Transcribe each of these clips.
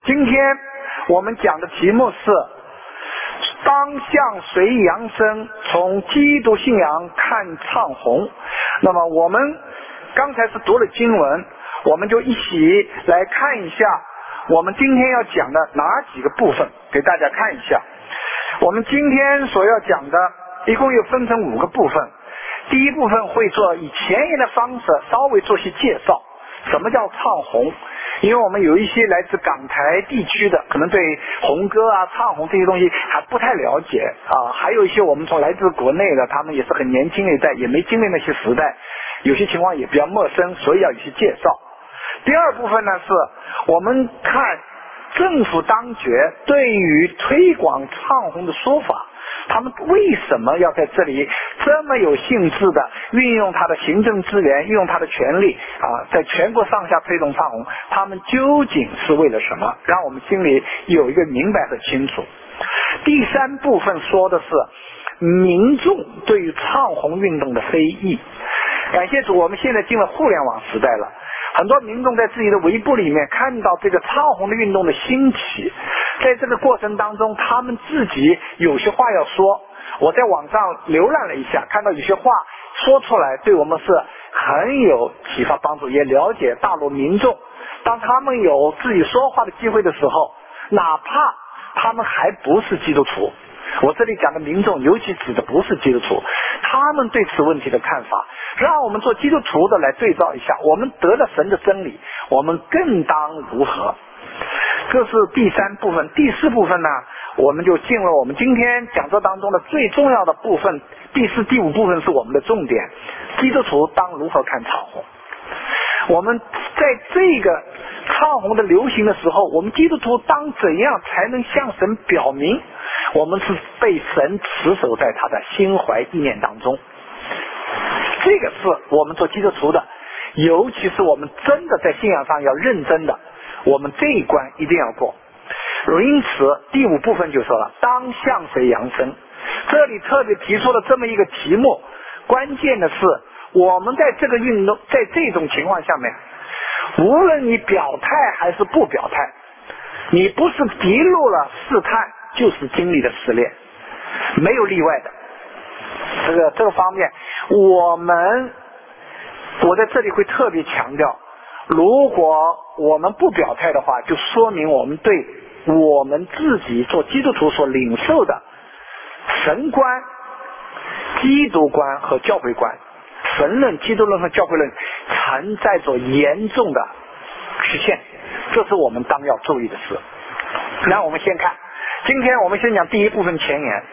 今天我们讲的题目是当向谁扬声，从基督信仰看唱红。那么我们刚才是读了经文，我们就一起来看一下我们今天要讲的哪几个部分，给大家看一下。我们今天所要讲的一共又分成5个部分。第一部分会以前言的方式稍微做些介绍，什么叫唱红。因为我们有一些来自港台地区的，可能对红歌啊、唱红这些东西还不太了解啊，还有一些我们从来自国内的，他们也是很年轻的一代，也没经历那些时代，有些情况也比较陌生，所以要有些介绍。第二部分呢，是我们看政府当局对于推广唱红的说法，他们为什么要在这里这么有兴致的运用他的行政资源，运用他的权力啊，在全国上下推动唱红，他们究竟是为了什么，让我们心里有一个明白和清楚。第3部分说的是民众对于唱红运动的非议。感谢主，我们现在进了互联网时代了，很多民众在自己的微博里面看到这个唱红的运动的兴起，在这个过程当中他们自己有些话要说。我在网上浏览了一下，看到有些话说出来对我们是很有启发帮助，也了解大陆民众当他们有自己说话的机会的时候，哪怕他们还不是基督徒，我这里讲的民众尤其指的不是基督徒，他们对此问题的看法，让我们做基督徒的来对照一下，我们得了神的真理，我们更当如何。这是第3部分。第4部分呢，我们就进了我们今天讲座当中的最重要的部分。第4、第5部分是我们的重点，基督徒当如何看唱红。我们在这个唱红的流行的时候，我们基督徒当怎样才能向神表明我们是被神持守在他的心怀意念当中。这个是我们做基督徒的，尤其是我们真的在信仰上要认真的，我们这一关一定要过。因此第5部分就说了当向谁扬声，这里特别提出了这么一个题目，关键的是我们在这个运动，在这种情况下面，无论你表态还是不表态，你不是跌入了试探，就是经历了试炼，没有例外的。这个方面我在这里会特别强调，如果我们不表态的话，就说明我们对我们自己做基督徒所领受的神观、基督观和教会观，神论、基督论和教会论存在着严重的缺陷，这是我们当要注意的事。那我们先看，今天我们先讲第1部分前言。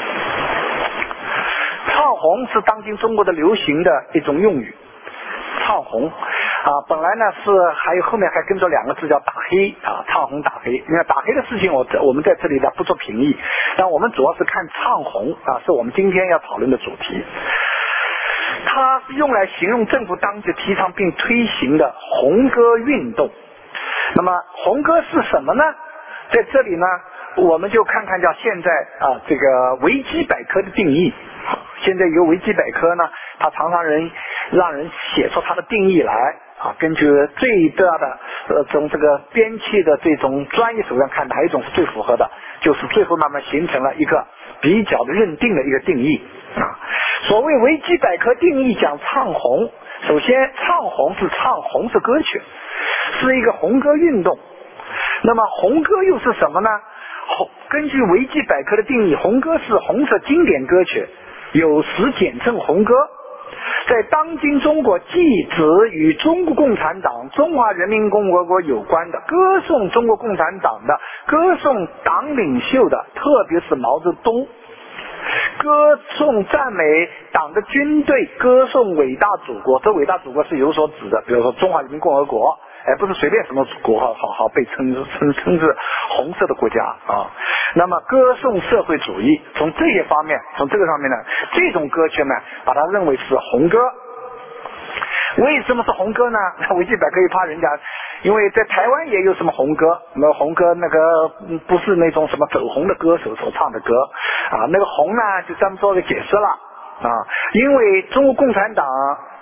唱红是当今中国的流行的一种用语，唱红啊，本来呢是还有后面还跟着2个字叫打黑啊，唱红打黑。因为打黑的事情我们在这里呢不做评议，但我们主要是看唱红啊，是我们今天要讨论的主题。它是用来形容政府当局提倡并推行的红歌运动。那么红歌是什么呢？在这里呢我们就看看叫现在这个维基百科的定义。现在有维基百科呢，它常常让人写出它的定义来啊，根据最大的从这个编辑的这种专业手段看，哪一种是最符合的，就是最后慢慢形成了一个比较的认定的一个定义啊。所谓维基百科定义讲唱红，首先唱红是唱红色歌曲，是一个红歌运动。那么红歌又是什么呢？根据维基百科的定义，红歌是红色经典歌曲，有时简称红歌，在当今中国既指与中国共产党、中华人民共和国有关的，歌颂中国共产党的，歌颂党领袖的，特别是毛泽东，歌颂赞美党的军队，歌颂伟大祖国。这伟大祖国是有所指的，比如说中华人民共和国，不是随便什么国好被称之红色的国家啊。那么歌颂社会主义，从这个方面呢，这种歌曲呢，把它认为是红歌。为什么是红歌呢？维基百科一怕人家，因为在台湾也有什么红歌，那红歌那个不是那种什么走红的歌手所唱的歌啊，那个红呢就专门做个解释了啊，因为中国共产党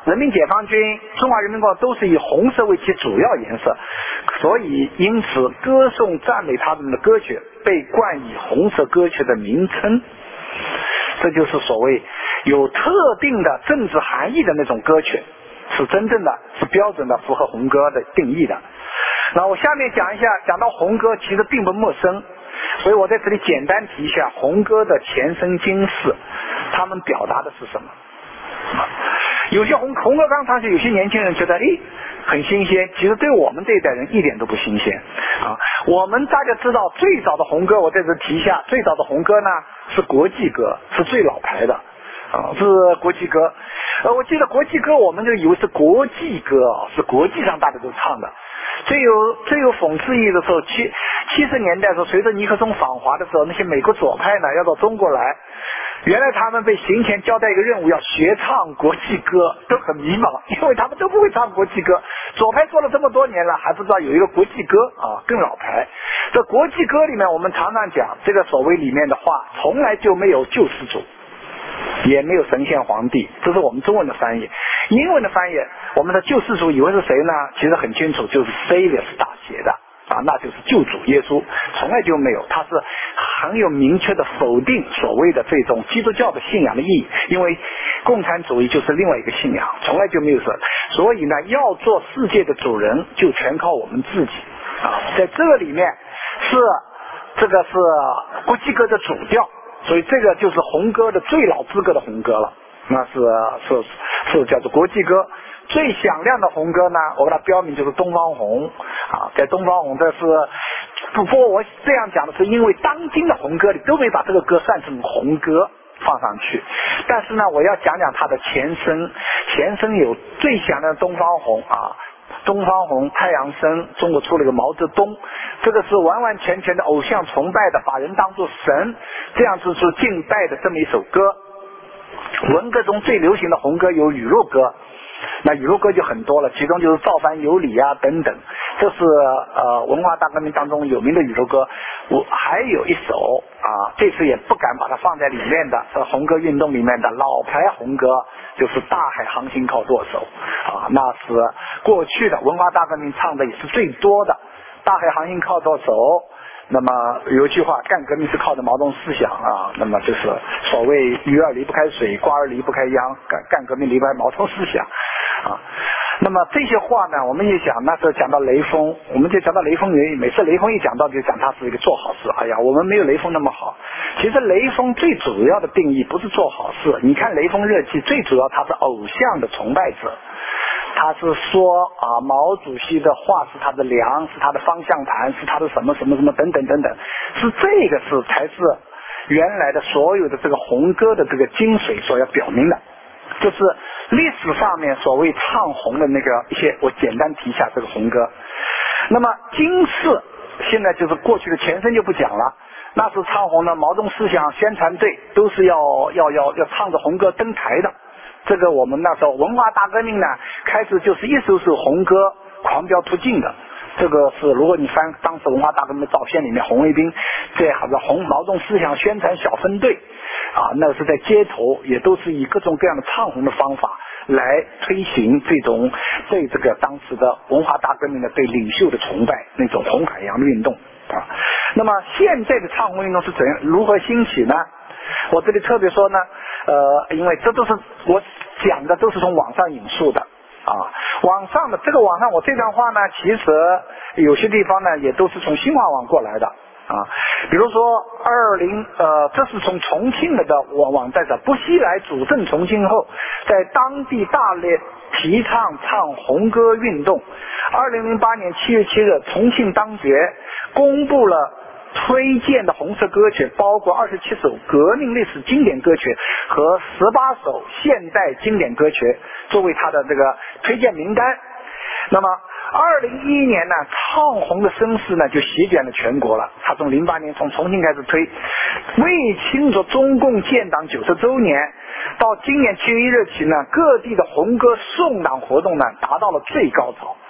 人民解放军、中华人民共和国都是以红色为其主要颜色，所以因此歌颂赞美他们的歌曲被冠以红色歌曲的名称。这就是所谓有特定的政治含义的那种歌曲，是真正的是标准的符合红歌的定义的。那我下面讲一下，讲到红歌其实并不陌生，所以我在这里简单提一下红歌的前生今世，他们表达的是什么。有些红歌刚唱起，有些年轻人觉得很新鲜，其实对我们这一代人一点都不新鲜啊。我们大家知道最早的红歌，我在这提一下，最早的红歌呢是国际歌，是最老牌的啊，是国际歌。我记得国际歌我们就以为是国际歌，是国际上大家都唱的。最有讽刺意义的时候，70年代的时候，随着尼克松访华的时候，那些美国左派呢要到中国来，原来他们被行前交代一个任务，要学唱国际歌，都很迷茫，因为他们都不会唱国际歌。左派做了这么多年了，还不知道有一个国际歌啊，更老牌。这国际歌里面，我们常常讲这个所谓里面的话，从来就没有救世主，也没有神仙皇帝，这是我们中文的翻译。英文的翻译，我们的救世主以为是谁呢？其实很清楚，就是 Savior 是大写的啊，那就是救主耶稣，从来就没有，他是很有明确的否定所谓的这种基督教的信仰的意义，因为共产主义就是另外一个信仰，从来就没有说。所以呢，要做世界的主人，就全靠我们自己啊。在这个里面这个是国际歌的主调，所以这个就是红歌的最老资格的红歌了，那是叫做国际歌。最响亮的红歌呢，我把它标明就是东方红啊，在东方红，这是不过我这样讲的是因为当今的红歌里都没把这个歌算成红歌放上去，但是呢我要讲讲它的前身有最响亮的东方红啊，东方红、太阳升，中国出了个毛泽东，这个是完完全全的偶像崇拜的，把人当作神这样子是敬拜的这么一首歌。文歌中最流行的红歌有雨露歌，那雨露歌就很多了，其中就是造反有理啊等等，这是文化大革命当中有名的雨露歌。我还有一首啊，这次也不敢把它放在里面的，是红歌运动里面的老牌红歌，就是大海航行靠舵手啊，那是过去的文化大革命唱的也是最多的，大海航行靠舵手。那么有一句话，干革命是靠着毛泽东思想啊，那么就是所谓鱼儿离不开水，瓜儿离不开秧，干革命离不开毛泽东思想啊。那么这些话呢，我们也讲，那时候讲到雷锋，我们就讲到雷锋原因，每次雷锋一讲到就讲他是一个做好事，哎呀，我们没有雷锋那么好。其实雷锋最主要的定义不是做好事，你看雷锋日记，最主要他是偶像的崇拜者。他是说啊，毛主席的话是他的梁，是他的方向盘，是他的什么什么什么等等等等，是这个才是原来的所有的这个红歌的这个精髓所要表明的，就是历史上面所谓唱红的那个一些，我简单提一下这个红歌。那么今世现在就是过去的前身就不讲了，那是唱红的毛泽东思想宣传队都是要唱着红歌登台的。这个我们那时候文化大革命呢，开始就是一首首红歌狂飙突进的。这个是如果你翻当时文化大革命的照片里面，红卫兵这好像毛泽东思想宣传小分队啊，那是在街头也都是以各种各样的唱红的方法来推行对这个当时的文化大革命的对领袖的崇拜，那种红海洋的运动啊。那么现在的唱红运动是如何兴起呢？我这里特别说呢，因为这都是我讲的都是从网上引述的啊，网上我这段话呢，其实有些地方呢也都是从新华网过来的啊，比如说这是从重庆的网站上，薄熙来主政重庆后，在当地大力提倡唱红歌运动。2008年7月7日，重庆当局公布了推荐的红色歌曲，包括27首革命历史经典歌曲和18首现代经典歌曲作为他的这个推荐名单。那么2011年呢，唱红的声势呢就席卷了全国了。他从08年从重庆开始推，为庆祝中共建党90周年，到今年7月1日起呢，各地的红歌送党活动呢达到了最高潮。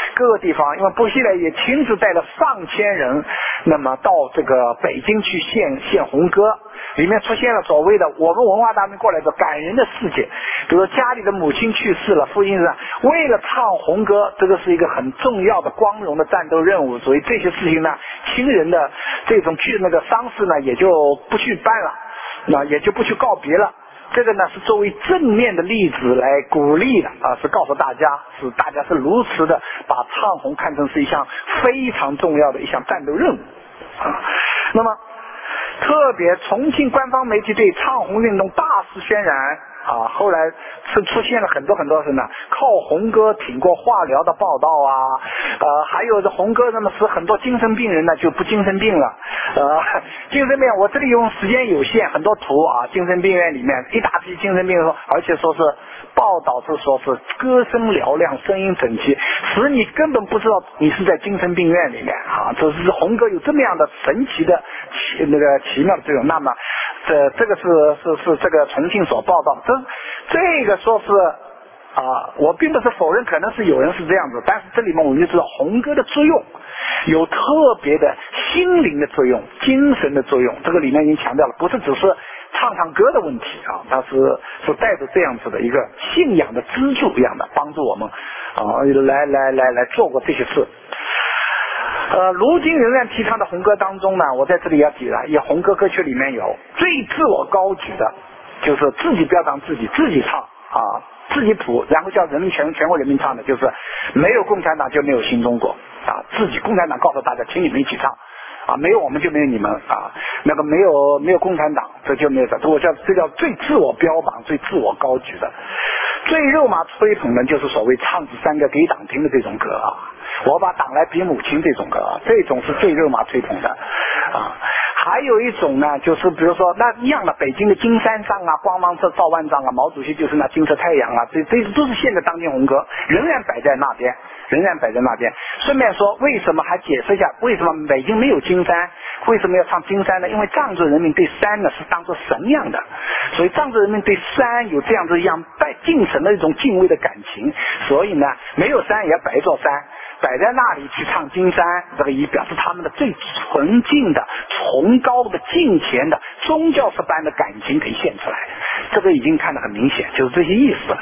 各个地方，因为薄熙来也亲自带了上千人，那么到这个北京去献红歌，里面出现了所谓的我们文化大革命过来的感人的事件，比如家里的母亲去世了，父亲是为了唱红歌，这个是一个很重要的光荣的战斗任务，所以这些事情呢，亲人的这种那个丧事呢也就不去办了，那也就不去告别了。这个呢是作为正面的例子来鼓励的是告诉大家，是大家是如此的把唱红看成是一项非常重要的一项战斗任务那么特别重庆官方媒体对唱红运动大肆渲染后来是出现了很多什么靠红歌挺过化疗的报道还有的红歌那么使很多精神病人呢就不精神病了精神病我这里用时间有限，很多图精神病院里面一大批精神病人，而且说是报道是说是歌声嘹亮，声音整齐，使你根本不知道你是在精神病院里面这是红歌有这么样的神奇的那个奇妙的作用。那么这个是这个重庆所报道，这个说是我并不是否认可能是有人是这样子，但是这里面我们就知道红歌的作用有特别的心灵的作用，精神的作用，这个里面已经强调了，不是只是唱歌的问题它是带着这样子的一个信仰的支柱一样的帮助我们来做过这些事。如今仍然提倡的红歌当中呢，我在这里要提了，也红歌歌曲里面有最自我高举的，就是自己标榜自己唱自己谱，然后叫人民全国人民唱的，就是没有共产党就没有新中国自己共产党告诉大家，请你们一起唱没有我们就没有你们那个没有共产党这就没有这叫最自我标榜最自我高举的。最肉麻吹捧的就是所谓唱支三个给党听的这种歌我把党来比母亲这种歌这种是最肉麻吹捧的还有一种呢，就是比如说那一样的北京的金山上光芒照万丈毛主席就是那金色太阳这都是现在当今红歌，仍然摆在那边。顺便说，为什么还解释一下为什么北京没有金山，为什么要唱金山呢？因为藏族人民对山呢是当作神一样的，所以藏族人民对山有这样子敬神的一种敬畏的感情，所以呢没有山也要摆一座山，摆在那里去唱金山，这个以表示他们的最纯净的崇高的敬虔的宗教式般的感情可以现出来，这个已经看得很明显，就是这些意思。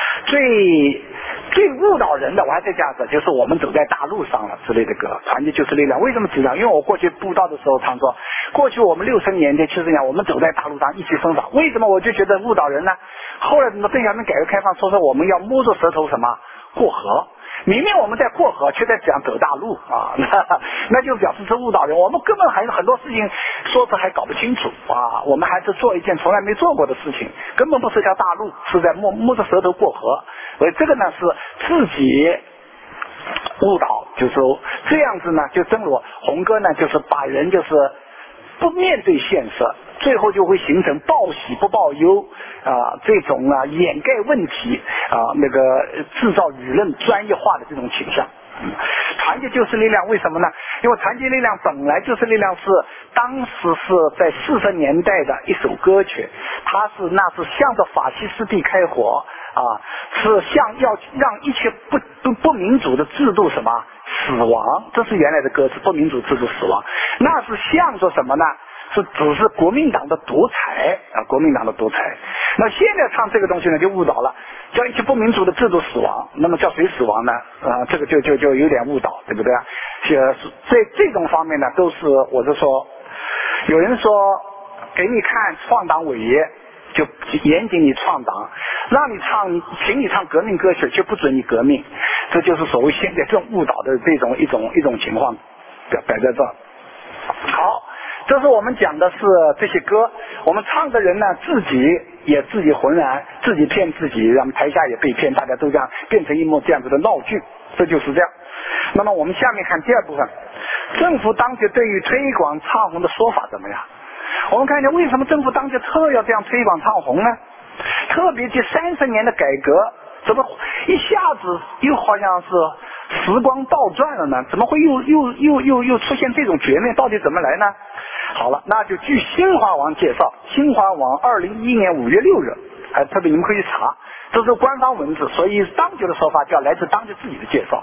最误导人的我还在讲的就是我们走在大路上了之类的歌，团结就是力量。为什么知道？因为我过去布道的时候常说，过去我们60年代70年我们走在大路上意气风发，为什么我就觉得误导人呢？后来怎么邓小平改革开放说我们要摸着舌头什么过河，明明我们在过河却在讲走大路那就表示是误导人，我们根本还有很多事情说是还搞不清楚我们还是做一件从来没做过的事情，根本不是条大路，是在摸着舌头过河。所以这个呢是自己误导，就是这样子呢，就正如红歌呢就是把人就是不面对现实，最后就会形成报喜不报忧这种掩盖问题那个制造舆论专业化的这种倾向。团结就是力量，为什么呢？因为团结力量本来就是力量，是当时是在40年代的一首歌曲，那是向着法西斯地开火是要让一切不民主的制度什么死亡，这是原来的歌词，不民主制度死亡，那是向着什么呢？只是国民党的独裁国民党的独裁。那现在唱这个东西呢就误导了，叫一切不民主的制度死亡，那么叫谁死亡呢？这个就有点误导，对不对在这种方面呢都是我就说，有人说给你看创党伟业就严谨你创党，请你唱革命歌曲就不准你革命，这就是所谓现在这种误导的这种一种情况摆在这。好，这是我们讲的是这些歌，我们唱的人呢自己浑然，自己骗自己，让台下也被骗，大家都这样变成一幕这样子的闹剧，这就是这样。那么我们下面看第二部分，政府当局对于推广唱红的说法怎么样？我们看一下为什么政府当局特要这样推广唱红呢？特别这30年的改革，怎么一下子又好像是时光倒转了呢？怎么会又出现这种局面？到底怎么来呢？好了，那就据新华网介绍，新华网2011年5月6日，特别你们可以查，这是官方文字，所以当局的说法叫来自当局自己的介绍。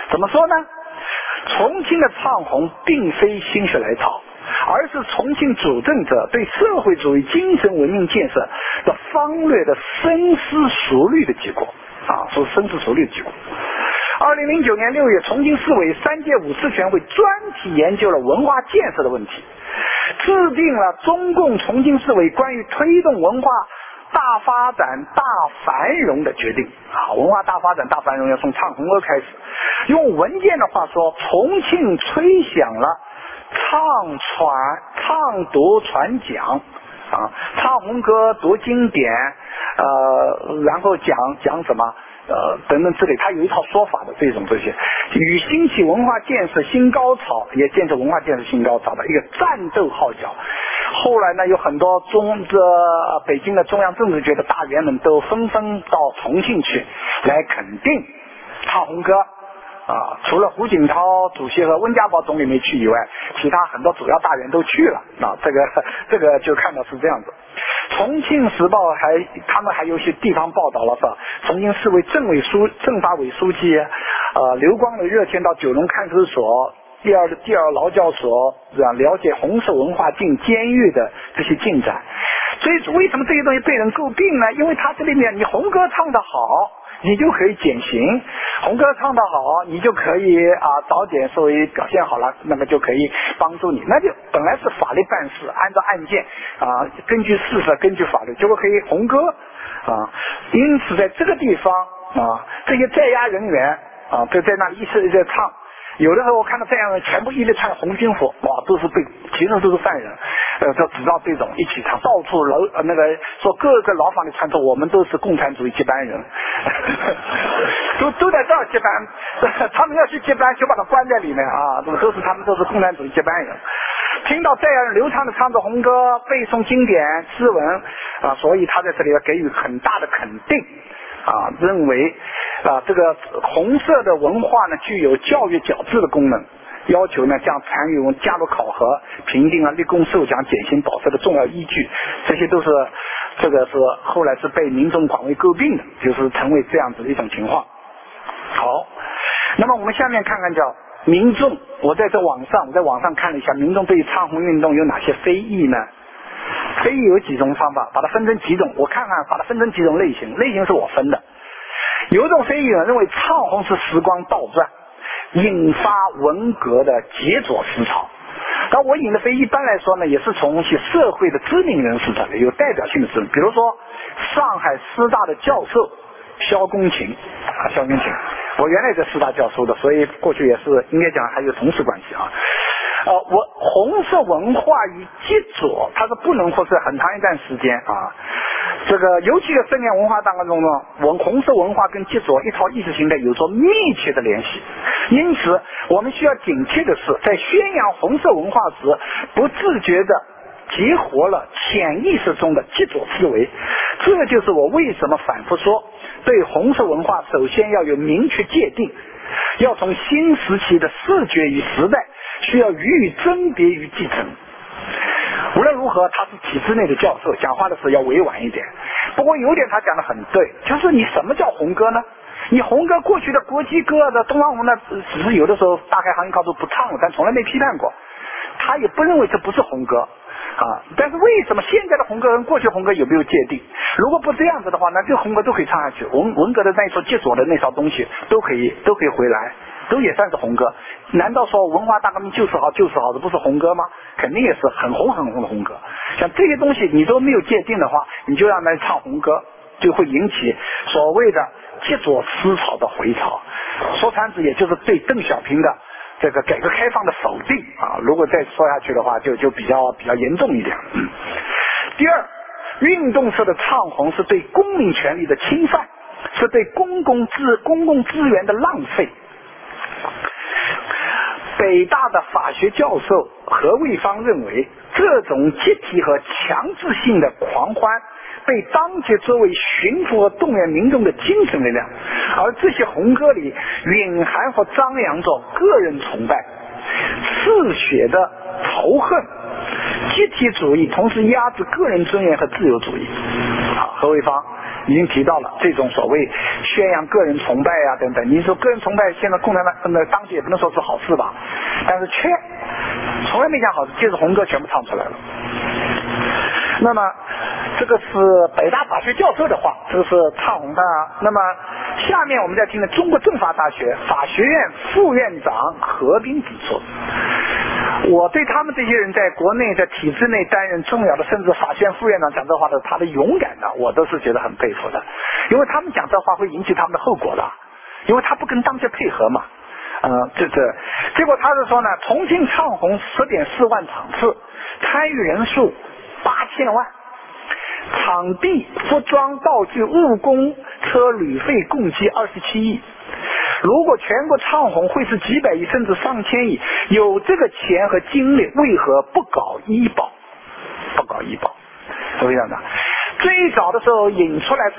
怎么说呢？重庆的唱红并非心血来潮，而是重庆主政者对社会主义精神文明建设的方略的深思熟虑的结果啊，是深思熟虑的结果。2009年6月，重庆市委3届5次全会专题研究了文化建设的问题，制定了中共重庆市委关于推动文化大发展大繁荣的决定啊，文化大发展大繁荣要从唱红歌开始。用文件的话说，重庆吹响了唱读传讲啊，唱红歌读经典，然后讲什么等等之类，他有一套说法的这些，与兴起文化建设新高潮，也建设文化建设新高潮的一个战斗号角。后来呢，有很多北京的中央政治局的大员们都纷纷到重庆去来肯定唱红歌啊，除了胡锦涛主席和温家宝总理没去以外，其他很多主要大员都去了啊。这个就看到是这样子。重庆时报他们还有些地方报道了说，重庆市委政法委书记刘光磊热切到九龙看守所、第二劳教所了解红色文化进监狱的这些进展。所以为什么这些东西被人诟病呢？因为它这里面你红歌唱得好，你就可以减刑，红歌唱得好，你就可以早点所谓表现好了，那么就可以帮助你，那就本来是法律办事，按照案件根据事实根据法律，结果可以红歌因此在这个地方这些在押人员都在那里一直在唱。有的时候我看到这样的全部一律穿红军服，哇，其实都是犯人，就只要这种一起唱，到处说各个牢房里传出我们都是共产主义接班人，都在这儿接班，他们要去接班就把他关在里面他们都是共产主义接班人。听到这样流畅的唱着红歌，背诵经典诗文所以他在这里要给予很大的肯定认为这个红色的文化呢具有教育矫治的功能，要求呢将参与加入考核，评定立功受奖减刑保释的重要依据，这些都是后来是被民众广为诟病的，就是成为这样子的一种情况。好，那么我们下面看看叫民众，我在网上看了一下民众对于唱红运动有哪些非议呢？非议有几种方法，把它分成几种，我看看把它分成几种类型是我分的。有一种非议呢认为唱红是时光倒转，引发文革的杰作思潮。而我引的非议一般来说呢，也是从一些社会的知名人士这里有代表性的人，比如说上海师大的教授萧公琴，我原来在师大教授的，所以过去也是应该讲还有同事关系红色文化与极左它是不能或是很长一段时间这个尤其在正面文化当中呢，红色文化跟极左一套意识形态有着密切的联系。因此我们需要警惕的是，在宣扬红色文化时不自觉的激活了潜意识中的极左思维。这就是我为什么反复说，对红色文化首先要有明确界定，要从新时期的视觉与时代需要予以甄别与继承。无论如何，他是体制内的教授，讲话的时候要委婉一点。不过有点他讲的很对，就是你什么叫红歌呢？你红歌过去的国际歌的东方红呢，只是有的时候大概行业高都不唱了，但从来没批判过，他也不认为这不是红歌但是为什么现在的红歌跟过去红歌有没有界定？如果不这样子的话，那这红歌都可以唱下去，文革的那一套极左的那套东西都可以回来，都也算是红歌。难道说文化大革命就是好的不是红歌吗？肯定也是很红的红歌。像这些东西你都没有界定的话，你就让他唱红歌，就会引起所谓的极左思潮的回潮。说穿子也就是对邓小平的这个改革开放的否定如果再说下去的话就比较严重一点。第二，运动式的唱红是对公民权利的侵犯，是对公共资源的浪费。北大的法学教授何卫方认为，这种集体和强制性的狂欢被当局作为驯服和动员民众的精神力量，而这些红歌里蕴含和张扬着个人崇拜、嗜血的仇恨、集体主义，同时压制个人尊严和自由主义何卫方已经提到了这种所谓宣扬个人崇拜啊等等。你说个人崇拜，现在共产党当局也不能说是好事吧，但是却从来没讲好事，接着红歌全部唱出来了。那么这个是北大法学教授的话，这个是唱红的啊。那么下面我们再听的中国政法大学法学院副院长何斌指出，我对他们这些人在国内在体制内担任重要的，甚至法学院副院长讲这话的，他的勇敢呢，我都是觉得很佩服的，因为他们讲这话会引起他们的后果的，因为他不跟当局配合嘛。结果他是说呢，重庆唱红10.4万场次，参与人数8000万，场地、服装、道具、误工、车旅费共计27亿。如果全国唱红会是几百亿甚至上千亿，有这个钱和精力，为何不搞医保？不搞医保，是不是这样的？最早的时候引出来是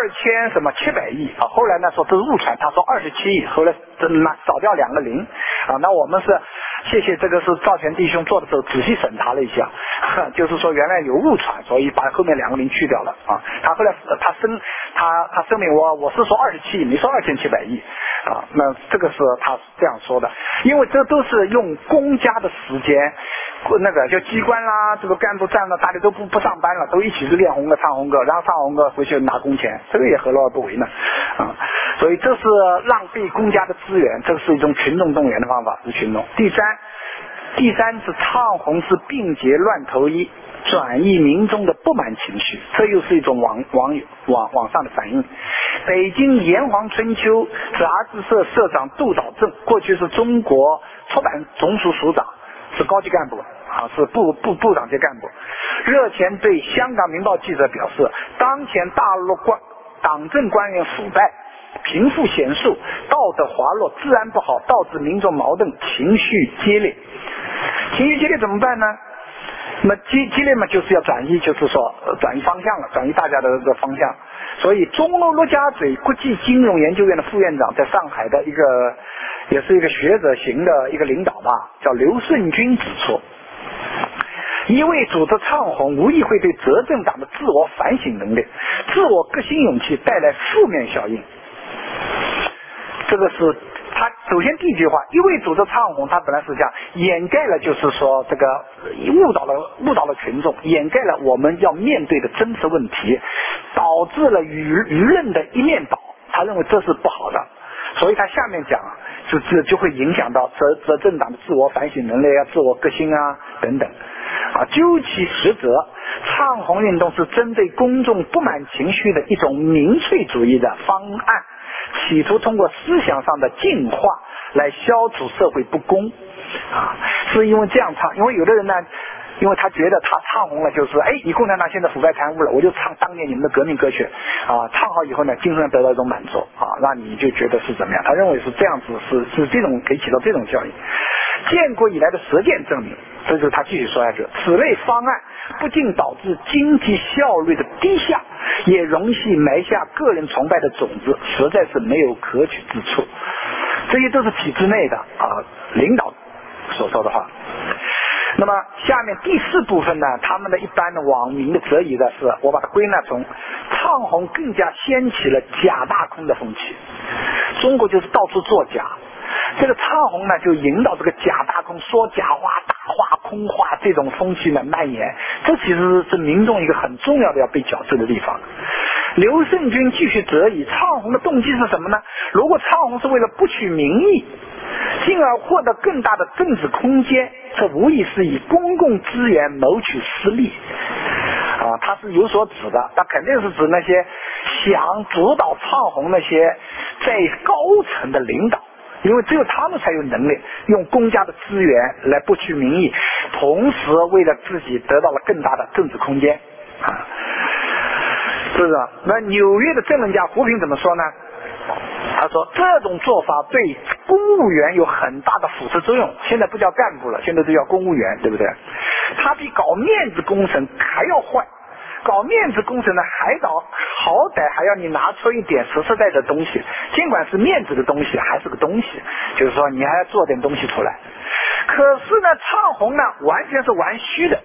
2700亿啊，后来呢说这是误传，他说27亿，后来少掉2个零啊。那我们是谢谢这个是赵全弟兄做的时候仔细审查了一下，就是说原来有误传，所以把后面2个零去掉了啊。他后来他声明我是说27亿，没说2700亿啊。那这个是他这样说的，因为这都是用公家的时间，那个就机关啦，这个干部站了，大家都不上班了，都一起去练红歌唱红歌，然后唱红歌回去拿工钱，这个也何乐而不为呢啊？所以这是浪费公家的资源，这是一种群众动员的方法，是群众。第三是唱红是并结乱投医，转移民众的不满情绪，这又是一种网上的反应。北京炎黄春秋杂志社社长杜导正，过去是中国出版总署署长，是高级干部啊，是部长级干部。热前对香港明报记者表示，当前大陆党政官员腐败，贫富悬殊，道德滑落，治安不好，导致民众矛盾，情绪激烈。情绪激烈怎么办呢？那么激烈嘛，就是要转移，就是说转移方向了，转移大家的这个方向。所以中欧陆家嘴国际金融研究院的副院长，在上海的一个也是一个学者型的一个领导吧，叫刘顺军指出，一味组织唱红，无疑会对执政党的自我反省能力、自我革新勇气带来负面效应。这个是他首先第一句话，一味组织唱红，他本来是这样掩盖了，就是说这个误导了群众，掩盖了我们要面对的真实问题，导致了舆论的一面倒，他认为这是不好的，所以他下面讲就会影响到执政党的自我反省能力啊、自我革新啊等等啊。究其实则，唱红运动是针对公众不满情绪的一种民粹主义的方案，企图通过思想上的净化来消除社会不公啊。是因为这样唱，因为有的人呢，因为他觉得他唱红了，就是你共产党现在腐败贪污了，我就唱当年你们的革命歌曲啊，唱好以后呢，精神上得到一种满足啊，让你就觉得是怎么样？他认为是这样子，是这种可以起到这种效应。建国以来的实践证明，这就是他继续说下去，此类方案不仅导致经济效率的低下，也容易埋下个人崇拜的种子，实在是没有可取之处。这些都是体制内的领导所说的话。那么下面第4部分呢，他们的一般的网民的质疑的是，我把它归纳成唱红更加掀起了假大空的风气。中国就是到处作假，这个唱红呢就引导这个假大空、说假话、大话、空话这种风气呢蔓延，这其实是民众一个很重要的要被矫正的地方。刘胜军继续质疑，唱红的动机是什么呢？如果唱红是为了不取民意，进而获得更大的政治空间，这无疑是以公共资源谋取私利啊，它是有所指的，它肯定是指那些想主导唱红那些在高层的领导，因为只有他们才有能力用公家的资源来不取民意，同时为了自己得到了更大的政治空间啊，是不是？那纽约的政论家胡平怎么说呢？他说这种做法对公务员有很大的腐蚀作用，现在不叫干部了，现在都叫公务员，对不对？他比搞面子工程还要坏，搞面子工程呢好歹还要你拿出一点实实在的东西，尽管是面子的东西还是个东西，就是说你还要做点东西出来。可是呢唱红呢完全是玩虚的，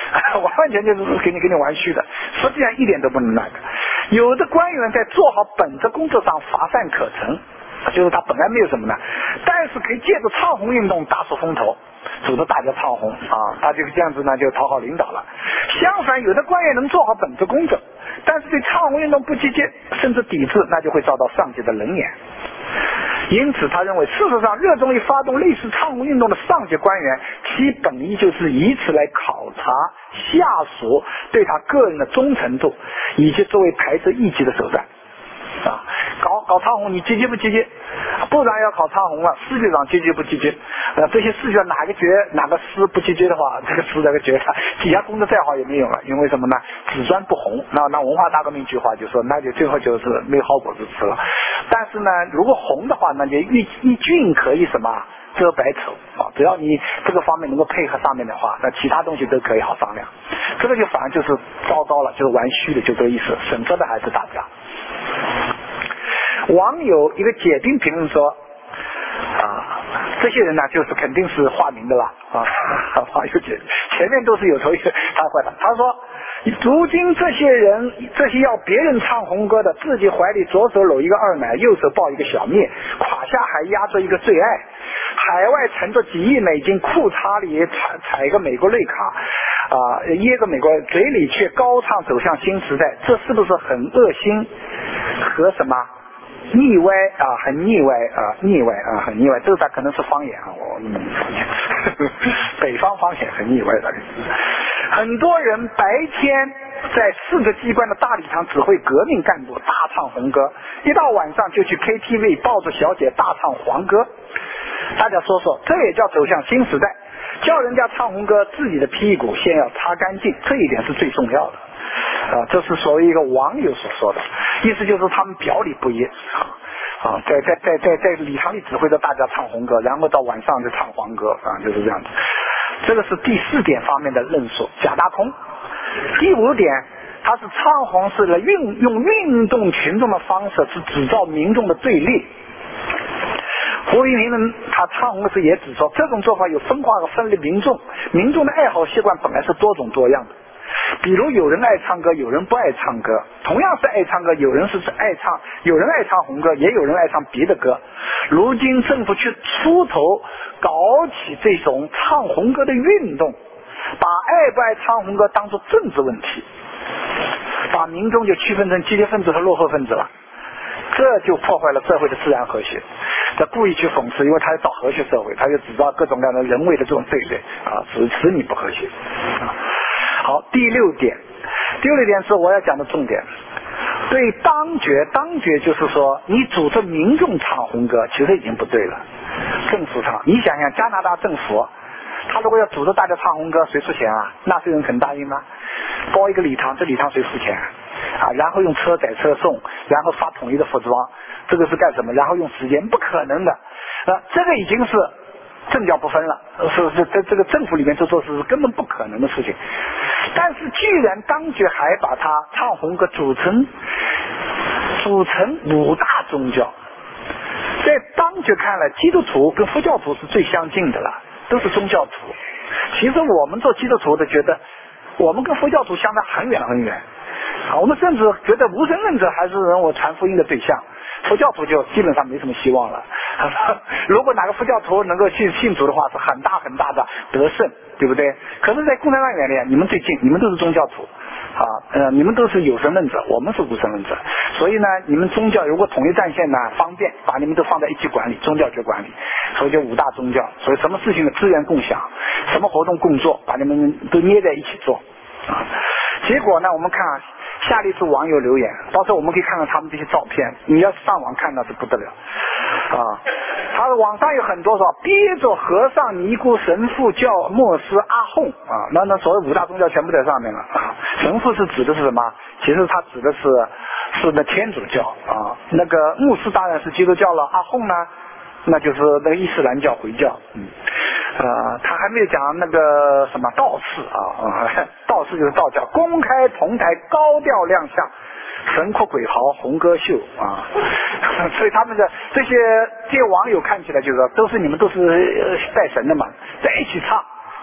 完全就是给你玩虚的，实际上一点都不能那个。有的官员在做好本职工作上乏善可陈，就是他本来没有什么呢，但是可以借着唱红运动大出风头，组织大家唱红啊，他就这样子呢就讨好领导了。相反，有的官员能做好本职工作，但是对唱红运动不积极甚至抵制，那就会遭到上级的冷眼。因此他认为，事实上热衷于发动类似唱红运动的上级官员，其本意就是以此来考察下属对他个人的忠诚度，以及作为排斥异己的手段啊。搞唱红你积极不积极？部长要考唱红了，司局长积极不积极？这些司局哪个局哪个司不积极的话，这个司这个局底下工作再好也没用了，因为什么呢？子孙不红。那文化大革命一句话就说，那就最后就是没好果子吃了。但是呢，如果红的话，那就一郡可以什么遮百丑啊，只要你这个方面能够配合上面的话，那其他东西都可以好商量。这个就反而就是糟糕了，就是玩虚的，就这个意思。省着的还是大家。网友一个解钉评论说这些人呢就是肯定是化名的啦网友解前面都是有头有他坏的。他说如今这些人，这些要别人唱红歌的，自己怀里左手搂一个二奶，右手抱一个小灭，胯下还压着一个最爱，海外存着几亿美金，裤衩里踩一个美国绿卡掖个美国，嘴里却高唱走向新时代，这是不是很恶心和什么腻歪很腻歪很腻歪，这个可能是方言北方方言很腻歪的。很多人白天在4个机关的大礼堂指挥革命干部大唱红歌，一到晚上就去 KTV 抱着小姐大唱黄歌。大家说说，这也叫走向新时代？叫人家唱红歌，自己的屁股先要擦干净，这一点是最重要的这是所谓一个网友所说的，意思就是他们表里不一在礼堂里指挥着大家唱红歌，然后到晚上就唱黄歌就是这样子。这个是第4点方面的论述，假大空。第5点，他是唱红是来用运动群众的方式是制造民众的对立。胡平平呢，他唱红时也指出，这种做法有分化和分裂民众的爱好习惯本来是多种多样的。比如有人爱唱歌，有人不爱唱歌，同样是爱唱歌，有人爱唱红歌，也有人爱唱别的歌。如今政府却出头搞起这种唱红歌的运动，把爱不爱唱红歌当作政治问题，把民众就区分成积极分子和落后分子了，这就破坏了社会的自然和谐。他故意去讽刺，因为他要找和谐社会，他就制造各种各样的人为的这种对立使你不和谐好，第6点是我要讲的重点。对当局就是说，你组织民众唱红歌，其实已经不对了。政府唱，你想想加拿大政府，他如果要组织大家唱红歌，谁出钱啊？纳税人肯答应吗？包一个礼堂，这礼堂谁付钱然后用车载车送，然后发统一的服装，这个是干什么？然后用时间，不可能的这个已经是政教不分了，是在这个政府里面做事是根本不可能的事情。但是居然当局还把它唱红歌组成5大宗教，在当局看来，基督徒跟佛教徒是最相近的了，都是宗教徒。其实我们做基督徒的觉得，我们跟佛教徒相差很远很远我们甚至觉得无神论者还是人我传福音的对象，佛教徒就基本上没什么希望了如果哪个佛教徒能够信主的话，是很大很大的得胜，对不对？可是在共产党眼里，你们最近，你们都是宗教徒你们都是有神论者，我们是无神论者，所以呢，你们宗教如果统一战线呢方便，把你们都放在一起管理，宗教局管理，所以就5大宗教，所以什么事情的资源共享，什么活动共做，把你们都捏在一起做结果呢，我们看下列是网友留言，到时候我们可以看看他们这些照片，你要上网看那是不得了他的网上有很多说憋着和尚、尼姑、神父、教牧师、阿訇那所谓5大宗教全部在上面了神父是指的是什么？其实他指的是那天主教那个牧师当然是基督教了，阿訇呢，那就是那个伊斯兰教、回教他还没有讲那个什么道士道士就是道教，公开同台高调亮相，神哭鬼嚎，红歌秀所以他们的这些网友看起来就是说，你们都是拜神的嘛，在一起唱，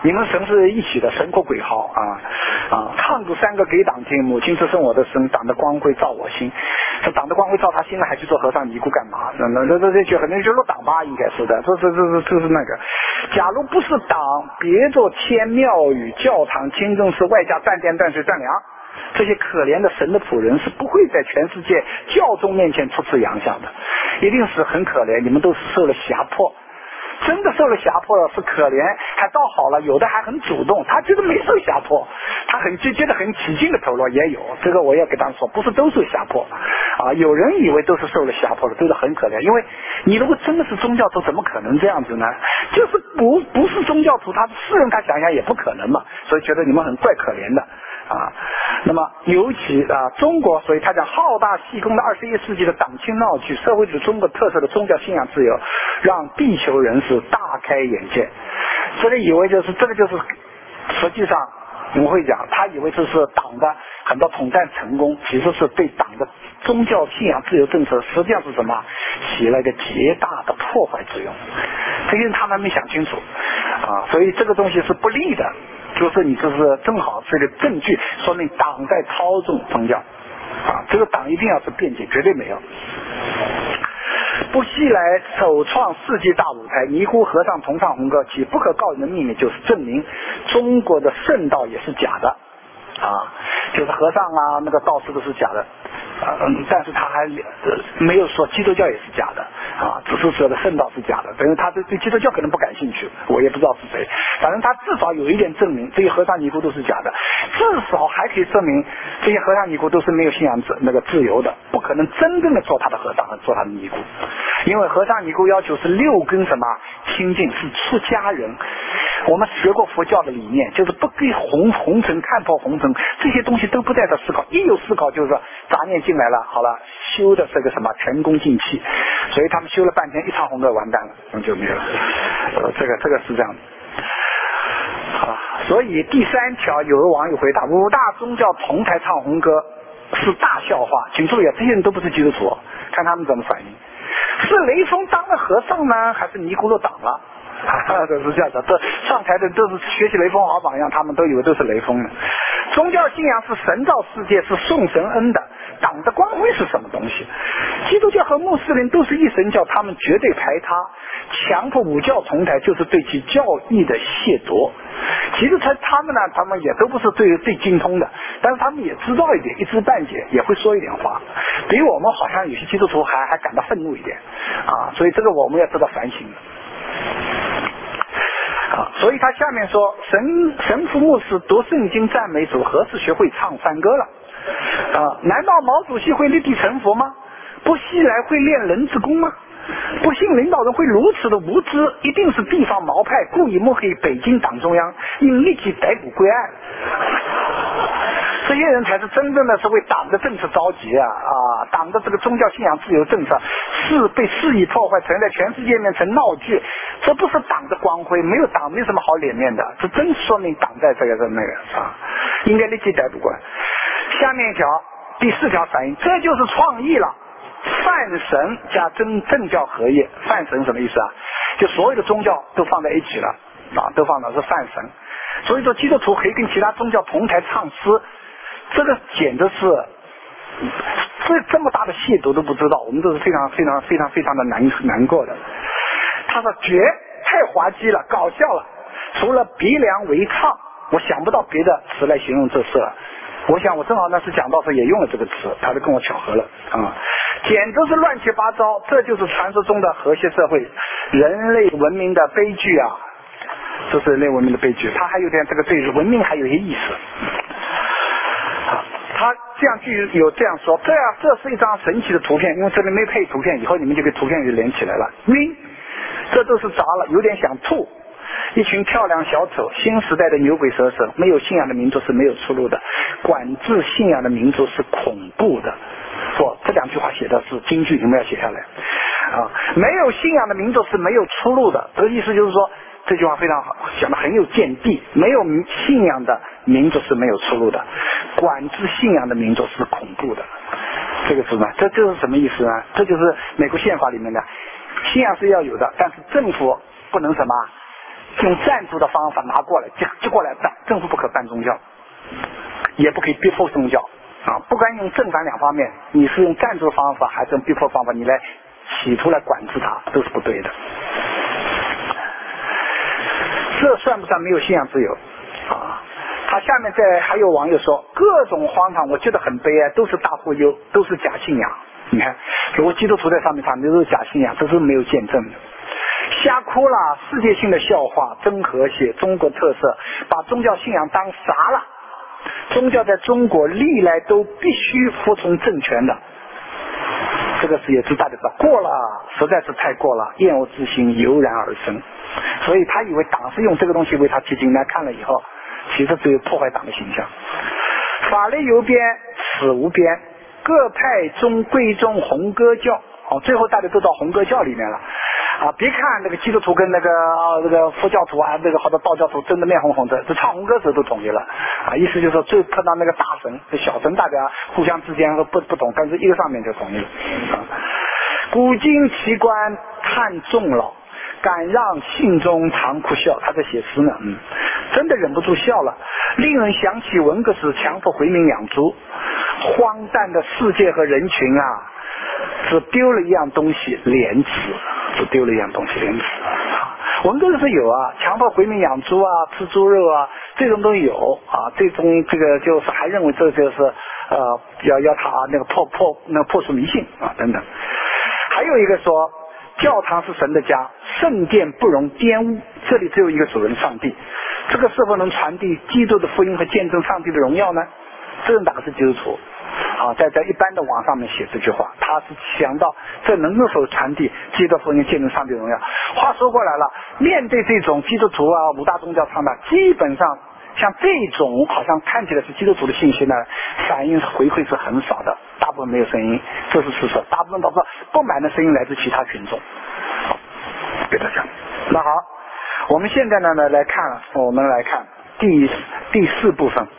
你们神是一起的，神和鬼好唱出3个给党听，母亲之生我的生，党的光辉照我心。这党的光辉照他心了，还去做和尚尼姑干嘛？这就可能就落党吧，应该是的。这是那个。假如不是党，别做天庙宇、教堂、清真寺，外加断电、断水、断粮，这些可怜的神的仆人是不会在全世界教宗面前出此洋相的，一定是很可怜，你们都是受了胁迫。真的受了胁迫了是可怜，还倒好了，有的还很主动，他觉得没受胁迫，他很觉得很起劲的投入也有，这个我也给他们说，不是都受胁迫有人以为都是受了胁迫的，都是很可怜，因为你如果真的是宗教徒，怎么可能这样子呢？就是不是宗教徒，他世人他想想也不可能嘛，所以觉得你们很怪可怜的那么尤其中国，所以他讲好大细功的21世纪的党庆闹剧，社会主义中国特色的宗教信仰自由，让地球人士大开眼界。这个以为这个就是实际上我们会讲，他以为这是党的很多统战成功，其实是对党的宗教信仰自由政策实际上是什么，起了一个极大的破坏作用。这些人他们没想清楚所以这个东西是不利的，就是你这是正好是个证据，说明党在操纵宗教这个党一定要是辩解，绝对没有。不惜来首创世纪大舞台，尼姑和尚同唱红歌，其不可告人的秘密就是证明中国的圣道也是假的就是和尚那个道士都是假的但是他还没有说基督教也是假的只是说的圣道是假的，等于他对基督教可能不感兴趣，我也不知道是谁，反正他至少有一点证明这些和尚尼姑都是假的，至少还可以证明这些和尚尼姑都是没有信仰那个自由的，不可能真正的做他的和尚和做他的尼姑，因为和尚尼姑要求是6根什么清净，是出家人。我们学过佛教的理念，就是不给红尘看破红尘，这些东西都不在这思考，一有思考就是杂念进来了，好了，修的是个什么前功尽弃，所以他们修了半天一唱红歌完蛋了，就没有了。这个是这样的所以第3条，有个网友回答5大宗教同台唱红歌是大笑话，请注意这些人都不是基督徒，看他们怎么反应。是雷锋当了和尚呢，还是尼姑入党了？这是这样的，这上台的都是学习雷锋好榜样，他们都以为都是雷锋的。宗教信仰是神造世界，是送神恩的，党的光辉是什么东西？基督教和穆斯林都是一神教，他们绝对排他，强迫5教同台就是对其教义的亵渎。其实他们呢，他们也都不是最精通的，但是他们也知道一点，一知半解，也会说一点话，比我们好像有些基督徒还感到愤怒一点所以这个我们要知道反省所以他下面说，神父牧师读圣经赞美主，何时学会唱山歌了难道毛主席会立地成佛吗？不惜来会练人之功吗？不信领导人会如此的无知，一定是地方毛派故意抹黑北京党中央，应立即逮捕归案。这些人才是真正的是为党的政策着急党的这个宗教信仰自由政策是被肆意破坏，成在全世界面成闹剧，这不是党的光辉，没有党没什么好脸面的，这真说明党在这个应该立即逮捕归案。下面一条第4条反映，这就是创意了，泛神加政教合一。泛神什么意思就所有的宗教都放在一起了都放的是泛神，所以说基督徒可以跟其他宗教同台唱诗，这个简直是这么大的亵渎都不知道，我们都是非常非常非常非常的难过的。他说绝太滑稽了，搞笑了，除了鼻梁为唱，我想不到别的词来形容这事了。我想我正好那次讲到时也用了这个词，他就跟我巧合了简直是乱七八糟，这就是传说中的和谐社会，人类文明的悲剧这是人类文明的悲剧。他还有点这个对文明还有一些意思他这样有这样说，这是一张神奇的图片，因为这里没配图片，以后你们就跟图片就连起来了。晕，这都是杂了，有点想吐。一群漂亮小丑，新时代的牛鬼蛇神，没有信仰的民族是没有出路的，管制信仰的民族是恐怖的。这2句话写的是金句，你们要写下来没有信仰的民族是没有出路的，这个意思就是说这句话非常好，讲的很有见地，没有信仰的民族是没有出路的，管制信仰的民族是恐怖的。这个是呢，这就是什么意思呢？这就是美国宪法里面的信仰是要有的，但是政府不能什么用赞助的方法拿过来，就过来办，政府不可办宗教，也不可以逼迫宗教啊！不管用正反两方面，你是用赞助的方法还是用逼迫方法，你来企图来管制它，都是不对的。这算不算没有信仰自由啊？他下面还有网友说各种荒唐，我觉得很悲哀，都是大忽悠，都是假信仰。你看，如果基督徒在上面唱，都是假信仰，这是没有见证的。瞎哭了，世界性的笑话，真和谐，中国特色，把宗教信仰当啥了？宗教在中国历来都必须服从政权的，这个是也是大家知道，过了实在是太过了，厌恶之心油然而生。所以他以为党是用这个东西为他提醒，来看了以后，其实只有破坏党的形象。法律有边，此无边，各派中归宗红歌教。最后大家都到红歌教里面了啊！别看那个基督徒跟那个佛教徒啊，那个好多道教徒争得面红红的，这唱红歌时候都统一了啊！意思就是说，最碰到那个大神、小神，大家互相之间不懂，但是一个上面就统一了啊！古今奇观叹众老，敢让信中常哭笑。他在写诗呢，真的忍不住笑了，令人想起文革时强迫回民养猪，荒诞的世界和人群啊！只丢了一样东西，廉耻。只丢了一样东西，廉耻。文革是有啊，强迫回民养猪啊，吃猪肉啊，这种都有啊。这个就是还认为这就是要他那个破除迷信啊等等。还有一个说，教堂是神的家，圣殿不容玷污，这里只有一个主人上帝。这个是否能传递基督的福音和见证上帝的荣耀呢？这哪个是基督徒？在一般的网上面写这句话，他是想到这能否传递基督福音见证上帝荣耀。话说过来了，面对这种基督徒啊五大宗教唱的，基本上像这种好像看起来是基督徒的信息呢，反应回馈是很少的，大部分没有声音，这是事实。大部分都是不满的声音来自其他群众。给大家，那好，我们现在呢来看第四部分。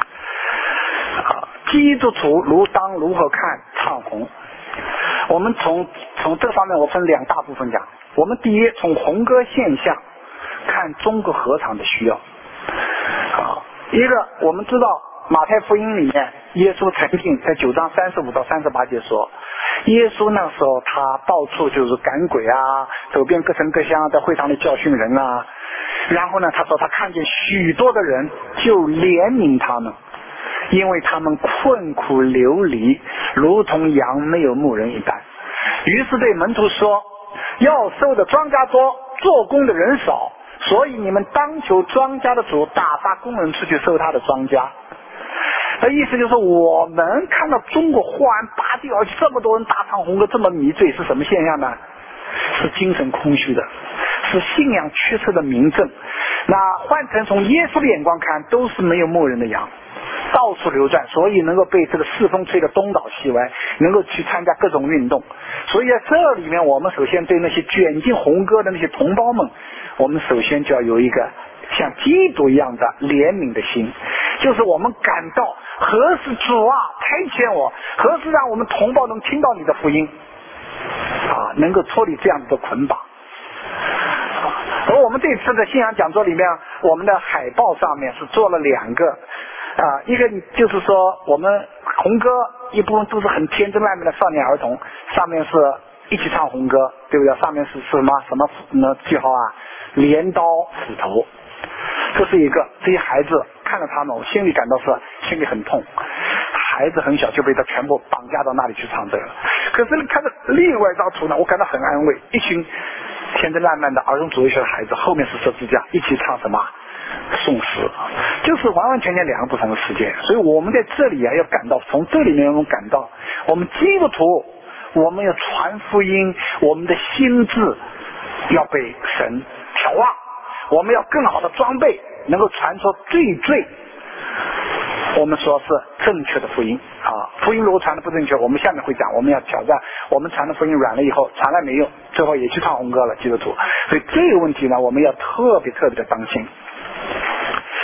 基督徒当如何看唱红？我们从这方面我分两大部分讲。我们第一，从红歌现象看中国合唱的需要。一个我们知道马太福音里面，耶稣曾经在9章35到38节说，耶稣那时候他到处就是赶鬼啊，走遍各城各乡，在会堂里教训人啊。然后呢，他说他看见许多的人，就怜悯他们。因为他们困苦流离，如同羊没有牧人一般。于是对门徒说，要收的庄稼多，做工的人少，所以你们当求庄稼的主打发工人出去收他的庄稼。那意思就是我们看到中国忽然拔地而起，这么多人大唱红歌，这么迷醉，是什么现象呢？是精神空虚的，是信仰缺失的明证。那换成从耶稣的眼光看，都是没有牧人的羊，到处流转，所以能够被这个世风吹得东倒西歪，能够去参加各种运动。所以在这里面，我们首先对那些卷进红歌的那些同胞们，我们首先就要有一个像基督一样的怜悯的心，就是我们感到何时主啊差遣我，何时让我们同胞能听到你的福音能够脱离这样子的捆绑。而我们这次的信仰讲座里面，我们的海报上面是做了2个一个就是说我们红歌一部分都是很天真烂漫的少年儿童，上面是一起唱红歌，对不对？上面是什么句号啊？镰刀斧头，这是一个。这些孩子看了他们，我心里感到心里很痛。孩子很小就被他全部绑架到那里去唱这个。可是看到另外一张图呢，我感到很安慰，一群天真烂漫的儿童主义学的孩子，后面是十字架，一起唱什么颂诗，就是完完全全2个不同的世界。所以我们在这里要感到，从这里面我们感到，我们基督徒，我们要传福音，我们的心智要被神眺望，我们要更好的装备，能够传出最我们说是正确的福音福音如果传的不正确，我们下面会讲，我们要挑战我们传的福音软了以后传来没用，最后也去唱红歌了，基督徒。所以这个问题呢，我们要特别的当心。好，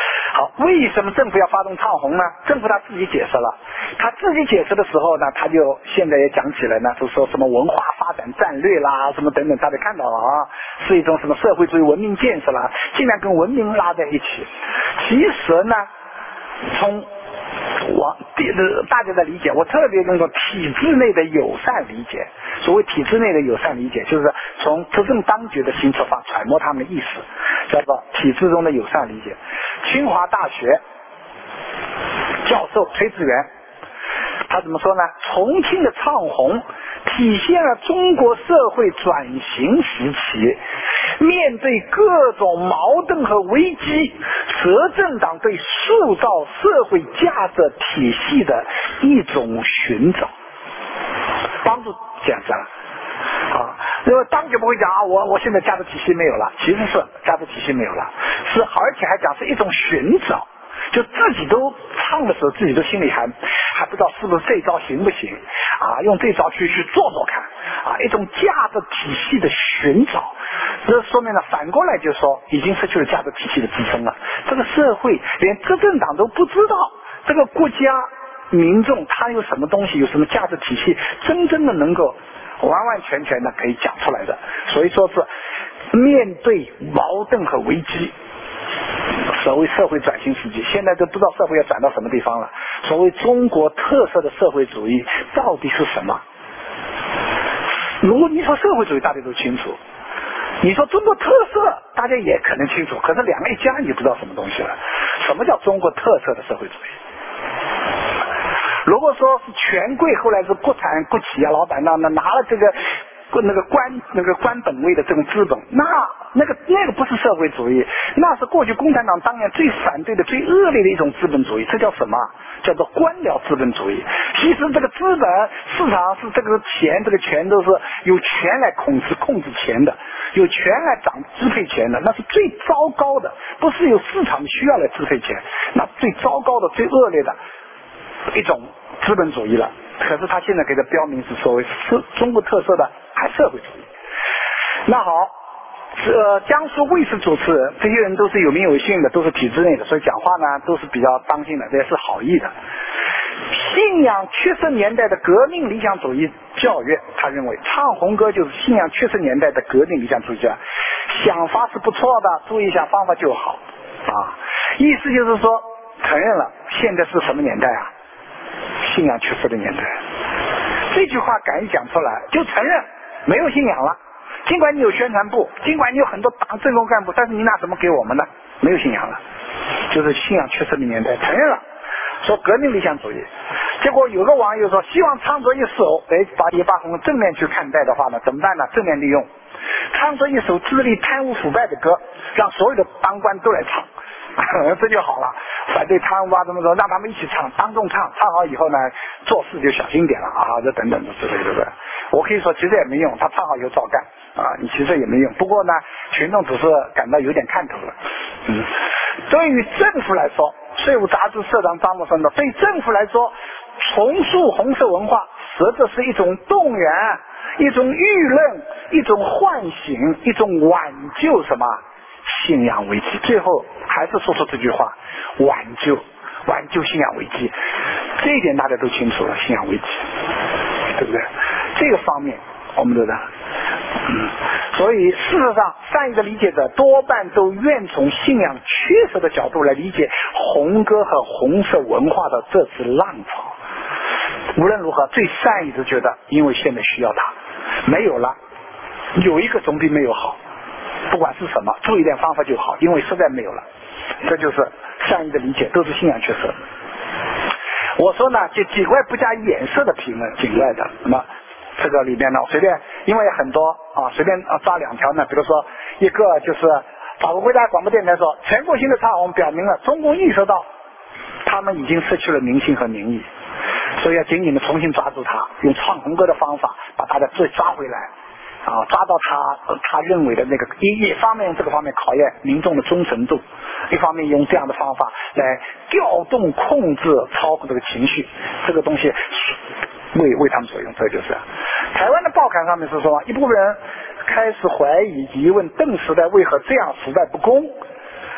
好，为什么政府要发动唱红呢？政府他自己解释了，他自己解释的时候呢，他就现在也讲起来呢，就说什么文化发展战略啦，什么等等，大家看到了啊，是一种什么社会主义文明建设啦，尽量跟文明拉在一起。其实呢，从大家的理解，我特别用作体制内的友善理解。所谓体制内的友善理解，就是从执政当局的新出发揣摩他们的意思，叫做体制中的友善理解。清华大学教授崔志源他怎么说呢？重庆的唱红体现了中国社会转型时期面对各种矛盾和危机，执政党对塑造社会价值体系的一种寻找，帮助减少啊。因为当局不会讲啊，我现在价值体系没有了，其实是价值体系没有了，是而且还讲是一种寻找。就自己都唱的时候，自己都心里还不知道是不是这招行不行啊？用这招去做做看啊，一种价值体系的寻找。这说明了反过来就说，已经失去了价值体系的支撑了。这个社会连执政党都不知道这个国家民众他有什么东西，有什么价值体系，真正的能够完完全全的可以讲出来的。所以说是面对矛盾和危机。所谓社会转型时期，现在都不知道社会要转到什么地方了。所谓中国特色的社会主义到底是什么？如果你说社会主义，大家都清楚；你说中国特色，大家也可能清楚。可是两个一加，你就不知道什么东西了。什么叫中国特色的社会主义？如果说是权贵后来是国产国企啊，老板那拿了这个官本位的这种资本，那个不是社会主义，那是过去共产党当年最反对的、最恶劣的一种资本主义。这叫什么？叫做官僚资本主义。其实这个资本市场是这个钱都是有权来控制钱的，有权来支配钱的，那是最糟糕的，不是有市场需要来支配钱，那最糟糕的、最恶劣的一种资本主义了。可是他现在给他标明是所谓中国特色的还社会主义。那好，江苏卫视主持人这些人都是有名有姓的，都是体制内的，所以讲话呢都是比较当心的，这也是好意的。信仰70年代的革命理想主义教育，他认为唱红歌就是信仰70年代的革命理想主义教育，想法是不错的，注意一下方法就好啊。意思就是说承认了现在是什么年代啊？信仰缺失的年代。这句话敢讲出来，就承认没有信仰了。尽管你有宣传部，尽管你有很多党政工干部，但是你拿什么给我们呢？没有信仰了，就是信仰缺失的年代，承认了，说革命理想主义。结果有个网友说，希望唱作一首，也把从正面去看待的话呢，怎么办呢？正面利用，唱作一首治理贪污腐败的歌，让所有的当官都来唱。这就好了，反对贪污啊，怎么说，让他们一起唱，当众唱好以后呢，做事就小心点了啊，这等等的之类的。我可以说其实也没用，他唱好以后照干啊，你其实也没用。不过呢，群众只是感到有点看头了。对于政府来说，税务杂志社长张木说的，对政府来说，重塑红色文化，实质是一种动员，一种舆论，一种唤醒，一种挽救什么？信仰危机。最后还是说出这句话，挽救信仰危机。这一点大家都清楚了，信仰危机，对不对？这个方面我们知道。所以事实上善意的理解者多半都愿从信仰缺失的角度来理解红歌和红色文化的这次浪潮。无论如何，最善意的觉得因为现在需要它，没有了，有一个总比没有好，不管是什么，注意点方法就好，因为实在没有了。这就是善意的理解，都是信仰缺失。我说呢，就几块不加掩饰的评论，境外的。那么这个里面呢，随便，因为很多随便抓两条呢，比如说一个就是法国国家广播电台说，全国性的唱红表明了中共意识到他们已经失去了民心和民意，所以要紧紧的重新抓住他，用唱红歌的方法把大家抓回来。抓到他认为的那个，一方面用这个方面考验民众的忠诚度，一方面用这样的方法来调动、控制、操控这个情绪，这个东西为他们所用。这就是台湾的报刊上面是说，一部分人开始怀疑、疑问邓时代为何这样腐败不公，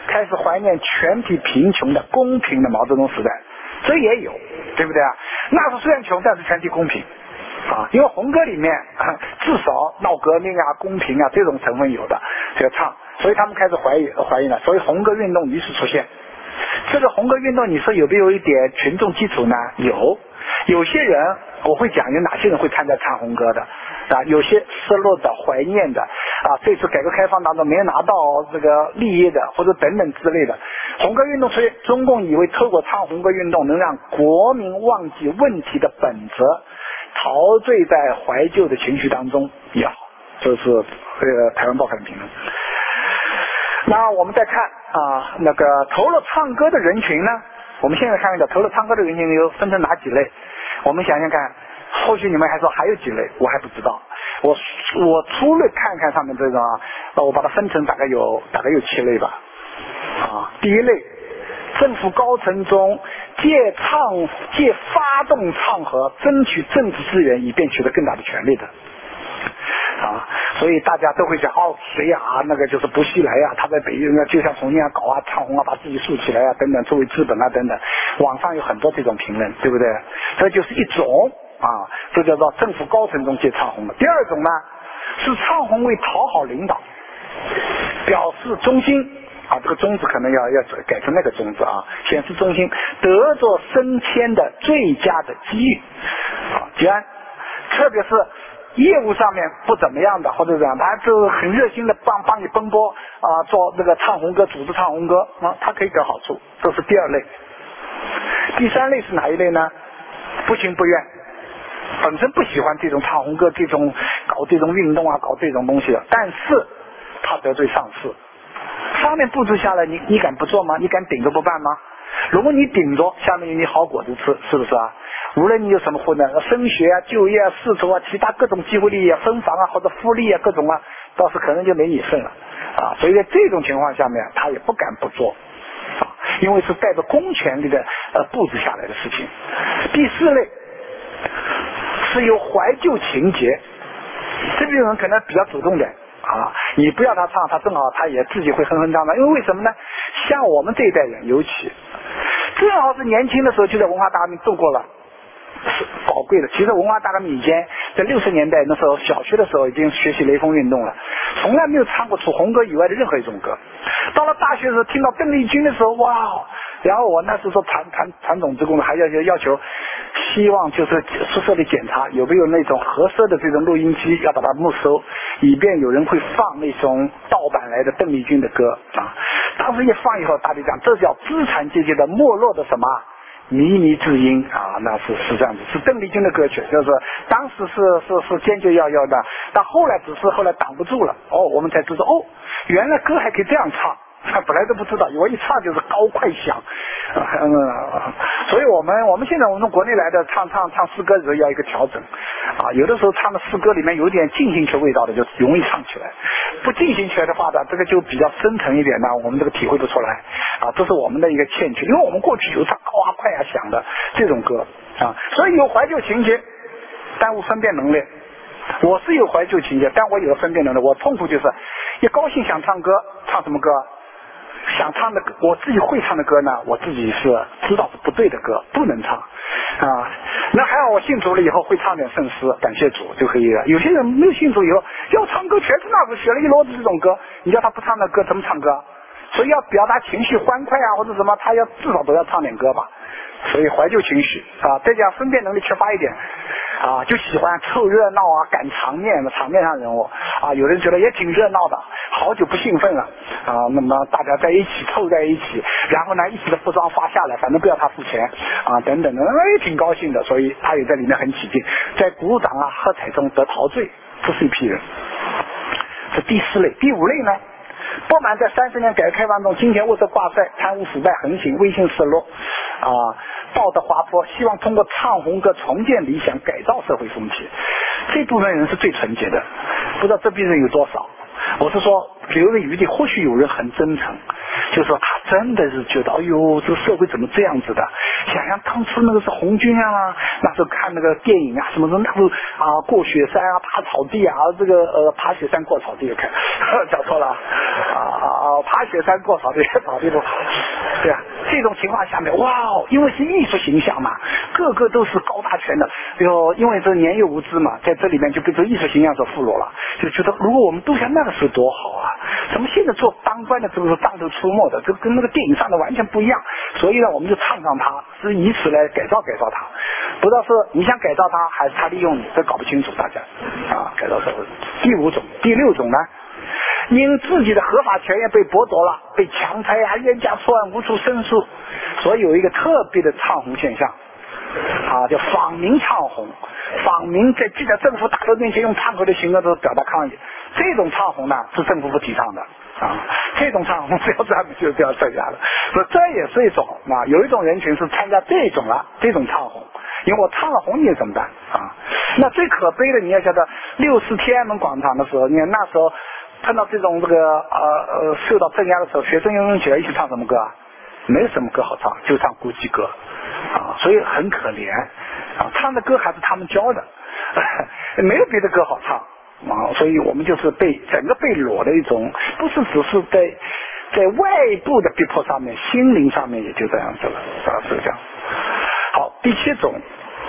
开始怀念全体贫穷的公平的毛泽东时代，这也有，对不对啊？那时虽然穷，但是全体公平啊，因为红歌里面至少闹革命啊、公平啊这种成分有的，这个唱，所以他们开始怀疑了，所以红歌运动于是出现。这个红歌运动你说有没有一点群众基础呢？有些人我会讲有哪些人会参加唱红歌的啊，有些失落的、怀念的啊，这次改革开放当中没有拿到这个利益的，或者等等之类的。红歌运动所以中共以为透过唱红歌运动能让国民忘记问题的本质，陶醉在怀旧的情绪当中也好，这是台湾报刊的评论。那我们再看啊，那个投了唱歌的人群呢，我们现在看一下投了唱歌的人群又分成哪几类，我们想想看，或许你们还说还有几类，我还不知道。我粗略看看上面这种啊，我把它分成大概有7类吧。啊，第一类，政府高层中借发动唱和争取政治资源以便取得更大的权利的。啊，所以大家都会想，谁啊？那个就是薄熙来啊，他在北京啊，就像重庆啊搞啊唱红啊，把自己竖起来啊，等等，作为资本啊，等等。网上有很多这种评论，对不对？这就是一种啊，这叫做政府高层中借唱红的。第二种呢，是唱红为讨好领导，表示忠心啊，这个忠字可能要改成那个忠字啊，显示忠心，得着升迁的最佳的机遇啊，既然特别是业务上面不怎么样的，或者怎样，他就很热心的帮你奔波啊，做那个唱红歌，组织唱红歌啊，他可以得好处，这是第二类。第三类是哪一类呢？不情不愿，本身不喜欢这种唱红歌，这种搞这种运动啊，搞这种东西的，但是他得罪上司，上面布置下来，你敢不做吗？你敢顶着不办吗？如果你顶着，下面有你好果子吃，是不是啊？无论你有什么困难，升学啊、就业啊、仕途啊、其他各种机会利益啊、分房啊或者福利啊各种啊，倒是可能就没你份了啊。所以在这种情况下面，他也不敢不做啊，因为是带着公权力的布置下来的事情。第四类是有怀旧情节，这种人可能比较主动点啊，你不要他唱，他正好他也自己会哼哼唱唱，因为为什么呢？像我们这一代人，尤其正好是年轻的时候就在文化大革命度过了。是宝贵的。其实文化大革命以前，在60年代那时候，小学的时候已经学习雷锋运动了，从来没有唱过除红歌以外的任何一种歌。到了大学的时候，听到邓丽君的时候，哇！然后我那时候传总职工还要求，希望就是宿舍里检查有没有那种合适的这种录音机，要把它没收，以便有人会放那种盗版来的邓丽君的歌啊。当时一放以后，大家讲这叫资产阶级的没落的什么？靡靡之音啊，那是这样子，是邓丽君的歌曲，就是当时是坚决要的，但后来挡不住了，我们才知道原来歌还可以这样唱，本来都不知道，我一唱就是高快响，所以我们现在我们从国内来的唱诗歌的时候要一个调整啊，有的时候唱的诗歌里面有点进行曲味道的就容易唱起来，不进行曲的话呢，这个就比较深沉一点呢，我们这个体会不出来啊，这是我们的一个欠缺，因为我们过去有唱高啊快啊响的这种歌啊，所以有怀旧情节，耽误分辨能力。我是有怀旧情节，但我有了分辨能力。我痛苦就是一高兴想唱歌，唱什么歌？想唱的歌，我自己会唱的歌呢，我自己是知道是不对的歌，不能唱啊。那还好，我信主了以后会唱点圣诗，感谢主就可以了。有些人没有信主以后要唱歌，全是那个学了一摞子这种歌，你叫他不唱的歌怎么唱歌？所以要表达情绪欢快啊或者什么，他要至少都要唱点歌吧。所以怀旧情绪啊，再讲分辨能力缺乏一点啊，就喜欢凑热闹啊，赶场面上人物啊，有人觉得也挺热闹的，好久不兴奋了啊，那么大家在一起凑在一起，然后呢一起的服装发下来，反正不要他付钱啊，等等的，也挺高兴的，所以他也在里面很起劲，在鼓掌啊喝彩中得陶醉，这是一批人。这第4类。第5类呢，不满在30年改革开放中金钱物质挂帅，贪污腐败横行，威信失落啊，道德滑坡，希望通过唱红歌重建理想，改造社会风气。这部分人是最纯洁的，不知道这批人有多少。我是说留着余地，或许有人很真诚， 就说他真的是觉得，哎呦，这个社会怎么这样子的？想想当初那个是红军啊，那时候看那个电影啊，什么那时候啊过雪山啊，爬草地啊，这个爬雪山过草地看，讲错了爬雪山过草地，草地不好，对啊，这种情况下面，哇，因为是艺术形象嘛，个个都是高大全的，因为这年幼无知嘛，在这里面就被这艺术形象所俘虏了，就觉得如果我们都像那个时候多好啊！怎么现在做当官的这个是当头出没的，这跟那个电影上的完全不一样，所以呢，我们就唱上他，是以此来改造他，不知道是你想改造他，还是他利用你，这搞不清楚，大家改造社会。第六种呢？因自己的合法权益被剥夺了，被强拆啊，冤假错案，无处申诉，所以有一个特别的唱红现象叫访民唱红。访民在记者政府大楼面前用唱和的行为都表达抗议，这种唱红呢是政府不提倡的这种唱红只要这样就不要参加了。所以这也是一种有一种人群是参加这种唱红，因为我唱了红你怎么办那最可悲的，你要晓得64天安门广场的时候，你看那时候碰到这种受到镇压的时候，学生拥起来一起唱什么歌没有什么歌好唱，就唱国际歌所以很可怜唱的歌还是他们教的没有别的歌好唱所以我们就是整个被裸的一种，不是只是在外部的逼迫上面，心灵上面也就这样子了是这样。好，第7种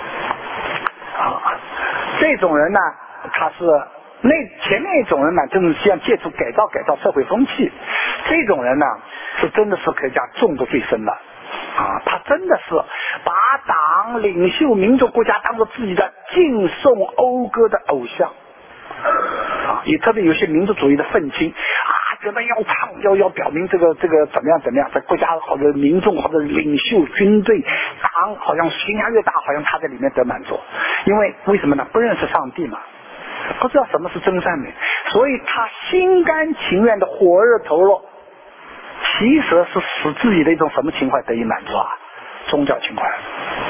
这种人呢，他是前面一种人呢，就是希望借助改造社会风气，这种人呢是真的是可以讲中毒最深的他真的是把党领袖民族国家当作自己的敬颂讴歌的偶像也特别有些民族主义的愤青觉得要唱要表明这个怎么样在国家或者民众或者领袖军队党好像形象越大，好像他在里面得满足，因为什么呢？不认识上帝嘛，不知道什么是真善美，所以他心甘情愿的火热投入，其实是使自己的一种什么情怀得以满足宗教情怀。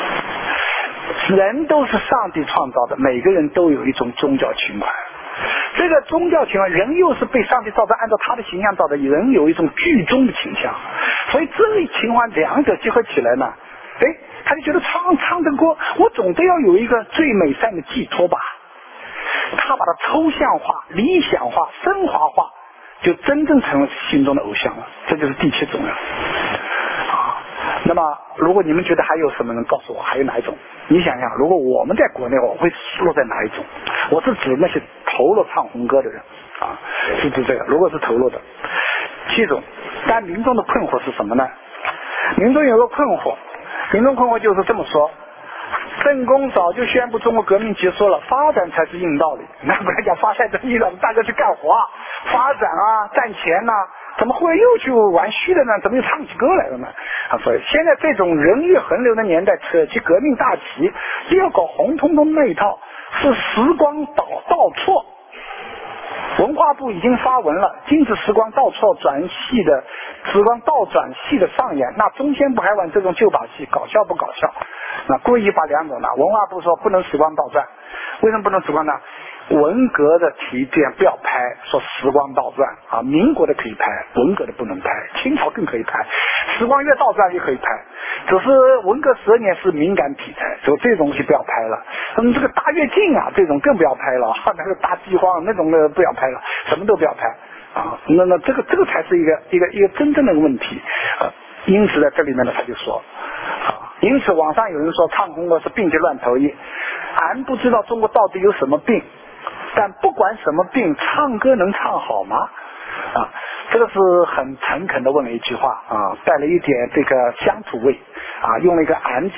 人都是上帝创造的，每个人都有一种宗教情怀，这个宗教情怀，人又是被上帝造的，按照他的形象造的，人有一种剧中的倾向，所以这一情怀两者结合起来呢，他就觉得唱的歌，我总得要有一个最美善的寄托吧，他把它抽象化、理想化、升华化，就真正成了心中的偶像了。这就是第7种了那么如果你们觉得还有什么人告诉我还有哪一种，你想想，如果我们在国内，我会落在哪一种？我是指那些投入唱红歌的人是指这个。如果是投入的7种，但民众的困惑是什么呢？民众有个困惑就是这么说，邓公早就宣布中国革命结束了，发展才是硬道理。那不然讲发展的硬道理，大家去干活发展赚钱怎么会又去玩虚的呢？怎么又唱起歌来了呢？所以现在这种人欲横流的年代，扯起革命大旗，又要搞红彤彤那一套，是时光倒错。文化部已经发文了，禁止时光倒转戏的上演。那中宣部还玩这种旧把戏，搞笑不搞笑？那故意把2种呢？文化部说不能时光倒转，为什么不能时光呢？文革的题片不要拍，说时光倒转民国的可以拍，文革的不能拍，清朝更可以拍，时光越倒转也可以拍，只是文革12年是敏感题材，所以这种东西不要拍了。这个大跃进这种更不要拍了那个大饥荒那种的不要拍了，什么都不要拍那这个才是一个真正的问题因此在这里面呢，他就说因此网上有人说唱红歌是病急乱投医，俺不知道中国到底有什么病，但不管什么病，唱歌能唱好吗？这个是很诚恳的问了一句话带了一点这个乡土味用了一个俺字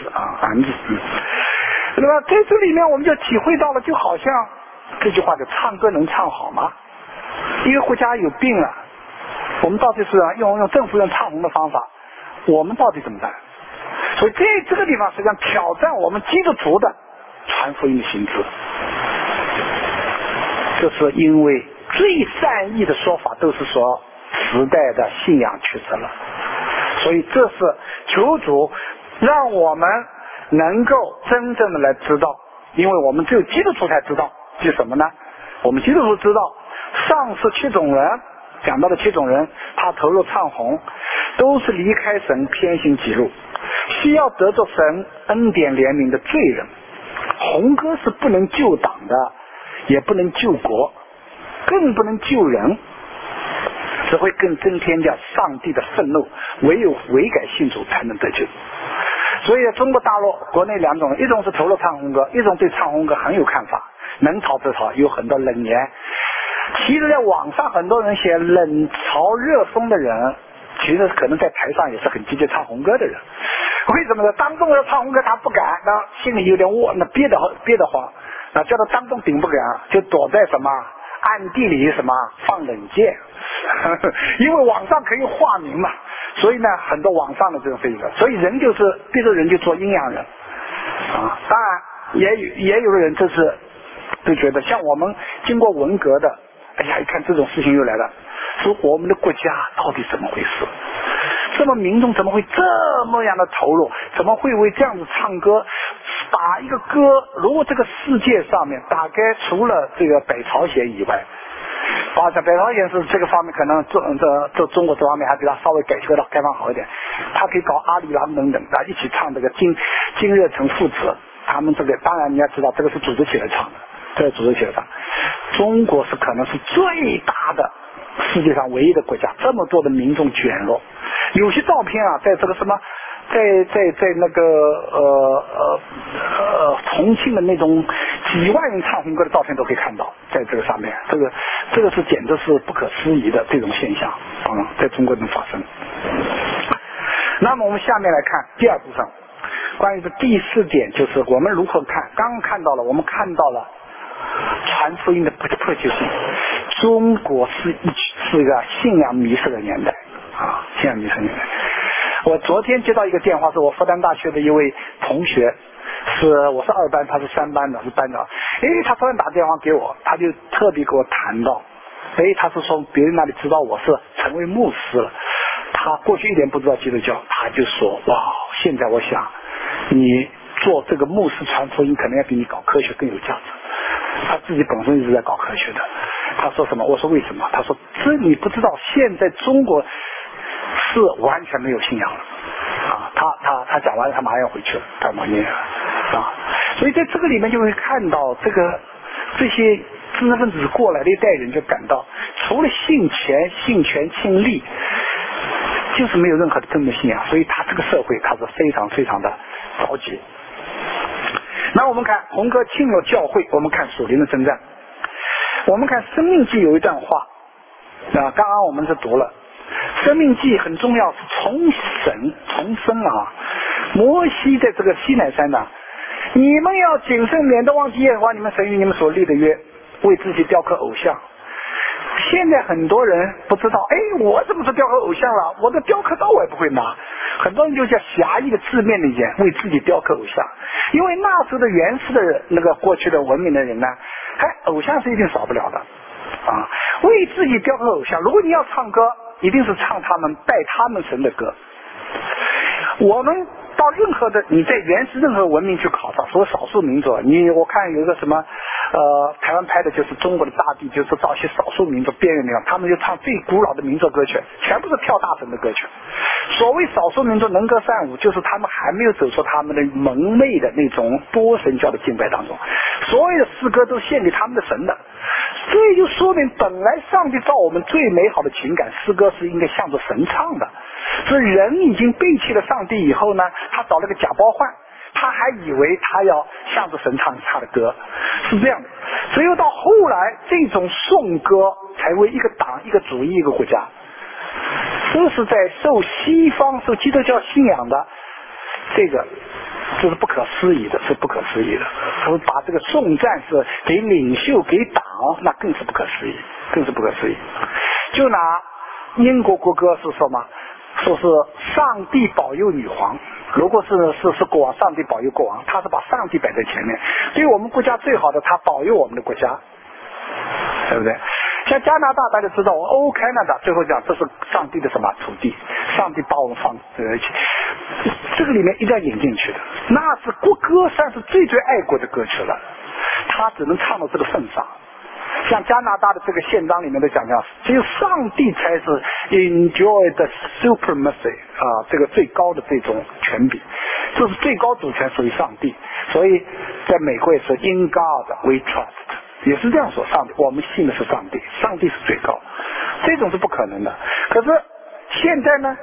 那么在这里面我们就体会到了，就好像这句话的唱歌能唱好吗？一个国家有病了，我们到底是用政府用唱红的方法，我们到底怎么办？所以这个地方实际上挑战我们基督徒的传福音的心智，这是因为最善意的说法都是说时代的信仰缺失了，所以这是求主让我们能够真正的来知道，因为我们只有基督徒才知道是什么呢？我们基督徒知道上述7种人讲到的7种人，他投入唱红，都是离开神偏行己路，需要得着神恩典怜悯的罪人。红歌是不能救党的，也不能救国，更不能救人，只会更增添着上帝的愤怒，唯有悔改信主才能得救。所以中国大陆国内2种人，一种是投入唱红歌，一种对唱红歌很有看法，能吵则吵，有很多冷言。其实在网上很多人写冷嘲热讽的人，其实可能在台上也是很积极唱红歌的人。为什么呢？当众要唱红歌他不敢，那心里有点窝，那憋得慌，那叫他当众顶不敢，就躲在什么暗地里什么放冷箭因为网上可以化名嘛，所以呢很多网上的这种非议，所以人就是逼着人就做阴阳人啊。当然也有的人就是就觉得像我们经过文革的，哎呀一看这种事情又来了，说我们的国家到底怎么回事，这么民众怎么会这么样的投入，怎么会为这样子唱歌，把一个歌，如果这个世界上面大概除了这个北朝鲜以外，北朝鲜是这个方面可能中国这方面还比他稍微改革到开放好一点，他可以搞阿里郎等等的一起唱这个金日成父子，他们这个当然你要知道这个是组织起来唱的，这个组织起来唱。中国是可能是最大的世界上唯一的国家，这么多的民众卷入，有些照片啊，在这个什么，在那个重庆的那种几万人唱红歌的照片都可以看到，在这个上面，这个是简直是不可思议的这种现象在中国能发生。那么我们下面来看第2部分，关于的第4点就是我们如何看，刚刚看到了，我们看到了传福音的迫切性。中国是一个信仰迷失的年代啊，信仰迷失的年代。我昨天接到一个电话，是我复旦大学的一位同学，我是2班，他是3班的，是班长。他突然打电话给我，他就特别给我谈到，他是从别人那里知道我是成为牧师了，他过去一点不知道基督教，他就说哇，现在我想你做这个牧师传福音可能要比你搞科学更有价值。他自己本身一直在搞科学的。他说什么？我说为什么？他说这你不知道，现在中国是完全没有信仰了啊！他讲完，他马上要回去了，他马上啊！所以在这个里面就会看到这些知识分子过来的一代人就感到，除了信钱、信权、信利，就是没有任何的真的信仰，所以他这个社会他是非常非常的着急。那我们看红歌庆祝教会，我们看属灵的征战。我们看生命记有一段话刚刚我们是读了，生命记很重要，是重生啊。摩西在这个西乃山呢，你们要谨慎，免得忘记耶和华你们神与你们所立的约，为自己雕刻偶像。现在很多人不知道，我怎么是雕刻偶像了？我的雕刻刀我也不会拿。很多人就叫狭义的字面理解，为自己雕刻偶像。因为那时候的原始的人，那个过去的文明的人呢，偶像是一定少不了的啊。为自己雕刻偶像，如果你要唱歌，一定是唱他们拜他们神的歌。我们到任何的你在原始任何文明去考察，所谓少数民族，我看有一个什么台湾拍的就是中国的大地，就是找些少数民族边缘地方，他们就唱最古老的民族歌曲，全部是跳大神的歌曲。所谓少数民族能歌善舞，就是他们还没有走出他们的蒙昧的那种多神教的敬拜当中，所有的诗歌都献给他们的神的。所以就说明本来上帝造我们最美好的情感，诗歌是应该向着神唱的。是人已经背弃了上帝以后呢，他找了个假包换，他还以为他要向着神唱他的歌，是这样的。只有到后来这种颂歌才为一个党、一个主义、一个国家。这是在受西方受基督教信仰的这是不可思议的，是不可思议的。他们把这个颂赞是给领袖给党，那更是不可思议，更是不可思议。就拿英国国歌是什么？说是上帝保佑女皇，如果是国王，上帝保佑国王，他是把上帝摆在前面。对我们国家最好的，他保佑我们的国家，对不对？像加拿大大家知道，Oh Canada， 最后讲这是上帝的什么土地，上帝把我们放在一起，这个里面一定要引进去的。那是国歌算是最最爱国的歌曲了，他只能唱到这个份上。 像加拿大的这个宪章里面的讲讲，只有上帝才是 enjoy the supremacy 这个最高的这种权柄，这是最高主权属于上帝。所以在美国也是 in God we trust， 也是这样说，上帝我们信的是上帝，上帝是最高，这种是不可能的。可是现在呢，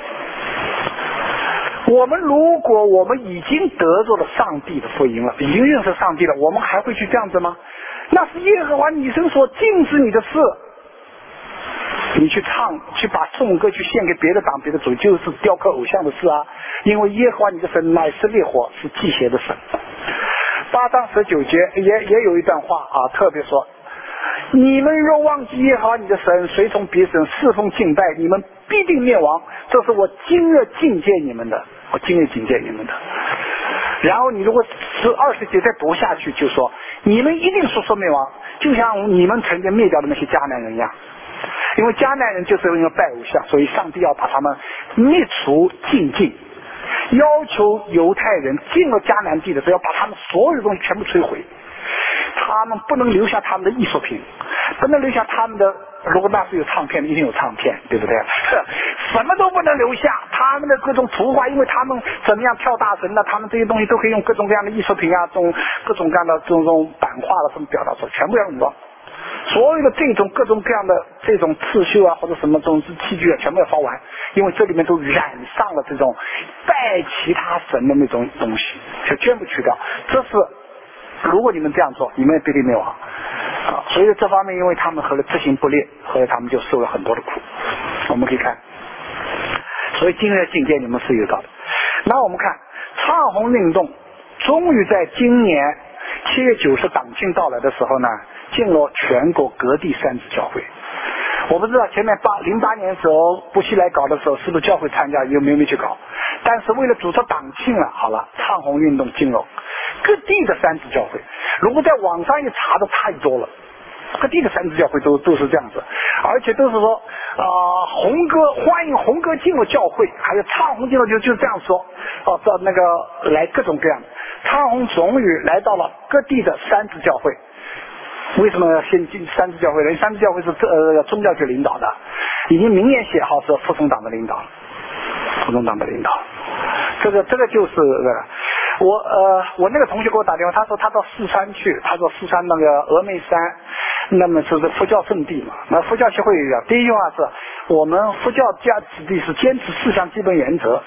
我们如果我们已经得着了上帝的福音了，已经认识上帝了，我们还会去这样子吗？那是耶和华你神所禁止你的事，你去唱，去把颂歌去献给别的党别的主，就是雕刻偶像的事啊。因为耶和华你的神乃是烈火，是忌邪的神。8章19节也有一段话特别说，你们若忘记耶和华你的神，随从别神侍奉敬拜，你们必定灭亡，这是我今日警戒你们的，我今日警戒你们的。然后你如果是20节再读下去，就说你们一定说灭亡，就像你们曾经灭掉的那些迦南人一样。因为迦南人就是因为拜偶像，所以上帝要把他们灭除尽尽，要求犹太人进了迦南地的时候要把他们所有的东西全部摧毁，他们不能留下他们的艺术品，不能留下他们的，如果那是有唱片一定有唱片，对不对？什么都不能留下，他们的各种图画，因为他们怎么样跳大神呢，他们这些东西都可以用各种各样的艺术品各种各样的这种版画的什么表达出来，全部要用到。所有的这种各种各样的这种刺绣或者什么这种器具全部要烧完，因为这里面都染上了这种拜其他神的那种东西，就全部去掉。这是如果你们这样做，你们也必定灭亡所以这方面因为他们后来执行不力，后来他们就受了很多的苦。我们可以看，所以今日警戒你们是有道的。那我们看唱红运动终于在今年7月90党庆到来的时候呢，进入全国各地三支教会。我不知道前面08年的时候布希来搞的时候是不是教会参加，有没有去搞，但是为了组织党庆了，好了，唱红运动进入各地的三支教会。如果在网上一查的太多了，各地的三支教会都是这样子，而且都是说红歌欢迎红歌进入教会，还有唱红进入就这样说到那个来各种各样的唱红终于来到了各地的三支教会。为什么要先进三支教会呢？三支教会是宗教局领导的，已经明年写好是复兴党的领导，复兴党的领导。这个就是我那个同学给我打电话，他说他到四川去，他说四川那个峨眉山，那么是佛教圣地嘛。那佛教协会讲，第一句话是我们佛教家子弟是坚持4项基本原则。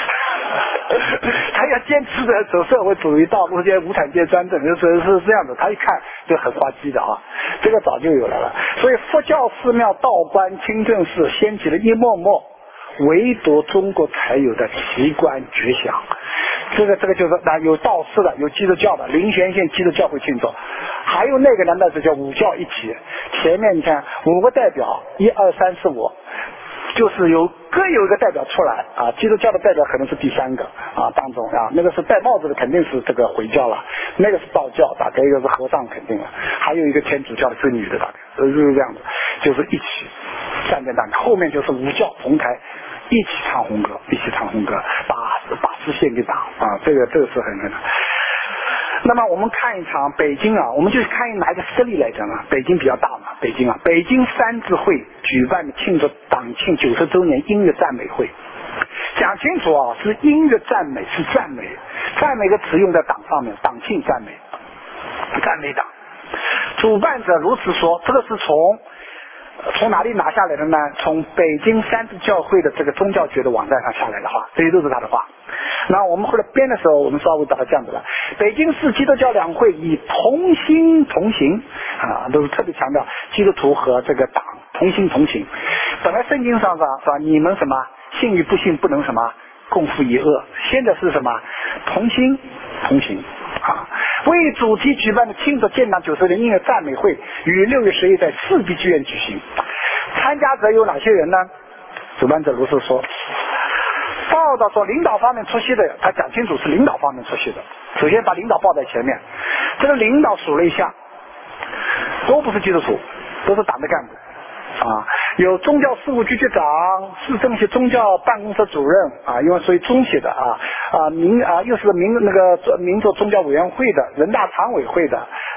他要坚持的走社会主义道路，无产阶专政，是这样的。他一看就很滑稽的这个早就有来了。所以佛教寺庙道观清正寺掀起了一幕幕唯独中国才有的奇观绝响。这个就是有道士的，有基督教的，灵泉县基督教会庆祝，还有那个呢，那是叫五教一起。前面你看5个代表，1、2、3、4、5。就是各有一个代表出来基督教的代表可能是第3个当中那个是戴帽子的肯定是这个回教了，那个是道教，大概一个是和尚肯定了，还有一个天主教的是女的，大概是这样子，就是一起站在那里，后面就是五教同台一起唱红歌，把视线给挡这个是很那么我们看一场北京我们就看哪一个实例来讲北京比较大嘛，北京三支会举办的庆祝党庆90周年音乐赞美会，讲清楚是音乐赞美，是赞美的词用在党上面，党庆赞美党。主办者如此说，这个是从哪里拿下来的呢？从北京三支教会的这个宗教局的网站上下来的话，这些都是他的话。那我们后来编的时候，我们稍微把它这样子了。北京市基督教两会以同心同行都是特别强调基督徒和这个党同心同行。本来圣经上是吧，你们什么信与不信不能什么共赴一恶，现在是什么同心同行为主题举办的庆祝建党90年音乐赞美会于6月11日在4B剧院举行。参加者有哪些人呢？主办者如是说，报道说领导方面出席的，他讲清楚是领导方面出席的。首先把领导报在前面，这个领导数了一下，都不是基督徒，都是党的干部有宗教事务局局长，市政协宗教办公室主任因为属于中协的又是民族宗教委员会的，人大常委会的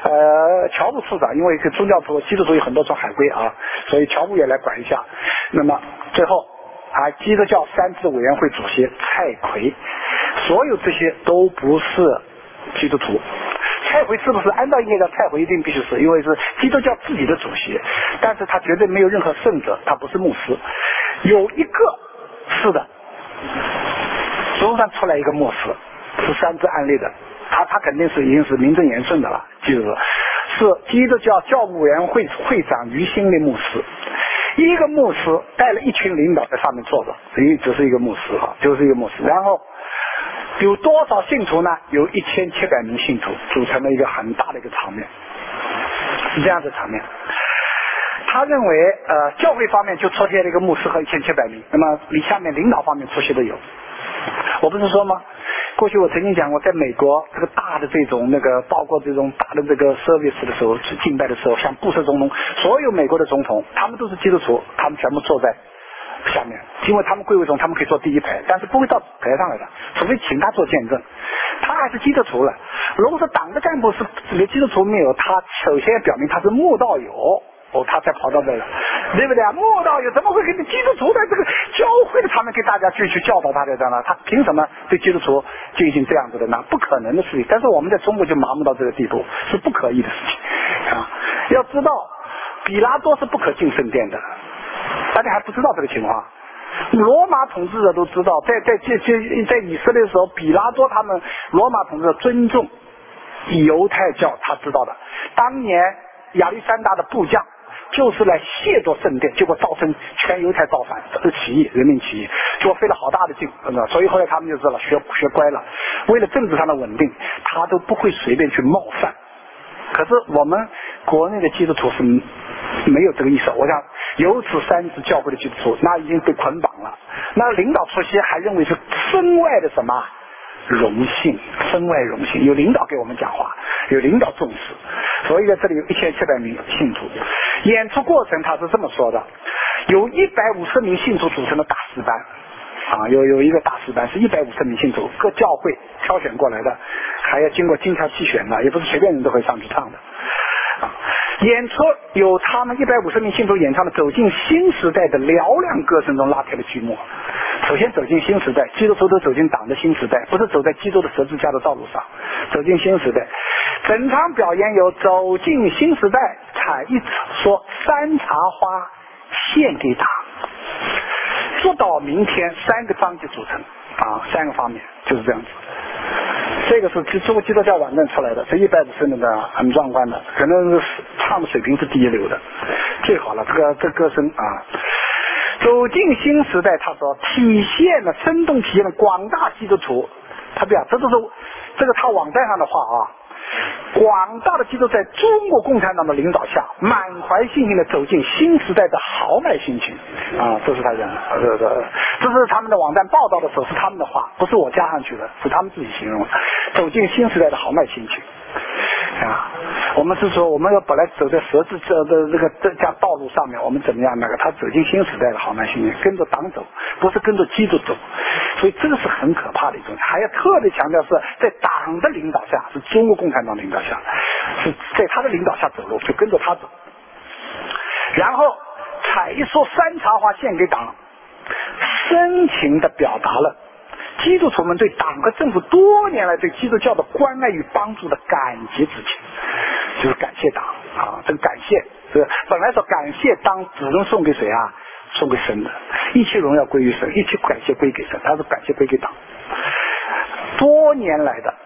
侨务处长，因为宗教徒基督徒有很多种海归啊，所以侨务也来管一下。那么最后基督教三自委员会主席蔡奎，所有这些都不是基督徒。蔡奎是不是按照应该叫蔡奎一定必须是，因为是基督教自己的主席，但是他绝对没有任何圣者，他不是牧师。有一个是的，中山出来一个牧师，是三自案例的，他肯定是已经是名正言顺的了，是基督教教务委员会会长于新的牧师。一个牧师带了一群领导在上面坐着，只是一个牧师就是一个牧师。然后有多少信徒呢？有1700名信徒，组成了一个很大的一个场面，是这样的场面。他认为教会方面就出现了一个牧师和1700名，那么下面领导方面出席的有，我不是说吗？过去我曾经讲过，在美国这个大的这种包括这种大的这个 service 的时候，敬拜的时候，像布什总统，所有美国的总统他们都是基督徒，他们全部坐在下面，因为他们贵为总，他们可以坐第一排，但是不会到台上来的，除非请他做见证。他还是基督徒了。如果说党的干部是连基督徒没有，他首先表明他是慕道友，他才跑到这了，对不对啊？慕道友怎么会给你基督徒的这个教会的他们给大家去教导他的呢？他凭什么对基督徒进行这样子的呢？不可能的事情。但是我们在中国就麻木到这个地步，是不可以的事情啊！要知道，比拉多是不可进圣殿的，大家还不知道这个情况。罗马统治者都知道，在以色列的时候，比拉多他们罗马统治者尊重犹太教，他知道的。当年亚历山大的部将就是来亵渎圣殿，结果造成全犹太造反，起义，人民起义，结果费了好大的劲，所以后来他们就知道了，学乖了。为了政治上的稳定，他都不会随便去冒犯。可是我们国内的基督徒是没有这个意识，我想由此三自教会的基督徒那已经被捆绑了。那领导出席还认为是分外的什么荣幸，分外荣幸，有领导给我们讲话，有领导重视。所以在这里有1700名信徒。演出过程他是这么说的，有150名信徒组成的大师班有一个大师班是150名信徒，各教会挑选过来的，还要经过精挑细选的，也不是随便人都会上去唱的演出有他们150名信徒演唱的走进新时代的嘹亮歌声中拉开了序幕。首先走进新时代，基督徒都走进党的新时代，不是走在基督的十字架的道路上，走进新时代。整场表演有走进新时代，采一说山茶花献给党，说到明天3个章节组成3个方面，就是这样子。这个是中国基督教网站出来的，这150名的很壮观的，可能是唱的水平是第一流的，最好了。这歌声走进新时代，他说生动体现了广大基督徒，他表这都是这个他网站上的话广大的基督徒在中国共产党的领导下，满怀信心的走进新时代的豪迈心情这是他讲的，这是他们的网站报道的时候是他们的话，不是我加上去的，是他们自己形容的，走进新时代的豪迈心情我们是说我们要本来走在十字架的这条道路上面，我们怎么样他走进新时代的豪迈心情，跟着党走，不是跟着基督走，所以这个是很可怕的一种，还要特别强调是在党的领导下，是中国共产党领导下，是在他的领导下走路，就跟着他走。然后采一束山茶花献给党，深情地表达了基督徒们对党和政府多年来对基督教的关爱与帮助的感激之情，就是感谢党这个感谢，本来说感谢党只能送给谁送给神的，一切荣耀归于神，一切感谢归给神，他是感谢归给党。多年来的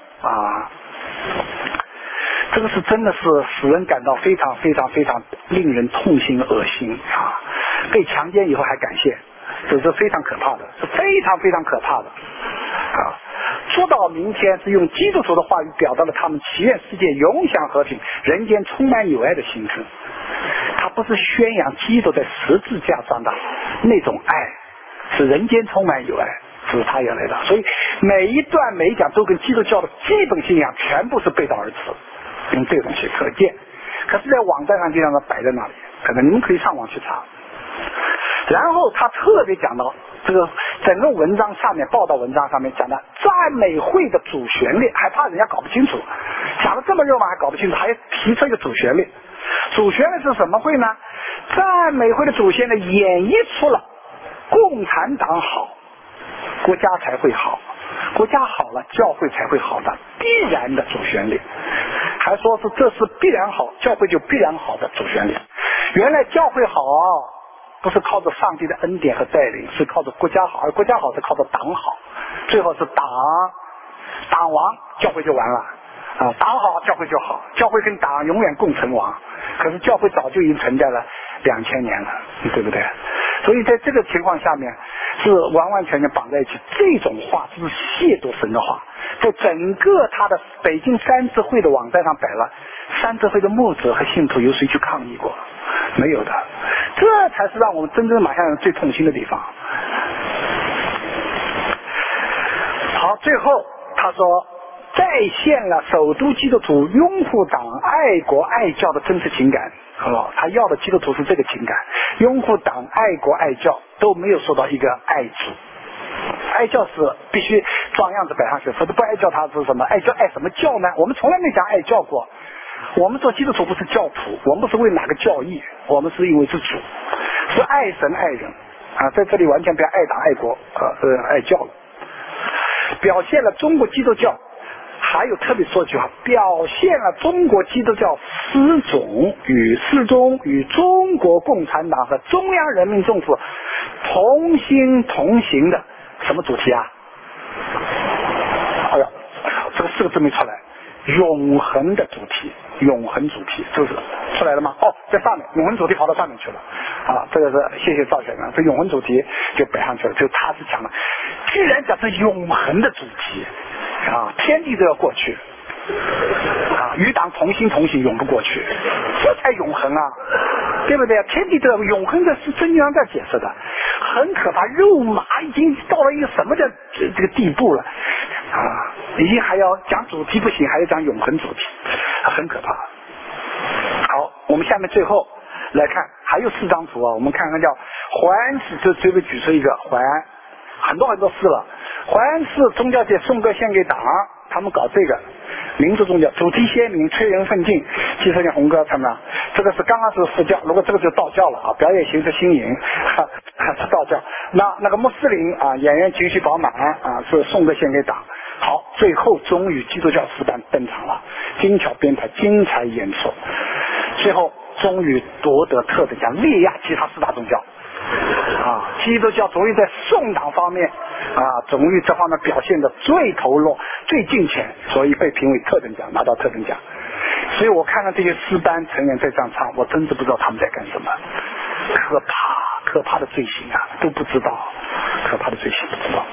这个是真的是使人感到非常非常非常令人痛心恶心被强奸以后还感谢，这是非常可怕的，是非常非常可怕的说到明天是用基督徒的话语表达了他们祈愿世界永享和平，人间充满友爱的心声。他不是宣扬基督在十字架上的那种爱，是人间充满友爱，是他原来的。所以每一段每一讲都跟基督教的基本信仰全部是背道而驰，用这个东西可见。可是在网站上就让它摆在那里，可能你们可以上网去查。然后他特别讲到这个整个文章上面报道文章上面讲的赞美会的主旋律，还怕人家搞不清楚，讲的这么热闹还搞不清楚，还提出一个主旋律。主旋律是什么会呢？赞美会的主旋律演绎出了共产党好，国家才会好，国家好了，教会才会好的必然的主旋律。还说是这是必然好，教会就必然好的主旋律。原来教会好不是靠着上帝的恩典和带领，是靠着国家好，而国家好是靠着党好，最后是党亡，教会就完了啊！党好，教会就好，教会跟党永远共存亡。可是教会早就已经存在了2000年了，对不对？所以在这个情况下面是完完全全绑在一起，这种话是亵渎神的话，在整个他的北京三自会的网站上摆了，三自会的牧者和信徒有谁去抗议过？没有的。这才是让我们真正马上人最痛心的地方。好，最后他说再现了首都基督徒拥护党、爱国爱教的真实情感。他要的基督徒是这个情感，拥护党、爱国爱教，都没有说到一个爱主。爱教是必须装样子摆上去，否则不爱教他是什么？爱教爱什么教呢？我们从来没讲爱教过。我们做基督徒不是教徒，我们不是为哪个教义，我们是因为是主，是爱神爱人啊，在这里完全不要爱党爱国爱教了。表现了中国基督教，还有特别说一句话，表现了中国基督教始终与中国共产党和中央人民政府同心同行的什么主题啊？哎呀，这个4个字没出来，永恒的主题，永恒主题就是出来了吗？在上面，永恒主题跑到上面去了啊！这个是谢谢赵先生，这永恒主题就摆上去了，就他是讲了，既然讲是永恒的主题啊，天地都要过去啊，与党同心同行永不过去，这才永恒啊，对不对？天地都要永恒的是真阳在解释的，很可怕，肉麻已经到了一个什么的这个地步了啊！已经还要讲主题不行，还要讲永恒主题，很可怕。好，我们下面最后来看，还有4张图啊，我们看看叫环视，这随便举出一个环，很多事了。环视宗教界颂歌献给党，他们搞这个民族宗教，主题鲜明，催人奋进，汽车跟红歌，看到没有？这个是刚刚是佛教，如果这个就道教了啊，表演形式新颖，是道教。那个穆斯林啊，演员情绪饱满啊，是颂歌献给党。好，最后终于基督教诗班登场了，精巧编排，精彩演出，最后终于夺得特等奖，力压其他4大宗教啊！基督教终于在颂党方面啊，终于这方面表现的最投入、最尽全，所以被评为特等奖，拿到特等奖。所以我看到这些诗班成员在这样唱，我真的不知道他们在干什么，可怕的罪行啊，都不知道，可怕的罪行不知道。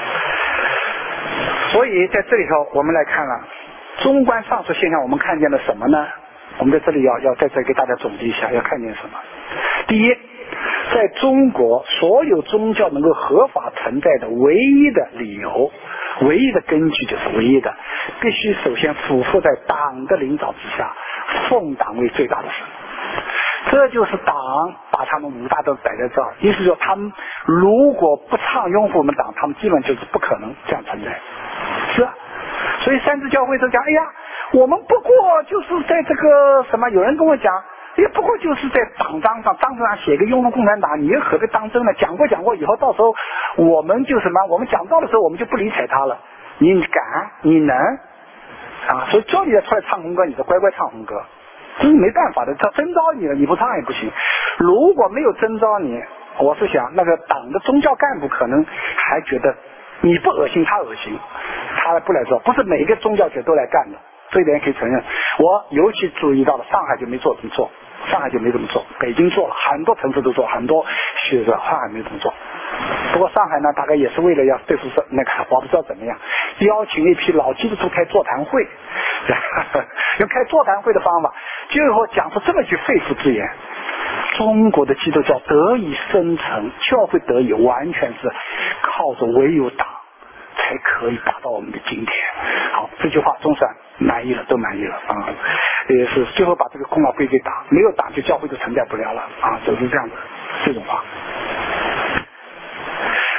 所以在这里头我们来看了，纵观上述现象，我们看见了什么呢？我们在这里要在这里给大家总结一下，要看见什么？第一，在中国所有宗教能够合法存在的唯一的理由，唯一的根据就是唯一的，必须首先俯伏在党的领导之下，奉党为最大的神。这就是党把他们5大都摆在这儿，意思说他们如果不唱拥护我们党，他们基本就是不可能这样存在。是啊，所以三自教会都讲，哎呀，我们不过就是在这个什么，有人跟我讲，也不过就是在党章上写个拥护共产党，你又何必当真呢？讲过以后，到时候我们就什么，我们讲到的时候我们就不理睬他了。你敢，你能啊？所以叫你出来唱红歌，你就乖乖唱红歌，这是没办法的，他征召你了，你不唱也不行。如果没有征召你，我是想那个党的宗教干部可能还觉得你不恶心他恶心，他不来做，不是每个宗教界都来干的，这一点可以承认。我尤其注意到了上海就没这么做，上海就没这么做，北京做了，很多城市都做，很多学者上海没这么做。不过上海呢，大概也是为了要对付那个，我不知道怎么样，邀请一批老基督徒开座谈会，用开座谈会的方法，最后讲出这么句肺腑之言：中国的基督教得以生成，教会得以完全是靠着唯有党才可以达到我们的今天。好，这句话总算满意了，都满意了啊！也是最后把这个功劳归给党，没有党就教会就存在不了了啊！就是这样的这种话。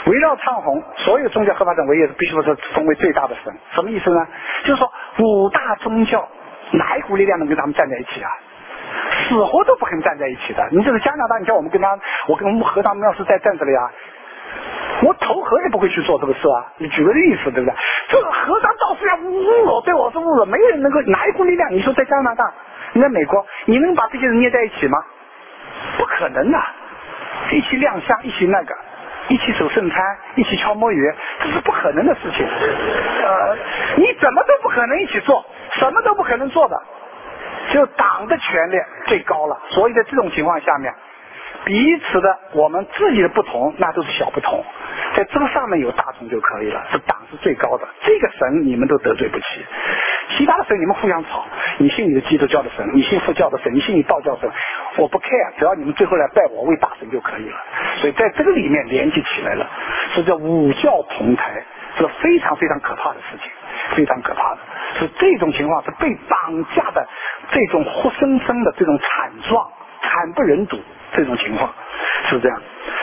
围绕唱红，所有宗教合法者为业必须是封为最大的神。什么意思呢？就是说五大宗教哪一股力量能跟他们站在一起啊？死活都不肯站在一起的。你这个加拿大，你叫我们跟我们和尚庙是在站这里啊，我投河也不会去做这个事啊。你举个例子，对不对？这个和尚到处要侮辱我，对我是侮辱，没人能够哪一股力量？你说在加拿大，你在美国，你能把这些人捏在一起吗？不可能啊！一起亮相，一起那个，一起守圣餐，一起敲摸鱼，这是不可能的事情。你怎么都不可能一起做，什么都不可能做的。只有党的权力最高了，所以在这种情况下面，彼此的我们自己的不同，那都是小不同，在这个上面有大同就可以了，是党是最高的，这个神你们都得罪不起，其他的神你们互相吵，你信你的基督教的神，你信佛教的神，你信你道教神，我不 care， 只要你们最后来拜我为大神就可以了。所以在这个里面连接起来了，是叫五教同台，是非常非常可怕的事情，非常可怕的。是这种情况是被绑架的这种活生生的这种惨状，惨不忍睹，这种情况是这样。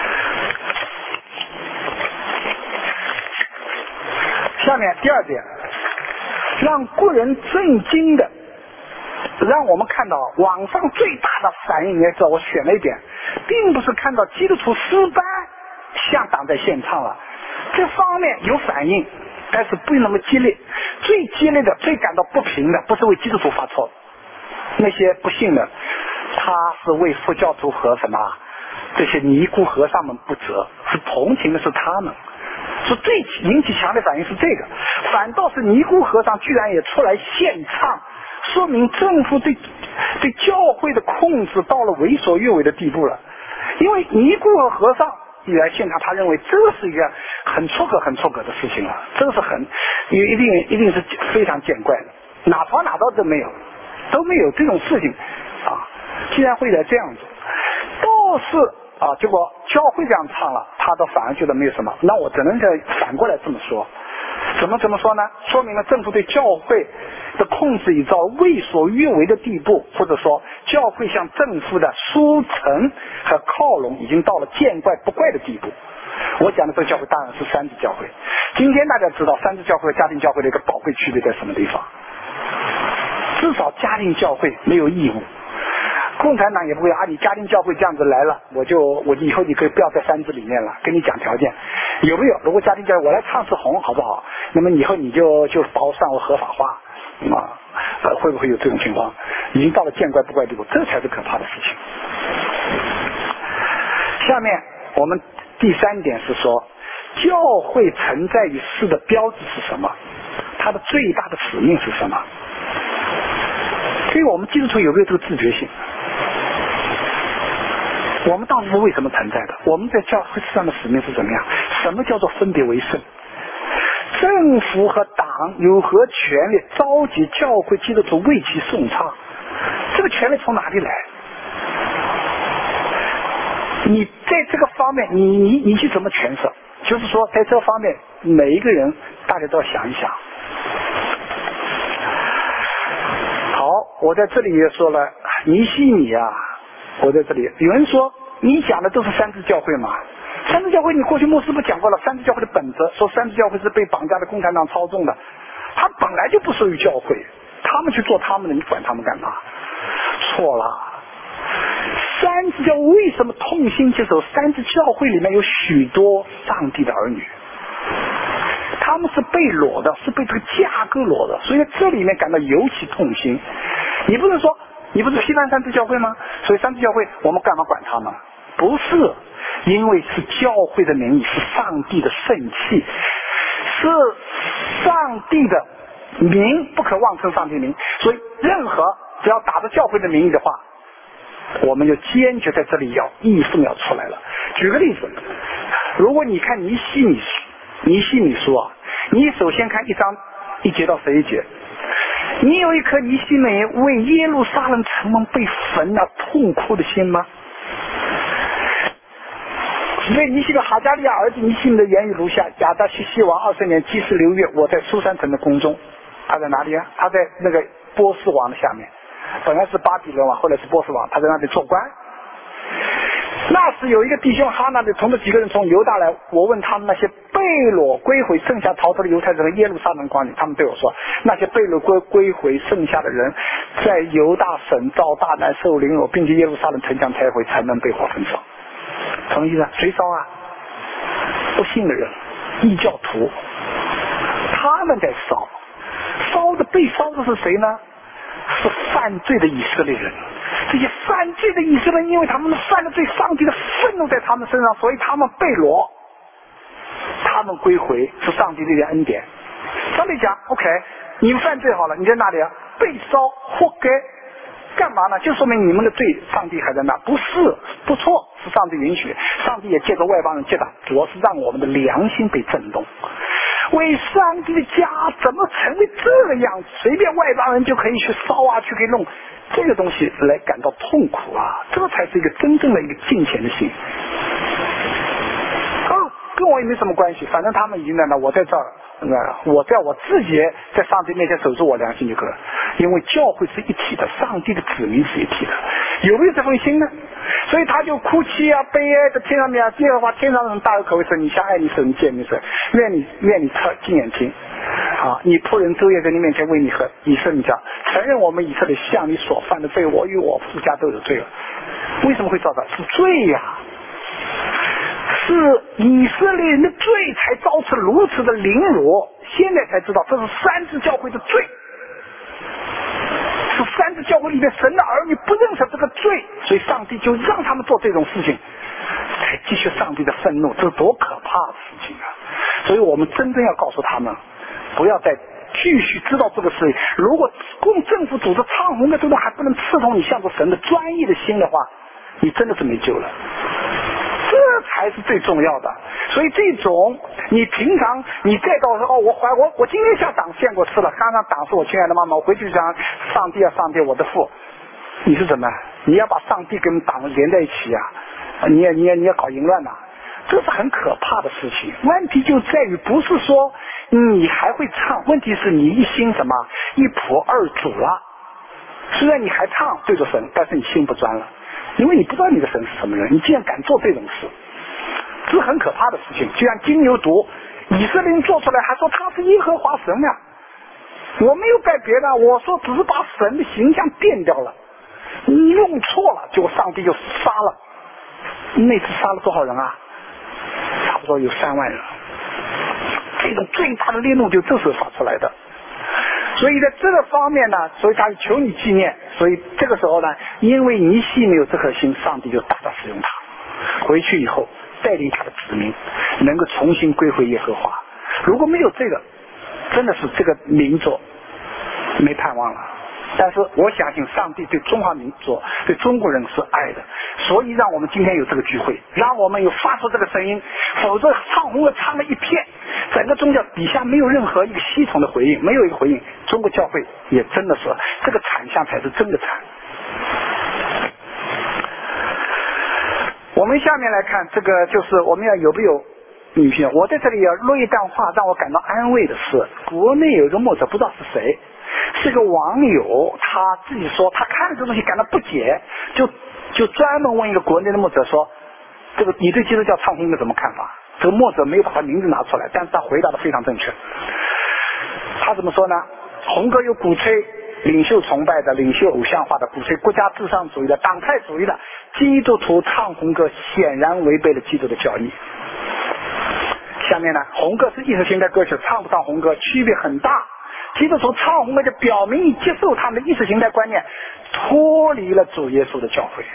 下面第二点，让国人震惊的，让我们看到网上最大的反应，你也知道我选了一点，并不是看到基督徒诗班向党在献唱了，这方面有反应，但是不那么激烈。最激烈的、最感到不平的，不是为基督徒发错，那些不信的，他是为佛教徒和什么这些尼姑和尚们不责，是同情的是他们。所以最引起强烈反应是这个，反倒是尼姑和尚居然也出来献唱，说明政府对教会的控制到了为所欲为的地步了。因为尼姑和和尚一来献唱，他认为这是一个很错格的事情了，这个是一定是非常见怪的，哪朝哪道都没有这种事情啊！既然会来这样子，倒是结果教会这样唱了，他倒反而觉得没有什么。那我只能反过来这么说，怎么说呢？说明了政府对教会的控制已到为所欲为的地步，或者说教会向政府的输诚和靠拢已经到了见怪不怪的地步。我讲的这个教会当然是三自教会。今天大家知道三自教会和家庭教会的一个宝贵区别在什么地方？至少家庭教会没有义务，共产党也不会你家庭教会这样子来了，我以后你可以不要在三自里面了，跟你讲条件有没有？如果家庭教会我来唱是红好不好？那么以后你就把我算为合法化会不会有这种情况？已经到了见怪不怪地步，这才是可怕的事情。下面我们第三点是说，教会存在于世的标志是什么？它的最大的使命是什么？所以我们基督徒有没有这个自觉性？我们到底是为什么存在的？我们在教会上的使命是怎么样？什么叫做分别为圣？政府和党有何权利召集教会基督徒为其颂唱？这个权利从哪里来？你在这个方面你去怎么诠释？就是说在这方面每一个人大家都要想一想。好，我在这里也说了尼西米我在这里有人说你讲的都是三自教会嘛？三自教会你过去牧师不讲过了，三自教会的本质，说三自教会是被绑架的共产党操纵的，他本来就不属于教会，他们去做他们的，你管他们干嘛？错了。三自教为什么痛心疾首？三自教会里面有许多上帝的儿女，他们是被裸的，是被这个价格裸的，所以在这里面感到尤其痛心。你不能说你不是批判三自教会吗？所以三自教会我们干嘛管他们？不是，因为是教会的名义，是上帝的圣器，是上帝的名，不可妄称上帝名，所以任何只要打着教会的名义的话，我们就坚决在这里义愤要出来了。举个例子，如果你看尼西米书你首先看一节到11节，你有一颗尼西米为耶路撒冷城门被焚痛哭的心吗？所以尼西米哈加利亚儿子尼西米的言语如下：亚达西西王20年基时6月，我在苏珊城的宫中。他在哪里啊？他在那个波斯王的下面，本来是巴比伦王，后来是波斯王，他在那里做官。 那时有一个弟兄哈拿的同着几个人从犹大来，我问他们那些被掳归回剩下逃脱的犹太人和耶路撒冷光景，他们对我说，那些被掳归回剩下的人在犹大省遭大难受凌辱，并且耶路撒冷城墙拆毁，才能被火焚烧。什么意思？谁烧啊？不信的人，异教徒，他们在烧。烧的被烧的是谁呢？是犯罪的以色列人。这些犯罪的以色列人，因为他们犯了罪，上帝的愤怒在他们身上，所以他们被掳，他们归回，是上帝这个恩典。上帝讲 OK， 你们犯罪好了，你在哪里啊？被烧，活该。干嘛呢？就说明你们的罪，上帝还在那。不是不错，是上帝允许，上帝也借着外邦人接打，主要是让我们的良心被震动。为上帝的家怎么成为这个样子？随便外邦人就可以去烧啊，去给弄这个东西来感到痛苦啊！这才是一个真正的一个敬虔的心。跟我也没什么关系，反正他们已经在那，我在这儿，我在我自己在上帝面前守住我良心就可以了。因为教会是一体的，上帝的子民是一体的，有没有这份心呢？所以他就哭泣啊，悲哀的天上面啊，耶和华天上人大有可为说，你相爱你手，你见你手，愿你亲眼听啊！你仆人昼夜在你面前为你和以色列家承认我们以色列向你所犯的罪，我与我父家都有罪了。为什么会造成？是罪呀！是以色列人的罪才造成如此的凌辱，现在才知道这是三支教会的罪，是三支教会里面神的儿女不认识这个罪，所以上帝就让他们做这种事情，才继续上帝的愤怒，这是多可怕的事情啊！所以我们真正要告诉他们，不要再继续知道这个事情。如果共政府组织唱红的这种还不能刺痛你向着神的专一的心的话，你真的是没救了。这才是最重要的。所以这种你平常你再告诉我今天下党献过吃了，刚刚党是我亲爱的妈妈，我回去想上帝啊上帝我的父，你是什么？你要把上帝跟党连在一起啊？你也搞淫乱呐？这是很可怕的事情。问题就在于不是说你还会唱，问题是你一心什么一仆二主了。虽然你还唱对着神，但是你心不专了，因为你不知道你的神是什么人，你竟然敢做这种事，这是很可怕的事情。就像金牛犊，以色列人做出来还说他是耶和华神呀，我没有拜别的，我说只是把神的形象变掉了，你用错了，结果上帝就杀了。那次杀了多少人啊？差不多有3万人。这种最大的烈怒就这时候发出来的。所以在这个方面呢，所以他求你纪念。所以这个时候呢，因为尼西没有这颗心，上帝就大大使用他。回去以后带领他的子民能够重新归回耶和华。如果没有这个，真的是这个民族没盼望了。但是我相信上帝对中华民族对中国人是爱的，所以让我们今天有这个聚会，让我们有发出这个声音。否则唱红了唱了一片，整个宗教底下没有任何一个系统的回应，没有一个回应，中国教会也真的是这个惨象才是真的惨。我们下面来看这个，就是我们要有没有女性。我在这里要录一段话，让我感到安慰的是，国内有一个牧者，不知道是谁，是个网友，他自己说他看了这东西感到不解，就专门问一个国内的牧者说，这个你对基督教唱红歌怎么看法？这个牧者没有把他名字拿出来，但是他回答的非常正确。他怎么说呢？红歌有鼓吹领袖崇拜的、领袖偶像化的，鼓吹国家至上主义的、党派主义的，基督徒唱红歌显然违背了基督的教义。下面呢，红歌是意识形态歌曲，唱不唱红歌区别很大。基督徒唱红歌就表明你接受他们的意识形态观念，脱离了主耶稣的教诲。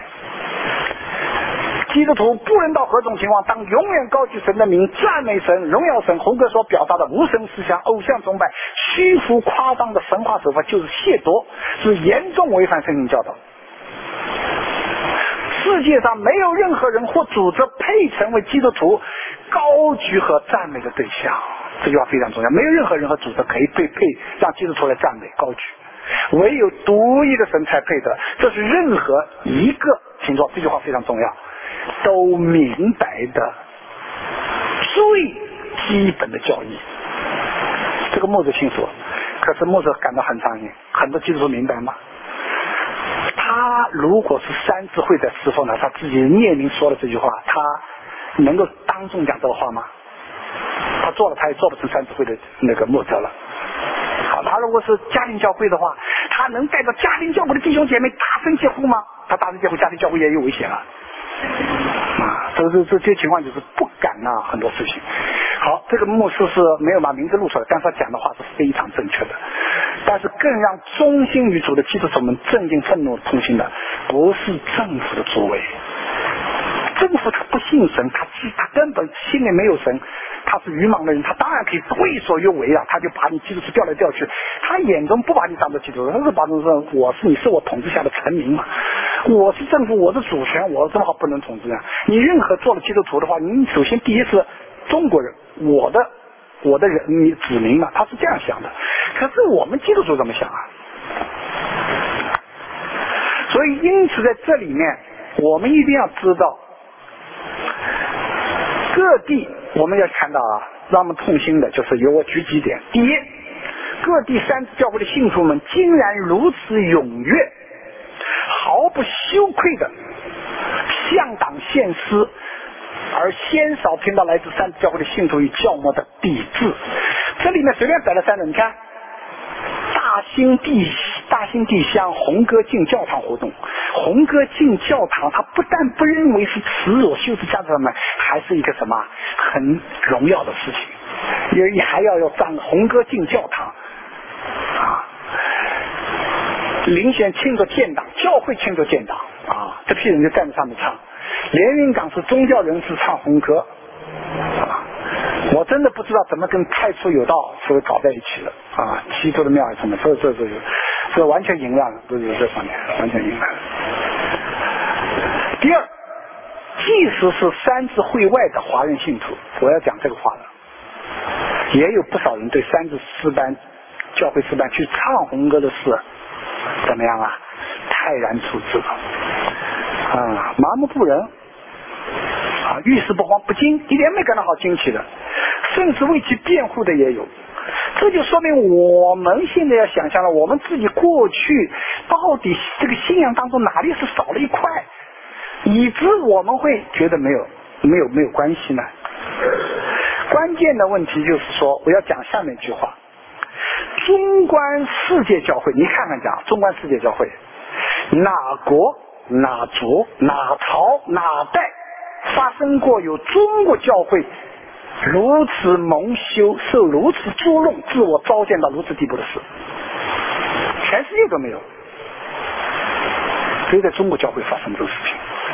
基督徒不论到何种情况，当永远高举神的名，赞美神，荣耀神。红歌所表达的无神思想、偶像崇拜、虚浮夸张的神话手法，就是亵渎，是严重违反圣经教导。世界上没有任何人或组织配成为基督徒高举和赞美的对象，这句话非常重要。没有任何人和组织可以配让基督徒来赞美高举，唯有独一的神才配得。这是任何一个请说，这句话非常重要，都明白的最基本的教义。这个牧者清楚，可是牧者感到很伤心。很多基督徒明白吗？他如果是三智慧的时候呢，他自己念名说了这句话，他能够当众讲这个话吗？他做了，他也做不成三智慧的那个末者了。好，他如果是家庭教会的话，他能带着家庭教会的弟兄姐妹大声疾呼吗？他大声疾呼，家庭教会也有危险了。这些情况就是不敢啊，很多事情。好，这个牧师是没有把名字录出来，但是他讲的话是非常正确的。但是更让忠心于主的基督徒们震惊愤怒痛心的，不是政府的作为。政府他不信神，他根本心里没有神，他是愚盲的人，他当然可以为所欲为啊，他就把你基督徒调来调去，他眼中不把你当作基督徒，他是把你说你是我统治下的臣民嘛，我是政府，我是主权，我怎么好不能统治啊？你任何做了基督徒的话，你首先第一是中国人，我的人，你子民嘛，他是这样想的。可是我们基督徒怎么想啊？所以因此在这里面，我们一定要知道，各地我们要看到啊，让我们痛心的就是有我举几点。第一，各地三自教会的信徒们竟然如此踊跃，毫不羞愧的向党献诗，而鲜少听到来自三自教会的信徒与教牧的抵制。这里面随便摆了三个，你看大兴地乡红歌进教堂活动，红歌进教堂，他不但不认为是耻辱羞耻家长们，还是一个什么很荣耀的事情，也还要让红歌进教堂啊，明显庆祝建党，教会庆祝建党啊，这批人就站在上面唱，连云港是宗教人士唱红歌啊，我真的不知道怎么跟太初有道是搞在一起的啊，基督的庙什么，这完全淫乱了，都是这方面完全淫乱。第二，即使是三自会外的华人信徒，我要讲这个话了，也有不少人对三自诗班教会诗班去唱红歌的事怎么样啊，泰然处之啊，麻木不仁啊，遇事不慌不惊，一点没感到好惊奇的，甚至为其辩护的也有。这就说明我们现在要想象了，我们自己过去到底这个信仰当中哪里是少了一块，以致我们会觉得没有关系呢？关键的问题就是说，我要讲下面一句话：纵观世界教会，你看看讲纵观世界教会，哪国哪族哪朝哪代发生过有中国教会如此蒙羞，受如此捉弄，自我糟践到如此地步的事？全世界都没有，只有在中国教会发生这种事情。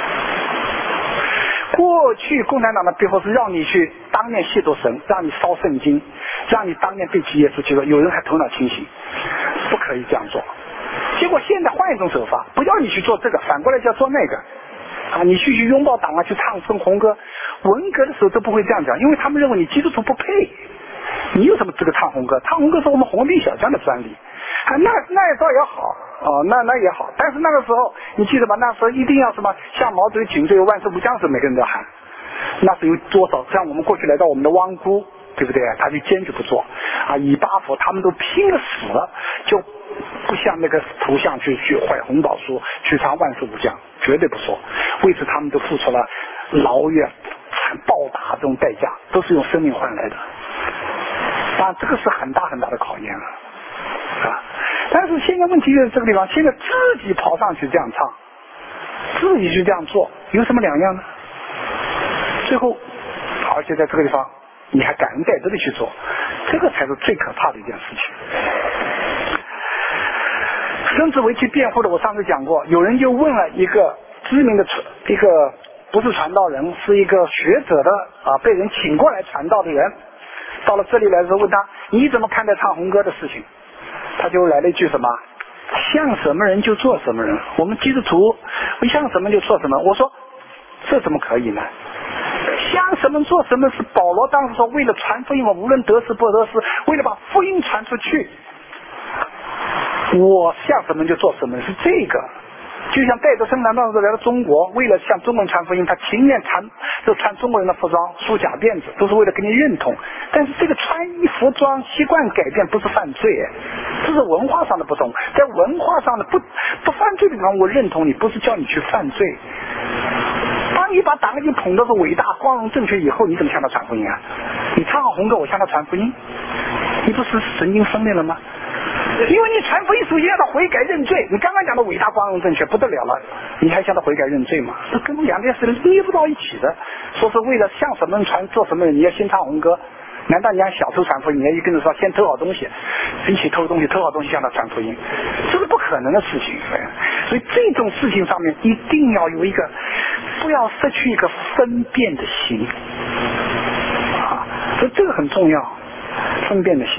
过去共产党的背后是让你去当面亵渎神，让你烧圣经，让你当面背弃耶稣基督，有人还头脑清醒，不可以这样做。结果现在换一种手法，不要你去做这个，反过来就要做那个啊！你去拥抱党啊，去唱声红歌，文革的时候都不会这样讲，因为他们认为你基督徒不配，你有什么资格唱红歌？唱红歌是我们红兵小将的专利啊，那也倒也好哦，那也好。但是那个时候你记得吧？那时候一定要什么向毛主席请罪，万事无疆时，每个人都要喊。那是有多少？像我们过去来到我们的汪辜，对不对？他就坚决不做啊，以巴佛他们都拼了死了，就不向那个图像去怀红宝书，去唱万事无疆，绝对不说。为此他们都付出了劳役、暴打这种代价，都是用生命换来的。当然这个是很大很大的考验了啊！但是现在问题就是这个地方，现在自己跑上去这样唱，自己去这样做，有什么两样呢？最后，而且在这个地方你还感恩戴德的去做，这个才是最可怕的一件事情。甚至为其辩护的，我上次讲过，有人就问了一个知名的一个不是传道人，是一个学者的啊，被人请过来传道的人，到了这里来的时候问他，你怎么看待唱红歌的事情？他就来了一句什么，像什么人就做什么人，我们基督徒像什么就做什么。我说这怎么可以呢？像什么做什么是保罗当时说，为了传福音，我无论得失不得失，为了把福音传出去，我像什么就做什么，是这个。就像戴德生当时来到中国，为了向中国人传福音，他情愿穿中国人的服装，梳假辫子，都是为了给你认同。但是这个穿衣服装习惯改变不是犯罪， 这是文化上的不同。在文化上的不犯罪的地方，我认同你，不是叫你去犯罪。当你把党已经捧到是伟大、光荣、正确以后，你怎么向他传福音啊？你唱好红歌，我向他传福音，你不是神经分裂了吗？因为你传福音首先让他悔改认罪，你刚刚讲的伟大、光荣、正确不得了了，你还向他悔改认罪吗？这根本两件事捏不到一起的。说是为了向什么人传，做什么人，你要先唱红歌。难道你让小偷传福音，你要跟着说先偷好东西，一起偷东西，偷好东西向他传福音，这是不可能的事情。所以这种事情上面一定要有一个，不要失去一个分辨的心啊，所以这个很重要，分辨的心。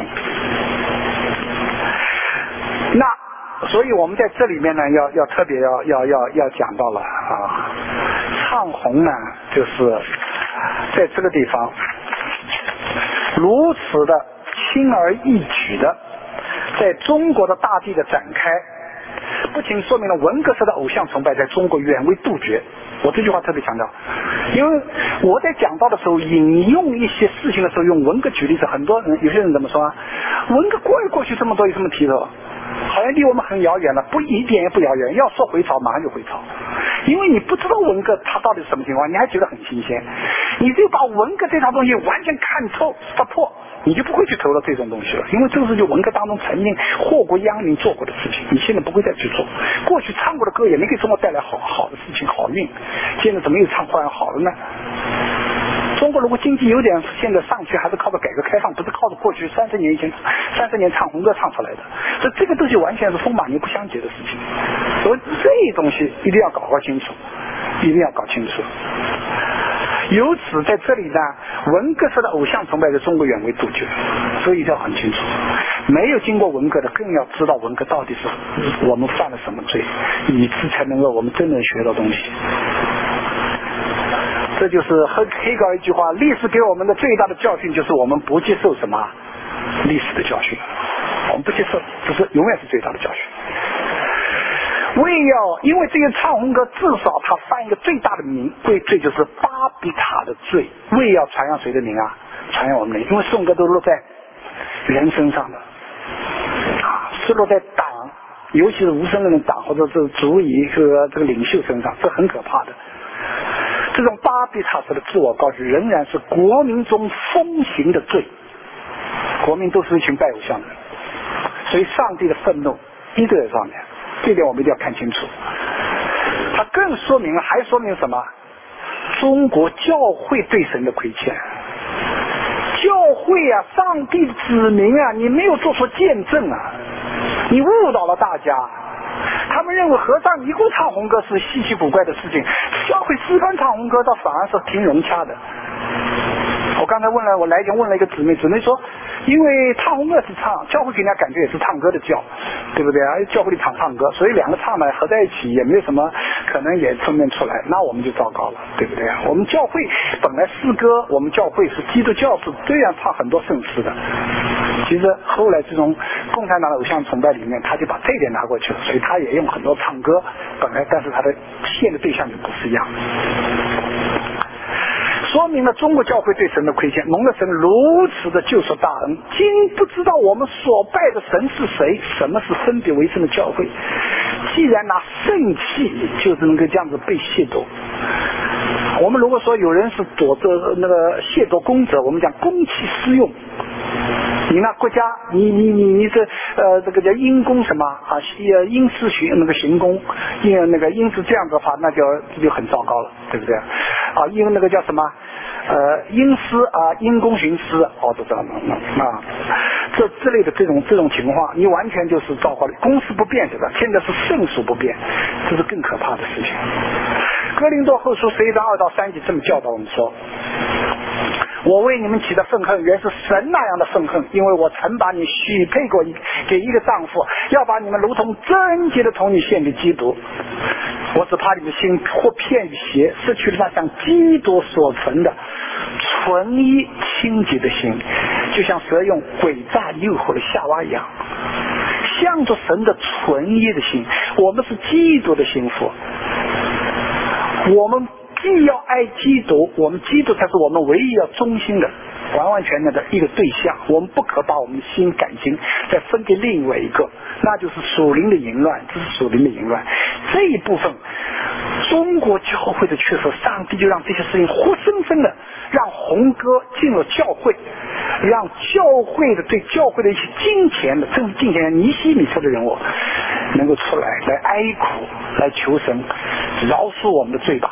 那所以我们在这里面呢，要特别要讲到了啊，唱红呢，就是在这个地方。如此的轻而易举的在中国的大地的展开，不仅说明了文革式的偶像崇拜在中国远未杜绝。我这句话特别强调，因为我在讲到的时候引用一些事情的时候用文革举例子，很多人有些人怎么说啊？文革过去这么多有什么提头？好像离我们很遥远了，不一点也不遥远。要说回潮，马上就回潮，因为你不知道文革它到底是什么情况，你还觉得很新鲜。你只有把文革这套东西完全看透、识破，你就不会去投入这种东西了。因为这是就文革当中曾经祸国殃民做过的事情，你现在不会再去做。过去唱过的歌也没给中国带来好的事情、好运，现在怎么又唱忽然好了呢？中国如果经济有点现在上去，还是靠着改革开放，不是靠着过去30年以前30年唱红歌唱出来的。所以这个东西完全是风马牛不相及的事情。所以这东西一定要搞清楚，一定要搞清楚。由此在这里呢，文革式的偶像崇拜在中国远未杜绝，所以一定要很清楚。没有经过文革的，更要知道文革到底是我们犯了什么罪，以此才能够我们真正学到东西。这就是黑格尔一句话：历史给我们的最大的教训就是我们不接受什么历史的教训，我们不接受，这是永远是最大的教训。因为这个唱红歌至少他犯一个最大的罪，就是巴比塔的罪。为要传扬谁的名啊？传扬我们的名，因为颂歌都落在人身上的啊，是落在党，尤其是无神论的党或者是主义和这个领袖身上，这很可怕的。这种巴比塔式的自我高举仍然是国民中风行的罪，国民都是一群拜偶像的人，所以上帝的愤怒一直在上面，这点我们一定要看清楚。它更说明了，还说明什么？中国教会对神的亏欠。教会啊，上帝的子民啊，你没有做出见证啊，你误导了大家。他们认为和尚一共唱红歌是稀奇古怪的事情，教会私班唱红歌倒反而是挺融洽的。我刚才我来问了一个姊妹说，因为唱红歌是唱，教会给人家感觉也是唱歌的教，对不对啊？教会里唱歌，所以两个唱呢合在一起也没有什么可能也分辨出来，那我们就糟糕了，对不对啊？我们教会本来诗歌，我们教会是基督教是这样唱很多圣诗的，其实后来这种共产党的偶像崇拜里面，他就把这一点拿过去了，所以他也用很多唱歌，本来但是他的献的对象就不是一样。说明了中国教会对神的亏欠，蒙了神如此的救赎大恩，今不知道我们所拜的神是谁，什么是分别为圣的教会。既然拿圣器就是能够这样子被亵渎，我们如果说有人是躲着那个亵渎公者，我们讲公器私用。你那国家，你这个叫因公什么啊？因私那个行公，因是这样的话，那就很糟糕了，对不对？啊，因那个叫什么？因私啊，因公徇私，就这样啊，这之类的这种情况，你完全就是糟糕的。公私不变，对吧？现在是圣属不变，这是更可怕的事情。哥林多后书11章2到3节这么教导我们说。我为你们起的愤恨原是神那样的愤恨，因为我曾把你许配过给一个丈夫，要把你们如同贞洁的童女献给基督。我只怕你们心或偏与邪，失去了那像基督所存的纯一清洁的心，就像蛇用诡诈诱惑了夏娃一样。向着神的纯一的心，我们是基督的心腹，我们既要爱基督，我们基督才是我们唯一要忠心的完完全全的一个对象，我们不可把我们的心感情再分给另外一个，那就是属灵的淫乱，这是属灵的淫乱。这一部分中国教会的去处，上帝就让这些事情活生生的让洪哥进了教会，让教会的对教会的一些金钱的政治金钱尼西米特的人物能够出来哀苦，来求神饶恕我们的罪吧。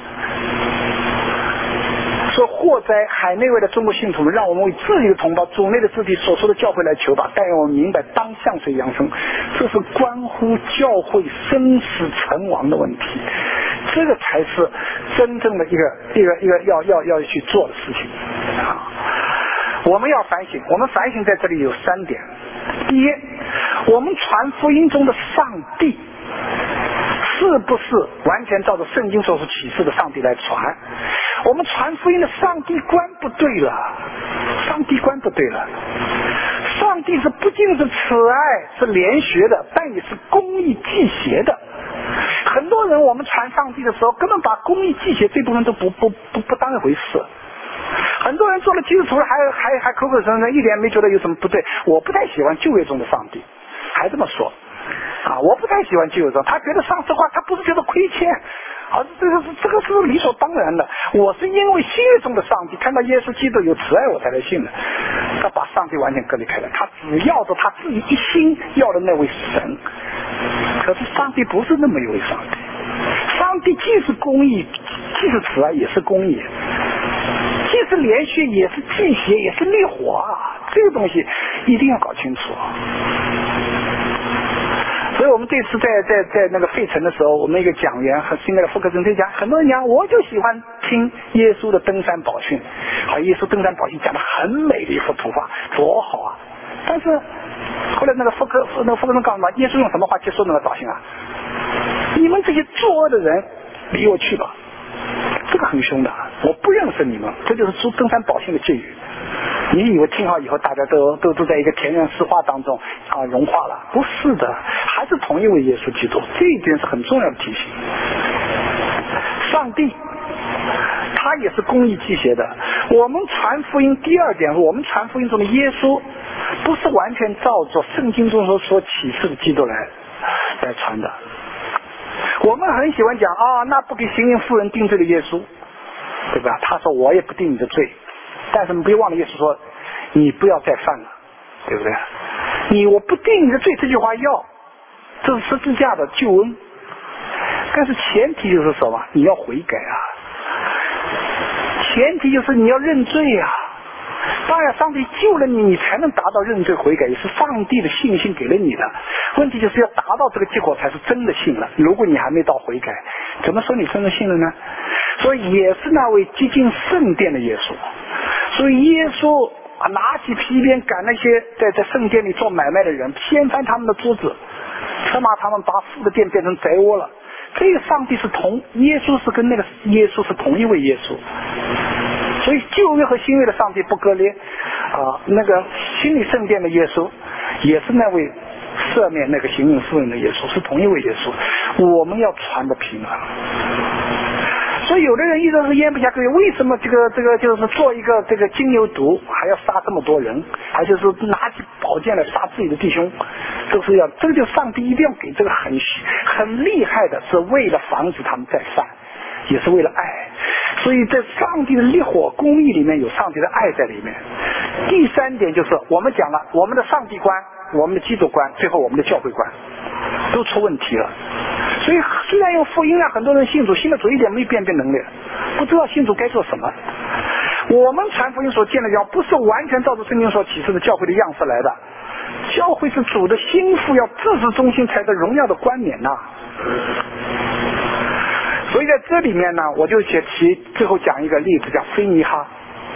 说祸灾海内外的中国信徒们，让我们为自己的同胞主内的肢体所说的教会来求吧。但愿我们明白当向谁扬声，这是关乎教会生死存亡的问题，这个才是真正的一个要去做的事情啊。我们要反省，我们反省在这里有3点。第一，我们传福音中的上帝是不是完全照着圣经所启示的上帝来传？我们传福音的上帝观不对了，上帝观不对了。上帝是不仅是慈爱，是怜恤的，但也是公义祭邪的。很多人我们传上帝的时候，根本把公义祭邪这部分都不当一回事。很多人做了基督徒还口口声声，一点没觉得有什么不对。我不太喜欢旧约中的上帝，还这么说啊！我不太喜欢旧约中，他觉得上次话他不是觉得亏欠，这个是理所当然的。我是因为新约中的上帝看到耶稣基督有慈爱我才来信的，他把上帝完全隔离开了，他只要着他自己一心要的那位神。可是上帝不是那么一位上帝，上帝既是公义，既是慈爱，也是公义，既是连续，也是祭邪，也是烈火啊！这个东西一定要搞清楚。所以我们这次在那个费城的时候，我们一个讲员和新的福克森在讲，很多人讲我就喜欢听耶稣的登山宝训，好，耶稣登山宝训讲的很美的一幅图画，多好啊！但是后来那个福克森告诉我，耶稣用什么话结束那个宝训啊？你们这些作恶的人，离我去吧！这个很凶的，我不认识你们，这就是登山宝训的戒语。你以为听好以后大家都在一个田园诗画当中啊融化了？不是的，还是同一位耶稣基督，这一点是很重要的提醒。上帝他也是公义祭邪的。我们传福音第二点，我们传福音中的耶稣不是完全照着圣经中所启示的基督来传的。我们很喜欢讲啊，那不给行淫妇人定罪的耶稣，对吧？他说我也不定你的罪，但是你不要忘了耶稣说你不要再犯了，对不对？我不定你的罪这句话这是十字架的救恩，但是前提就是什么？你要悔改啊，前提就是你要认罪啊。当然上帝救了你，你才能达到认罪悔改，也是上帝的信心给了你的。问题就是要达到这个结果才是真的信了。如果你还没到悔改，怎么说你真的信了呢？所以也是那位接近圣殿的耶稣。所以耶稣拿起皮鞭赶那些在圣殿里做买卖的人，掀翻他们的桌子，责骂他们把父的殿变成宅窝了。这个上帝是耶稣是跟那个耶稣是同一位耶稣。所以旧约和新约的上帝不割裂啊，那个新里圣殿的耶稣也是那位赦免那个行淫妇人的耶稣，是同一位耶稣。我们要传的平安。所以有的人一直是咽不下去，为什么这个就是做一个这个金牛犊还要杀这么多人，还就是拿起宝剑来杀自己的弟兄，这个就上帝一定要给这个很厉害的，是为了防止他们再犯，也是为了爱。所以在上帝的烈火公义里面有上帝的爱在里面。第三点就是我们讲了我们的上帝观，我们的基督观，最后我们的教会观都出问题了。所以虽然用福音让很多人信主，信了主一点没辨别能力，不知道信主该做什么。我们传福音所建的教不是完全照着圣经所启示的教会的样式来的，教会是主的心腹，要自始忠心才得荣耀的冠冕呐。所以在这里面呢，我就最后讲一个例子，叫菲尼哈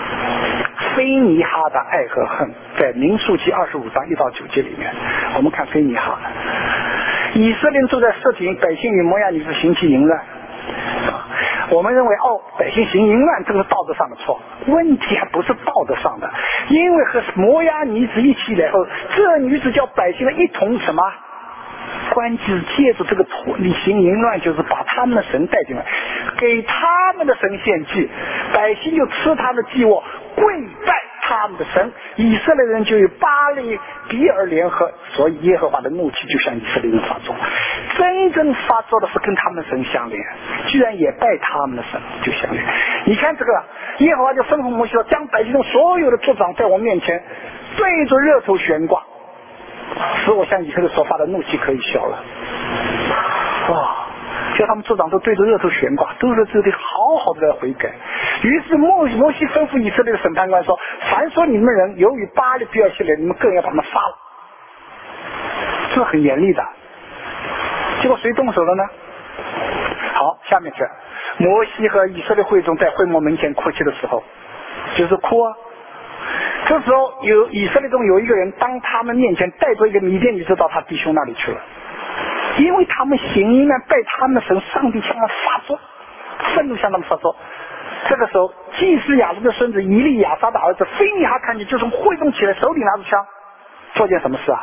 的爱和恨，在民数记25章1到9节里面，我们看菲尼哈。以色列人住在色体，百姓与摩押女子行其淫乱。我们认为百姓行淫乱这个是道德上的错，问题还不是道德上的，因为和摩押女子一起来后，这女子叫百姓的一同什么关系，借着这个行淫乱，就是把他们的神带进来，给他们的神献祭，百姓就吃他的祭物，跪拜他们的神，以色列人就与巴力比尔联合，所以耶和华的怒气就向以色列人发作。真正发作的是跟他们的神相连，居然也拜他们的神就相连。你看这个耶和华就吩咐摩西说，将百姓中所有的族长在我面前对着热头悬挂，使我向以色列所发的怒气可以消了。哇！叫他们族长都对着热头悬挂，都是这里好好的来悔改。于是摩西吩咐以色列的审判官说，凡说你们人由于巴力比尔系列，你们更要把他们杀了。这是很严厉的。结果谁动手了呢？好，下面是摩西和以色列会众在会幕门前哭泣的时候，就是哭啊。这时候有以色列中有一个人，当他们面前带着一个米甸女子到他弟兄那里去了，因为他们行淫拜他们的神，上帝向他们发作，愤怒向他们发作。这个时候祭司亚伦的孙子以利亚撒的儿子非尼哈看见，就从会中起来，手里拿着枪，做件什么事啊？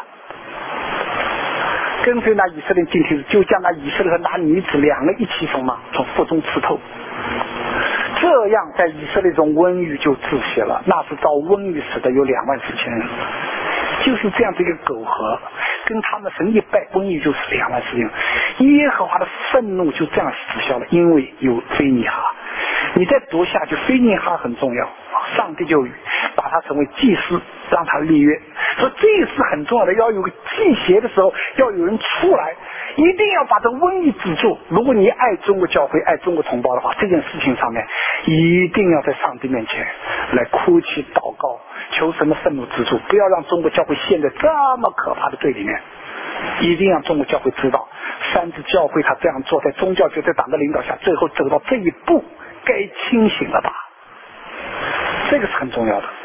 跟随那以色列进去，就将那以色列和那女子两个一起从腹中刺透。这样在以色列中瘟疫就止息了，那是遭瘟疫死的有24000人。就是这样的一个苟合，跟他们神一拜，瘟疫就死24000人。耶和华的愤怒就这样止消了，因为有非尼哈。你再读下去，非尼哈很重要，上帝就把他成为祭司，让他立约，说这是很重要的，要有个祭邪的时候要有人出来，一定要把这瘟疫止住。如果你爱中国教会，爱中国同胞的话，这件事情上面一定要在上帝面前来哭泣祷告，求神的愤怒止住，不要让中国教会陷在这么可怕的罪里面。一定让中国教会知道，三自教会他这样做，在宗教决策党的领导下，最后走到这一步，该清醒了吧？这个是很重要的。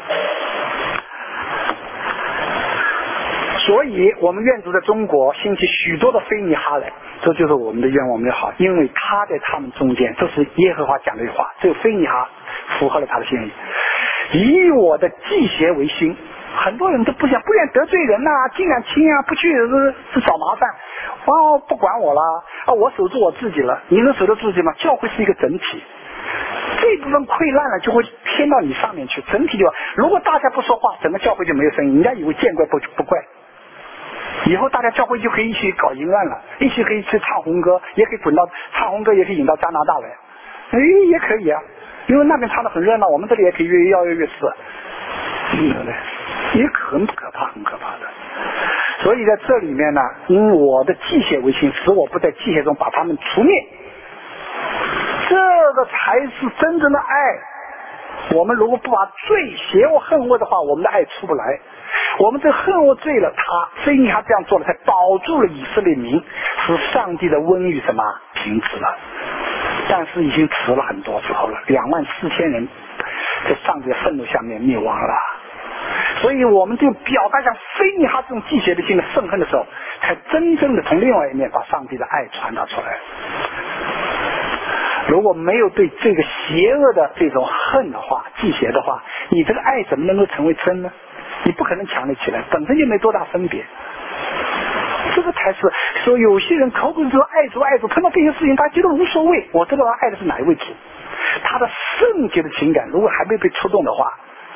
所以我们愿主在中国兴起许多的非尼哈来，这就是我们的愿望，我们的好，因为他在他们中间，这是耶和华讲的一句话，只有非尼哈符合了他的心意，以我的祭邪为心。很多人都不愿得罪人啊，尽量亲啊，不去是找麻烦，不管我了啊，我守住我自己了。你能守得住自己吗？教会是一个整体，这部分溃烂了就会偏到你上面去，整体就如果大家不说话，整个教会就没有声音，人家以为见怪不怪。以后大家教会就可以一起搞淫乱了，一起可以去唱红歌，也可以滚到唱红歌，也可以引到加拿大来，也可以啊，因为那边唱得很热闹，我们这里也可以越摇越似，对不对？也很可怕，很可怕的。所以在这里面呢，因我的祭邪为心，使我不在祭邪中把他们除灭，这个才是真正的爱。我们如果不把罪邪恶恨恶的话，我们的爱出不来。我们这恨恶罪了，所以他这样做了，才保住了以色列民，使上帝的瘟疫什么停止了。但是已经迟了很多时候了，24000人在上帝的愤怒下面灭亡了。所以我们就表达像非尼哈这种祭邪的心的愤恨的时候，才真正的从另外一面把上帝的爱传达出来。如果没有对这个邪恶的这种恨的话，祭邪的话，你这个爱怎么能够成为真呢？你不可能强烈起来，本身就没多大分别。这个才是说有些人口口说爱主爱主，碰到这些事情他觉得无所谓。我知道他爱的是哪一位主，他的圣洁的情感如果还没被触动的话，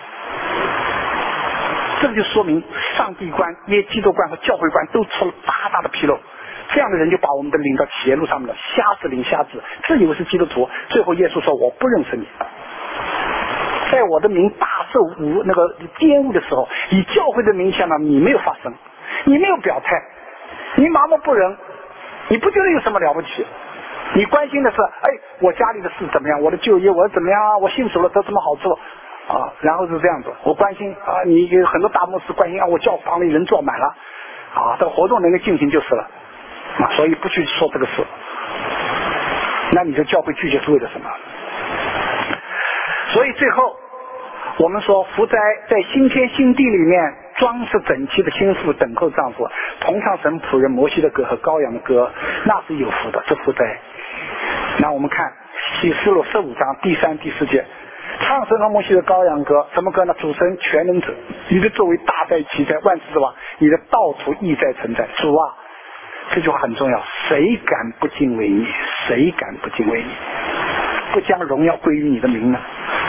这就说明上帝观、基督观和教会观都出了大大的纰漏。这样的人就把我们的领到邪路上面了，瞎子领瞎子，自以为是基督徒，最后耶稣说我不认识你，在我的名大受那个玷污的时候，以教会的名下呢，你没有发声，你没有表态，你麻木不仁，你不觉得有什么了不起？你关心的是我家里的事怎么样，我的就业我怎么样啊，我信主了得什么好处啊？然后是这样子，我关心啊，你有很多大牧师关心啊，我教堂里人坐满了啊，这个活动能够进行就是了啊，所以不去说这个事。那你的教会拒绝是为了什么？所以最后我们说，福在新天新地里面装饰整齐的心腹等候丈夫，同唱神仆人摩西的歌和羔羊的歌，那是有福的，这福在。那我们看启示录15章第3、第4节，唱神和摩西的羔羊歌，什么歌呢？主神全能者，你的作为大在其在，万事之王，你的到处意在存在。主啊，这句话很重要，谁敢不敬畏你？谁敢不敬畏你？不将荣耀归于你的名呢？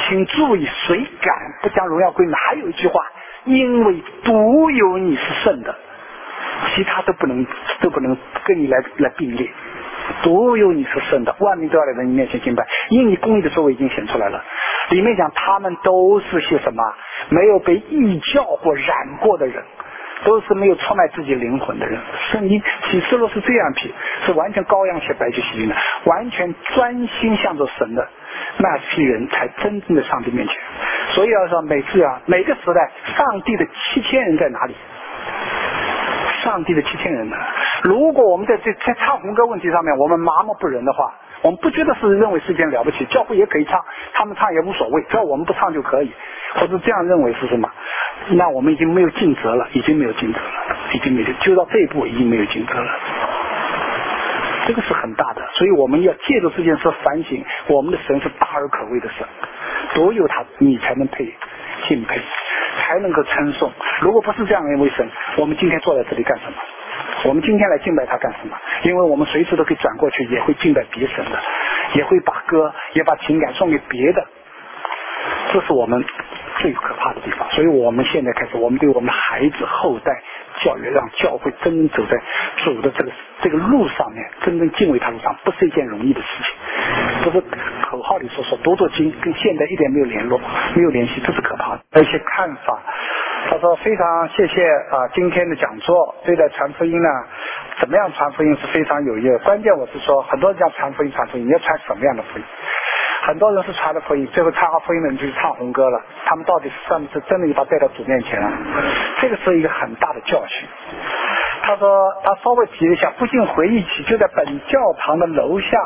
请注意，谁敢不将荣耀归你？还有一句话，因为独有你是圣的，其他都不能跟你来并列。独有你是圣的，万民都要来到你面前敬拜，因你公义的作为已经显出来了。里面讲他们都是些什么？没有被异教或染过的人，都是没有出卖自己灵魂的人。圣经启示录是这样批，是完全羔羊血白血洗净的，完全专心向着神的那批人才真正的上帝面前。所以要说每次每个时代上帝的7000人在哪里？上帝的7000人呢？如果我们在唱红歌问题上面我们麻木不仁的话，我们不觉得是认为是件了不起，教会也可以唱，他们唱也无所谓，只要我们不唱就可以，或者这样认为是什么？那我们已经没有尽责了，已经没有尽责了，已经没有，就到这一步已经没有尽责了。这个是很大的，所以我们要借着这件事反省，我们的神是大而可畏的神，独有他你才能配敬佩，才能够称颂。如果不是这样一位神，我们今天坐在这里干什么？我们今天来敬拜他干什么？因为我们随时都可以转过去，也会敬拜别神的，也会把歌也把情感送给别的，这是我们最可怕的地方。所以我们现在开始，我们对我们的孩子后代教育，让教会真正走在主的这个路上面，真正敬畏他路上，不是一件容易的事情，不是口号里说读经，跟现在一点没有联系，这是可怕的。一些看法，他说非常谢谢今天的讲座，对待传福音呢，怎么样传福音是非常有益的。关键我是说，很多人讲传福音，你要传什么样的福音？很多人是传了福音，最后唱好福音的人就去唱红歌了，他们到底是真的把他带到主面前了？这个是一个很大的教训。他说他稍微提了一下，不禁回忆起就在本教堂的楼下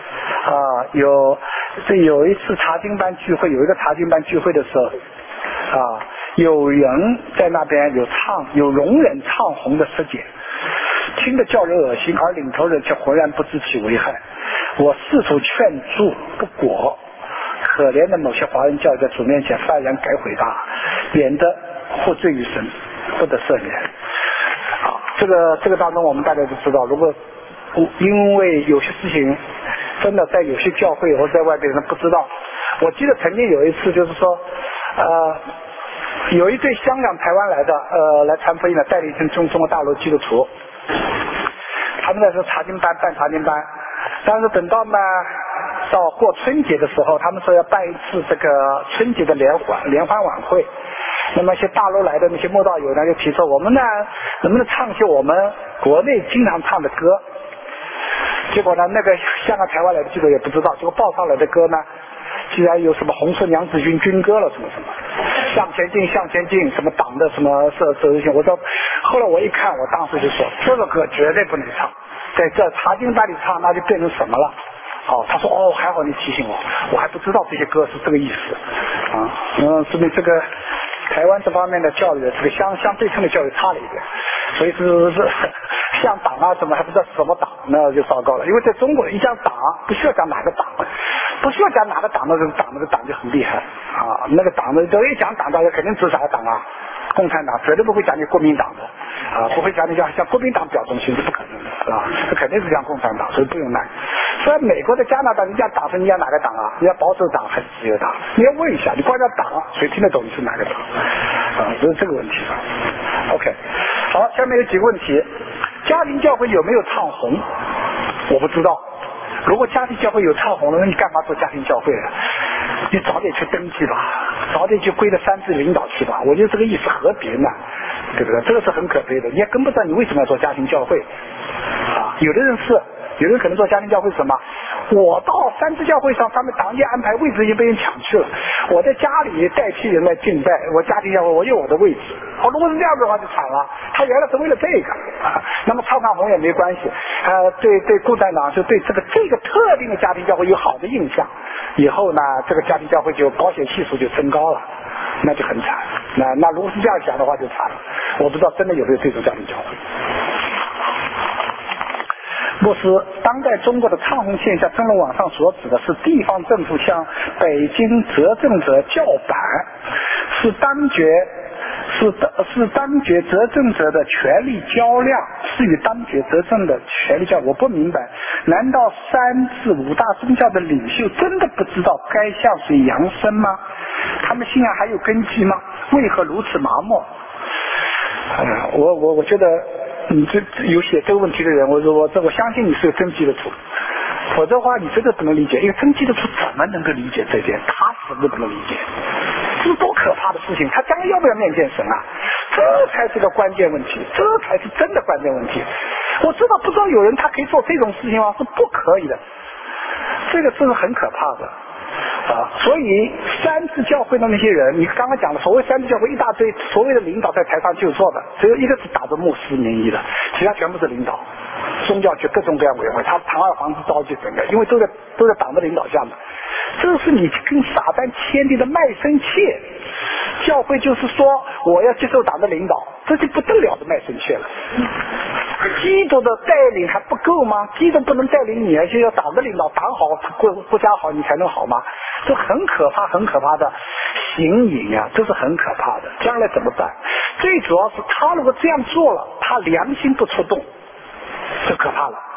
有一次查经班聚会，有一个查经班聚会的时候有人在那边有容忍唱红的事件，听得叫人恶心，而领头人却浑然不知其危害。我试图劝阻不果，可怜的某些华人教友在主面前幡然改悔吧，免得获罪于神，不得赦免。这个当中我们大家都知道，如果因为有些事情真的在有些教会或者在外边人不知道。我记得曾经有一次就是说有一对香港台湾来的来传福音的，带了一群中国大陆基督徒，他们在说办查经班，但是等到呢到过春节的时候，他们说要办一次这个春节的联欢晚会，那么一些大陆来的那些慕道友呢就提出，我们呢能不能唱些我们国内经常唱的歌。结果呢那个香港台湾来的记者也不知道，结果报上来的歌呢居然有什么红色娘子军军歌了，什么向前进，什么党的什么责任性。后来我一看，我当时就说这个歌绝对不能唱，在这查经班里唱那就变成什么了。他说还好你提醒我还不知道这些歌是这个意思说明这个台湾这方面的教育，这个相对称的教育差了一点，所以是像党什么还不知道什么党，那就糟糕了。因为在中国一讲党不需要讲哪个党，不需要讲哪个党，那个党就很厉害那个党的都一讲党，大家肯定知啥党共产党，绝对不会讲你国民党的不会讲你像国民党表忠心是不可能的这肯定是讲共产党，所以不用难。所以美国的加拿大，你讲党是你讲哪个党你要保守党还是自由党？你要问一下，你光讲党谁听得懂你是哪个党就是这个问题OK， 好，下面有几个问题。家庭教会有没有唱红？我不知道。如果家庭教会有唱红了，那你干嘛做家庭教会你早点去登记吧，早点去归到3次领导去吧。我觉得这个意思何必呢？对不对？这个是很可悲的。你也跟不上，你为什么要做家庭教会有的人可能做家庭教会什么？我到3次教会上，他们党界安排位置已经被人抢去了，我在家里代替人来敬拜，我家庭教会我有我的位置如果是这样的话就惨了，他原来是为了这个那么唱红也没关系对共产党就对这个特定的家庭教会有好的印象，以后呢这个家庭教会就保险系数就升高了，那就很惨。那如果是这样想的话就惨了。我不知道真的有没有这种家庭教会。牧师，当代中国的唱红现象，正如网上所指的是地方政府向北京执政者叫板，是当局执政者的权力较量， 赐予当权执政的权力教，我不明白，难道三至五大宗教的领袖真的不知道该向谁扬声吗？他们信仰还有根基吗？为何如此麻木？我觉得你这有写这个问题的人，我相信你是个真基督徒，否则的话你真的不能理解，一个真基督徒怎么能够理解这点？他死都不能理解，这是多可怕的事情！他将来要不要面见神啊？这才是个关键问题，这才是真的关键问题。我知道有人他可以做这种事情吗？是不可以的，这个是很可怕的。所以三自教会的那些人，你刚刚讲的所谓三自教会一大堆所谓的领导在台上就坐的，只有一个是打着牧师名义的，其他全部是领导，宗教局各种各样委员会，他堂而皇之召集整个，因为都在党的领导下嘛。这是你跟撒旦签订的卖身契，教会就是说我要接受党的领导，这就不得了的卖身契了。基督的带领还不够吗？基督不能带领你，而且要党的领导，党好国家好你才能好吗？这很可怕很可怕的行淫啊，这是很可怕的。将来怎么办？最主要是他如果这样做了，他良心不出动，就可怕了。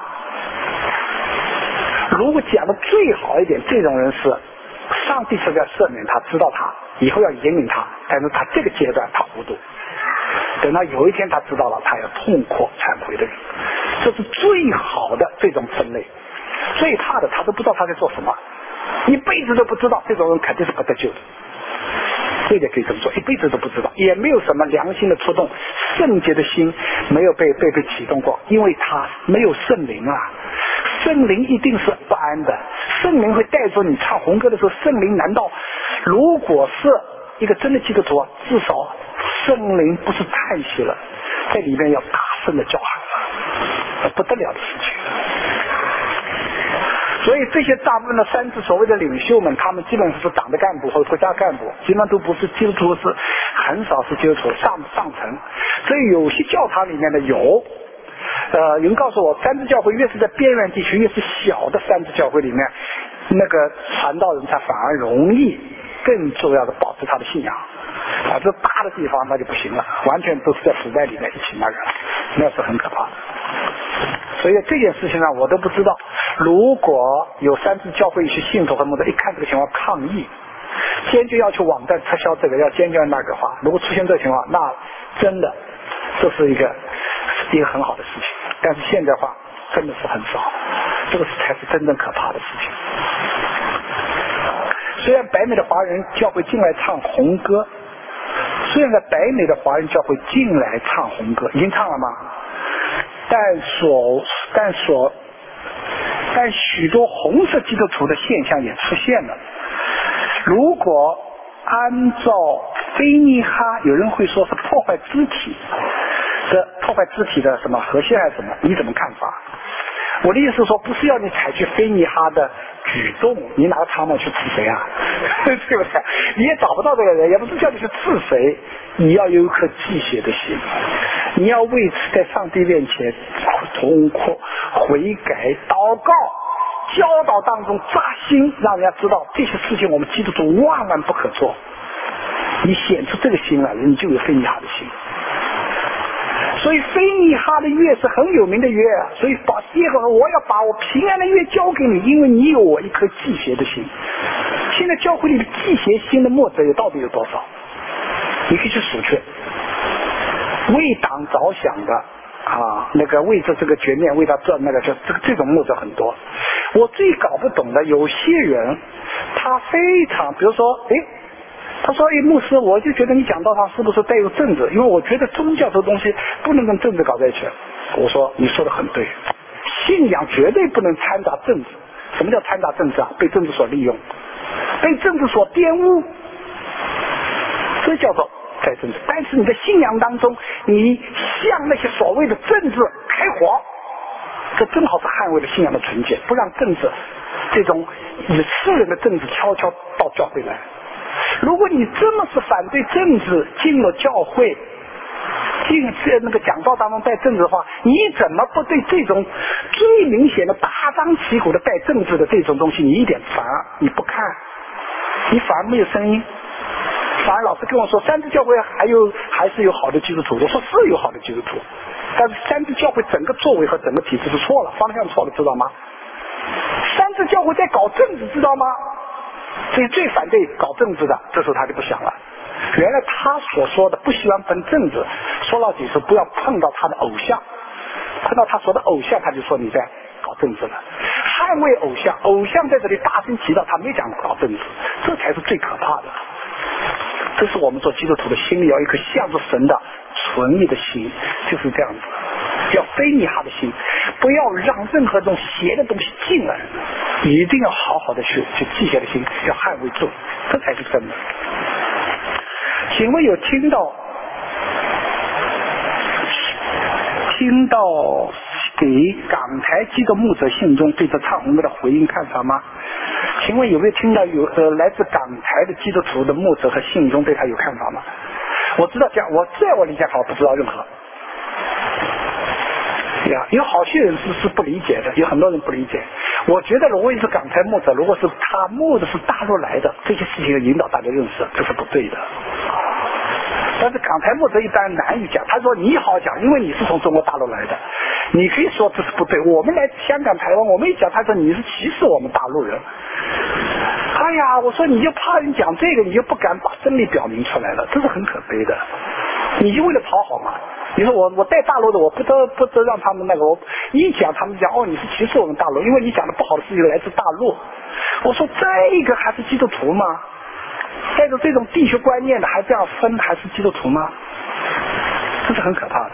如果讲的最好一点，这种人是上帝是要赦免他，知道他以后要引领他，但是他这个阶段他糊涂，等到有一天他知道了，他要痛哭忏悔的人，这是最好的这种分类。最怕的他都不知道他在做什么，一辈子都不知道，这种人肯定是不得救的。这点可以这么说，一辈子都不知道，也没有什么良心的触动，圣洁的心没有被启动过，因为他没有圣灵啊。圣灵一定是不安的，圣灵会带着你唱红歌的时候，圣灵难道如果是一个真的基督徒，至少圣灵不是叹息了，在里面要大声的叫喊了，不得了的事情。所以这些大部分的三自所谓的领袖们，他们基本上是党的干部或者国家干部，基本上都不是基督徒，是很少是基督徒上层。所以有些教堂里面的有人告诉我，三自教会越是在边缘地区，越是小的三自教会里面，那个传道人他反而容易更重要的保持他的信仰这大的地方那就不行了，完全都是在腐败里面一起那个，那是很可怕的。所以这件事情上我都不知道，如果有三自教会一些信徒和牧者一看这个情况抗议，坚决要求网站撤销这个，要坚决那个话，如果出现这个情况，那真的这是一个很好的事情。但是现在话真的是很少，这个才是真正可怕的事情。虽然北美的华人教会进来唱红歌，虽然在北美的华人教会进来唱红歌，已经唱了吗？但许多红色基督徒的现象也出现了。如果按照菲尼哈，有人会说是破坏肢体的什么和谐还是什么，你怎么看法？我的意思是说，不是要你采取菲尼哈的举动，你拿个长矛去刺谁啊？对不对？你也找不到这个人，也不是叫你去刺谁，你要有一颗祭血的心，你要为此在上帝面前痛哭悔改祷告，教导当中扎心，让人家知道这些事情我们基督徒万万不可做。你显出这个心来，你就有菲尼哈的心。所以菲尼哈的约是很有名的约啊，所以我要把我平安的约交给你，因为你有我一颗祭邪的心。现在教会里的祭邪心的牧者到底有多少？你可以去数去。为党着想的那个为着这个局面为他赚那个这种牧者很多。我最搞不懂的，有些人他非常，比如说他说牧师，我就觉得你讲道上是不是带有政治，因为我觉得宗教这东西不能跟政治搞在一起。我说你说的很对，信仰绝对不能掺杂政治。什么叫掺杂政治啊？被政治所利用，被政治所玷污，这叫做在政治。但是你的信仰当中，你向那些所谓的政治开火，这正好是捍卫了信仰的纯洁，不让政治这种以私人的政治悄悄到教会来。如果你这么是反对政治，进了教会，进那个讲道当中带政治的话，你怎么不对这种最明显的大张旗鼓的带政治的这种东西你一点反而你不看，你反而没有声音，反而老师跟我说三自教会还是有好的基督徒，我说是有好的基督徒， 但是三自教会整个作为和整个体制是错了，方向错了，知道吗？三自教会在搞政治，知道吗？所以最反对搞政治的，这时候他就不想了。原来他所说的不喜欢分政治，说到底是不要碰到他的偶像，碰到他说的偶像，他就说你在搞政治了。捍卫偶像，偶像在这里大声提到，他没讲搞政治，这才是最可怕的。这是我们做基督徒的心里要有一颗向着神的纯一的心，就是这样子，要非尼哈的心，不要让任何种邪的东西进来，一定要好好的去记下的心，要捍卫住，这才是真的。请问有听到给港台基督牧者信中对这唱红歌的回应看法吗？请问有没有听到来自港台的基督徒的牧者和信中对他有看法吗？我知道在我理解好不知道任何。有好些人是不理解的，有很多人不理解。我觉得如果是港台牧者，如果是他牧的是大陆来的，这些事情要引导大家认识，这是不对的。但是港台牧者一般难以讲，他说你好讲，因为你是从中国大陆来的，你可以说这是不对。我们来香港台湾，我们一讲，他说你是歧视我们大陆人。哎呀，我说你就怕人讲这个，你就不敢把真理表明出来了，这是很可悲的。你就为了讨好嘛？你说我带大陆的，我不得让他们那个，我一讲他们讲你是歧视我们大陆，因为你讲的不好的事情来自大陆。我说这个还是基督徒吗？带着这种地学观念的还这样分，还是基督徒吗？这是很可怕的。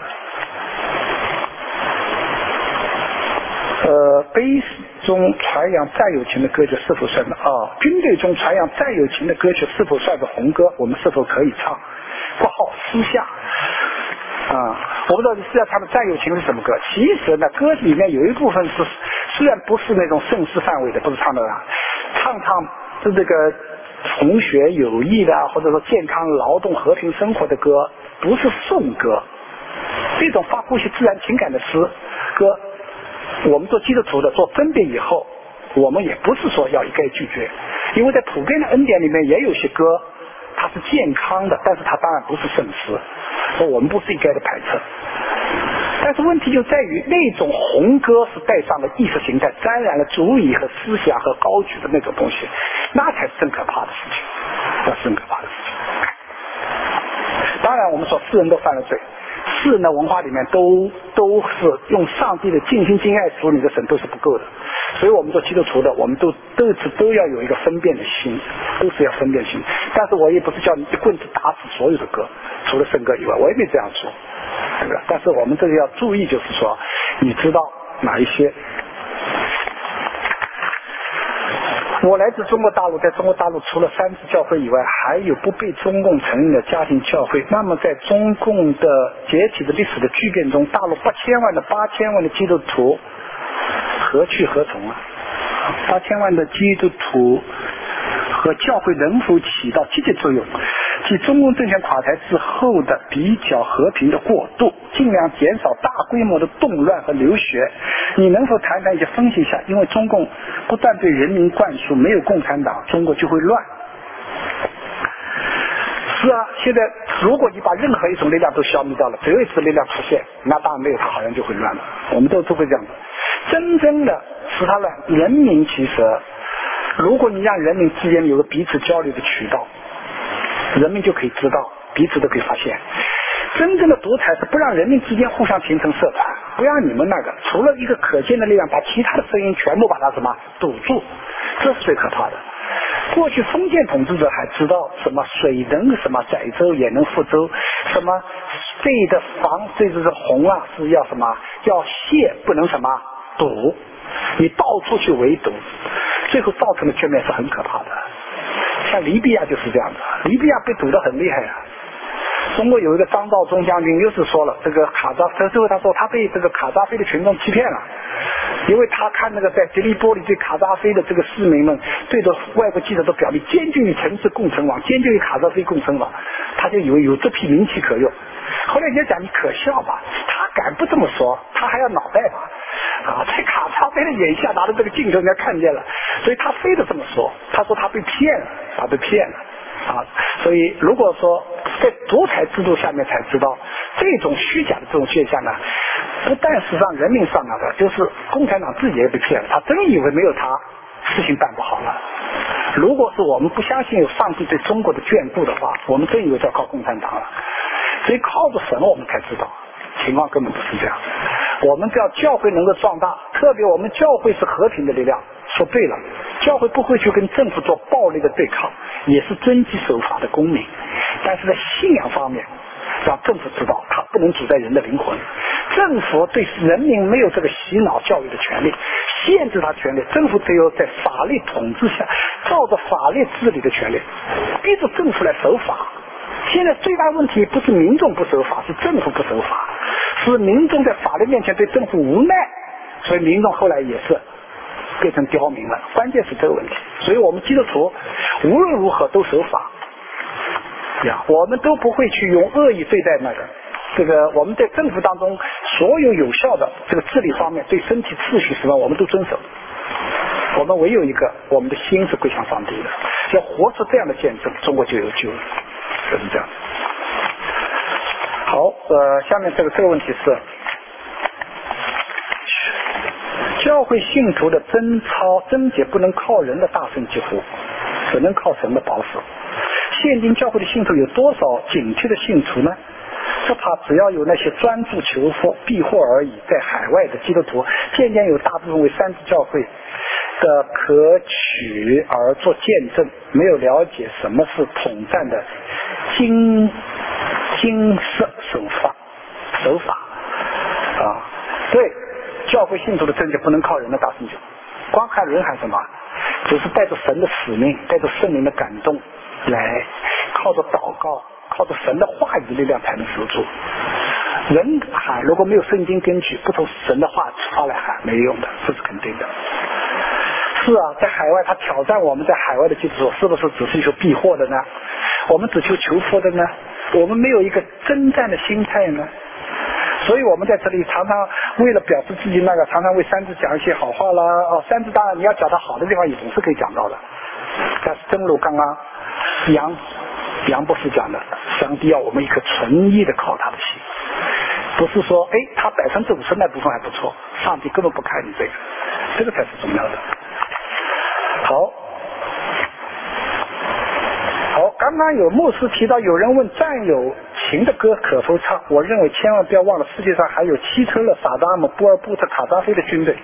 杯中传扬战友情的歌曲是否算军队中传扬战友情的歌曲是否算是红歌？我们是否可以唱？括号私下我不知道你私下唱的战友情是什么歌。其实呢，歌里面有一部分是虽然不是那种盛世范围的，不是唱的唱这个同学友谊的，或者说健康劳动和平生活的歌，不是颂歌，这种发呼吸自然情感的诗歌，我们做基督徒的做分辨以后，我们也不是说要一概拒绝，因为在普遍的恩典里面也有些歌它是健康的，但是它当然不是圣诗，所以我们不是一概的排斥。但是问题就在于那种红歌是带上了意识形态，沾染了主义和思想和高举的那种东西，那才是真可怕的事情，那是真可怕的事情。当然我们说世人都犯了罪，世人的文化里面都是用上帝的尽心尽爱属你的神都是不够的，所以我们做基督徒的，我们都要有一个分辨的心，都是要分辨心。但是我也不是叫你一棍子打死所有的歌，除了圣歌以外，我也没这样说，对吧？但是我们这个要注意，就是说你知道哪一些。我来自中国大陆，在中国大陆除了三自教会以外，还有不被中共承认的家庭教会。那么在中共的解体的历史的巨变中，大陆8000万的基督徒何去何从？8000万的基督徒和教会能否起到积极作用，即中共政权垮台之后的比较和平的过渡，尽量减少大规模的动乱和流血。你能否谈谈一些分析一下？因为中共不但对人民灌输没有共产党，中国就会乱。是啊，现在如果你把任何一种力量都消灭掉了，只有一次力量出现，那当然没有它好像就会乱了。我们都会这样的。真正的使它乱，人民其实如果你让人民之间有个彼此交流的渠道，人民就可以知道，彼此都可以发现。真正的独裁是不让人民之间互相形成社团，不让你们那个除了一个可见的力量把其他的声音全部把它堵住，这是最可怕的。过去封建统治者还知道什么水能什么载舟也能覆舟，什么这的防这就是洪是要什么要泄不能什么堵，你到处去围堵，最后造成的局面是很可怕的。像利比亚就是这样的，利比亚被堵得很厉害中国有一个张召忠将军又是说了，这个卡扎菲，最后他说他被这个卡扎菲的群众欺骗了，因为他看那个在迪利波里对卡扎菲的这个市民们对着外国记者都表明坚决与城市共存亡，坚决与卡扎菲共存亡，他就以为有这批名气可用。后来人家讲你可笑吧，他敢不这么说，他还要脑袋吧在卡扎菲的眼下拿着这个镜头人家看见了，所以他非得这么说，他说他被骗了，被骗了。 啊。所以如果说在独裁制度下面才知道这种虚假的这种现象呢，不但是让人民上当的，就是共产党自己也被骗了，他真以为没有他事情办不好了。如果是我们不相信有上帝对中国的眷顾的话，我们真以为要靠共产党了。所以靠着神我们才知道情况根本不是这样。我们只要教会能够壮大，特别我们教会是和平的力量，说对了，教会不会去跟政府做暴力的对抗，也是遵纪守法的公民。但是在信仰方面让政府知道他不能主宰人的灵魂，政府对人民没有这个洗脑教育的权利，限制他权利，政府只有在法律统治下照着法律治理的权利，逼着政府来守法。现在最大问题不是民众不守法，是政府不守法，是民众在法律面前对政府无奈，所以民众后来也是变成刁民了。关键是这个问题，所以我们基督徒无论如何都守法呀，我们都不会去用恶意对待那个。这个我们在政府当中所有有效的这个治理方面，对身体秩序什么我们都遵守。我们唯有一个，我们的心是归向上帝的，要活出这样的见证，中国就有救了，就是这样。好，下面这个问题是教会信徒的贞洁不能靠人的大声疾呼，只能靠神的保守。现今教会的信徒有多少警惕的信徒呢？这怕只要有那些专注求佛避祸而已，在海外的基督徒渐渐有大部分为三自教会的可取而做见证，没有了解什么是统战的精舍手法啊。对，教会信徒的贞洁不能靠人的大声求，光看人喊什么，就是带着神的使命，带着圣灵的感动来，靠着祷告，靠着神的话语的力量才能守住。人喊如果没有圣经根据，不从神的话出发来喊没用的，这是肯定的。是啊，在海外他挑战我们在海外的基督徒，是不是只是求避祸的呢？我们只求佛的呢？我们没有一个征战的心态呢？所以我们在这里常常为了表示自己常常为三自讲一些好话啦。三自当然你要讲他好的地方也总是可以讲到的，但是正如刚刚杨博士讲的，上帝要我们一颗纯一的靠他的心，不是说他50%那部分还不错，上帝根本不看你这个才是重要的。好，刚刚有牧师提到有人问战友情的歌可否唱，我认为千万不要忘了世界上还有希特勒、萨达姆、波尔布特、卡扎菲的军队。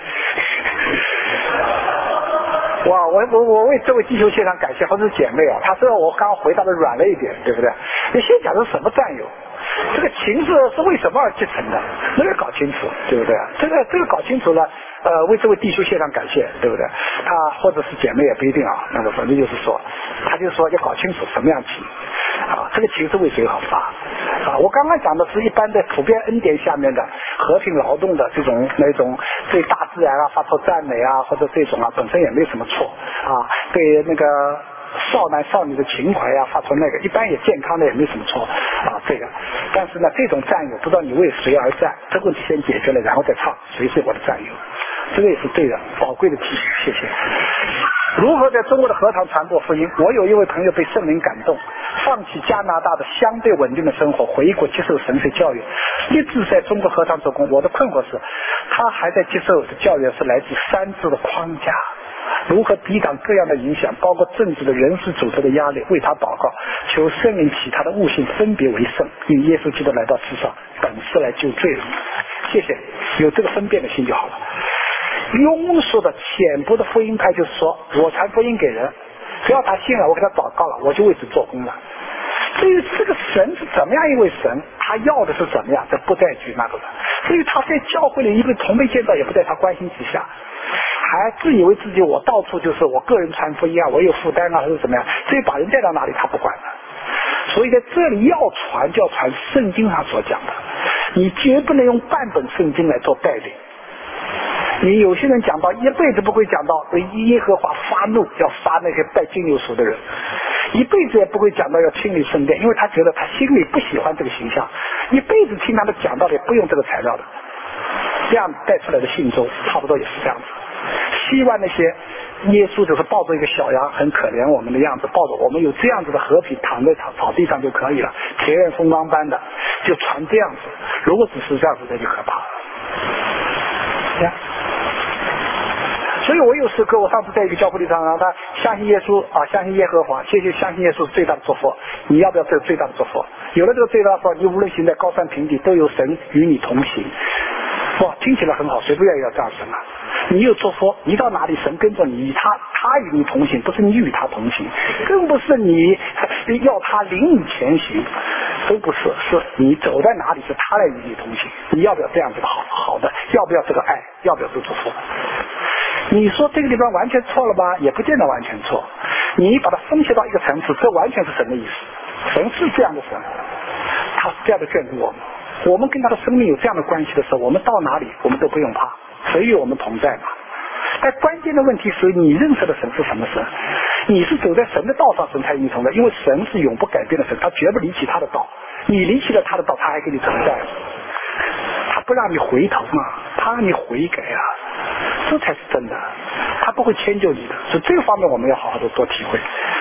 哇，我为这位弟兄献上感谢，或者是姐妹啊，他说我刚刚回答的软了一点，对不对？你先讲的什么战友，这个情是为什么而继承的，那个搞清楚，对不对？这个搞清楚了，为这位弟兄献上感谢，对不对？他或者是姐妹也不一定啊，那个反正就是说，他就说要搞清楚什么样情啊，这个情是为谁好发啊？我刚刚讲的是一般的普遍恩典下面的和平劳动的那种对大自然发出赞美啊，或者这种本身也没什么错啊，对那个少男少女的情怀发出那个一般也健康的也没什么错啊，这个。但是呢，这种战友不知道你为谁而战，这个问题先解决了，然后再唱谁是我的战友，这个也是对的，宝贵的提醒，谢谢。如何在中国的合堂传播福音？我有一位朋友被圣灵感动，放弃加拿大的相对稳定的生活，回国接受神学教育，一直在中国合堂做工。我的困惑是，他还在接受的教育是来自三自的框架，如何抵挡各样的影响，包括政治的人事组织的压力，为他祷告，求圣灵其他的悟性分别为圣，因耶稣基督来到世上本是来救罪人。谢谢，有这个分辨的心就好了。庸俗的浅薄的福音派就是说，我传福音给人，只要他信了，我给他祷告了，我就为此做工了。至于这个神是怎么样一位神，他要的是怎么样，这不再举那个了。至于他在教会里一个同辈见到，也不在他关心之下，还自以为自己我到处就是我个人传福音我有负担还是怎么样，至于把人带到哪里他不管了。所以在这里要传就要传圣经上所讲的，你绝不能用半本圣经来做带领。你有些人讲到一辈子不会讲到耶和华发怒要杀那些拜金牛属的人，一辈子也不会讲到要清理圣殿，因为他觉得他心里不喜欢这个形象，一辈子听他们讲道也不用这个材料的，这样带出来的信众差不多也是这样子。 希望那些耶稣就是抱着一个小羊很可怜我们的样子，抱着我们有这样子的和平躺在草地上就可以了，田园风光般的就传这样子。如果只是这样子那就可怕了呀。所以我有时刻，我上次在一个教会里上，他相信耶稣啊，相信耶和华，相信耶稣是最大的祝福。你要不要这个最大的祝福？有了这个最大的祝福，你无论行在高山平地，都有神与你同行。哇，听起来很好，谁不愿意要这样神啊？你有祝福，你到哪里神跟着你，他与你同行，不是你与他同行，更不是你要他领你前行，都不是，是你走在哪里是他来与你同行。你要不要这样子的好的？要不要这个爱？要不要这个祝福？你说这个地方完全错了吧？也不见得完全错。你把它分析到一个层次，这完全是神的意思。神是这样的神，他是这样的眷顾我们。我们跟他的生命有这样的关系的时候，我们到哪里我们都不用怕，谁与我们同在嘛？但关键的问题是你认识的神是什么神？你是走在神的道上，神才与你同在，因为神是永不改变的神，他绝不离弃他的道。你离弃了他的道，他还跟你同在，他不让你回头嘛，他让你悔改啊，这才是真的，他不会迁就你的。所以这个方面我们要好好的多体会。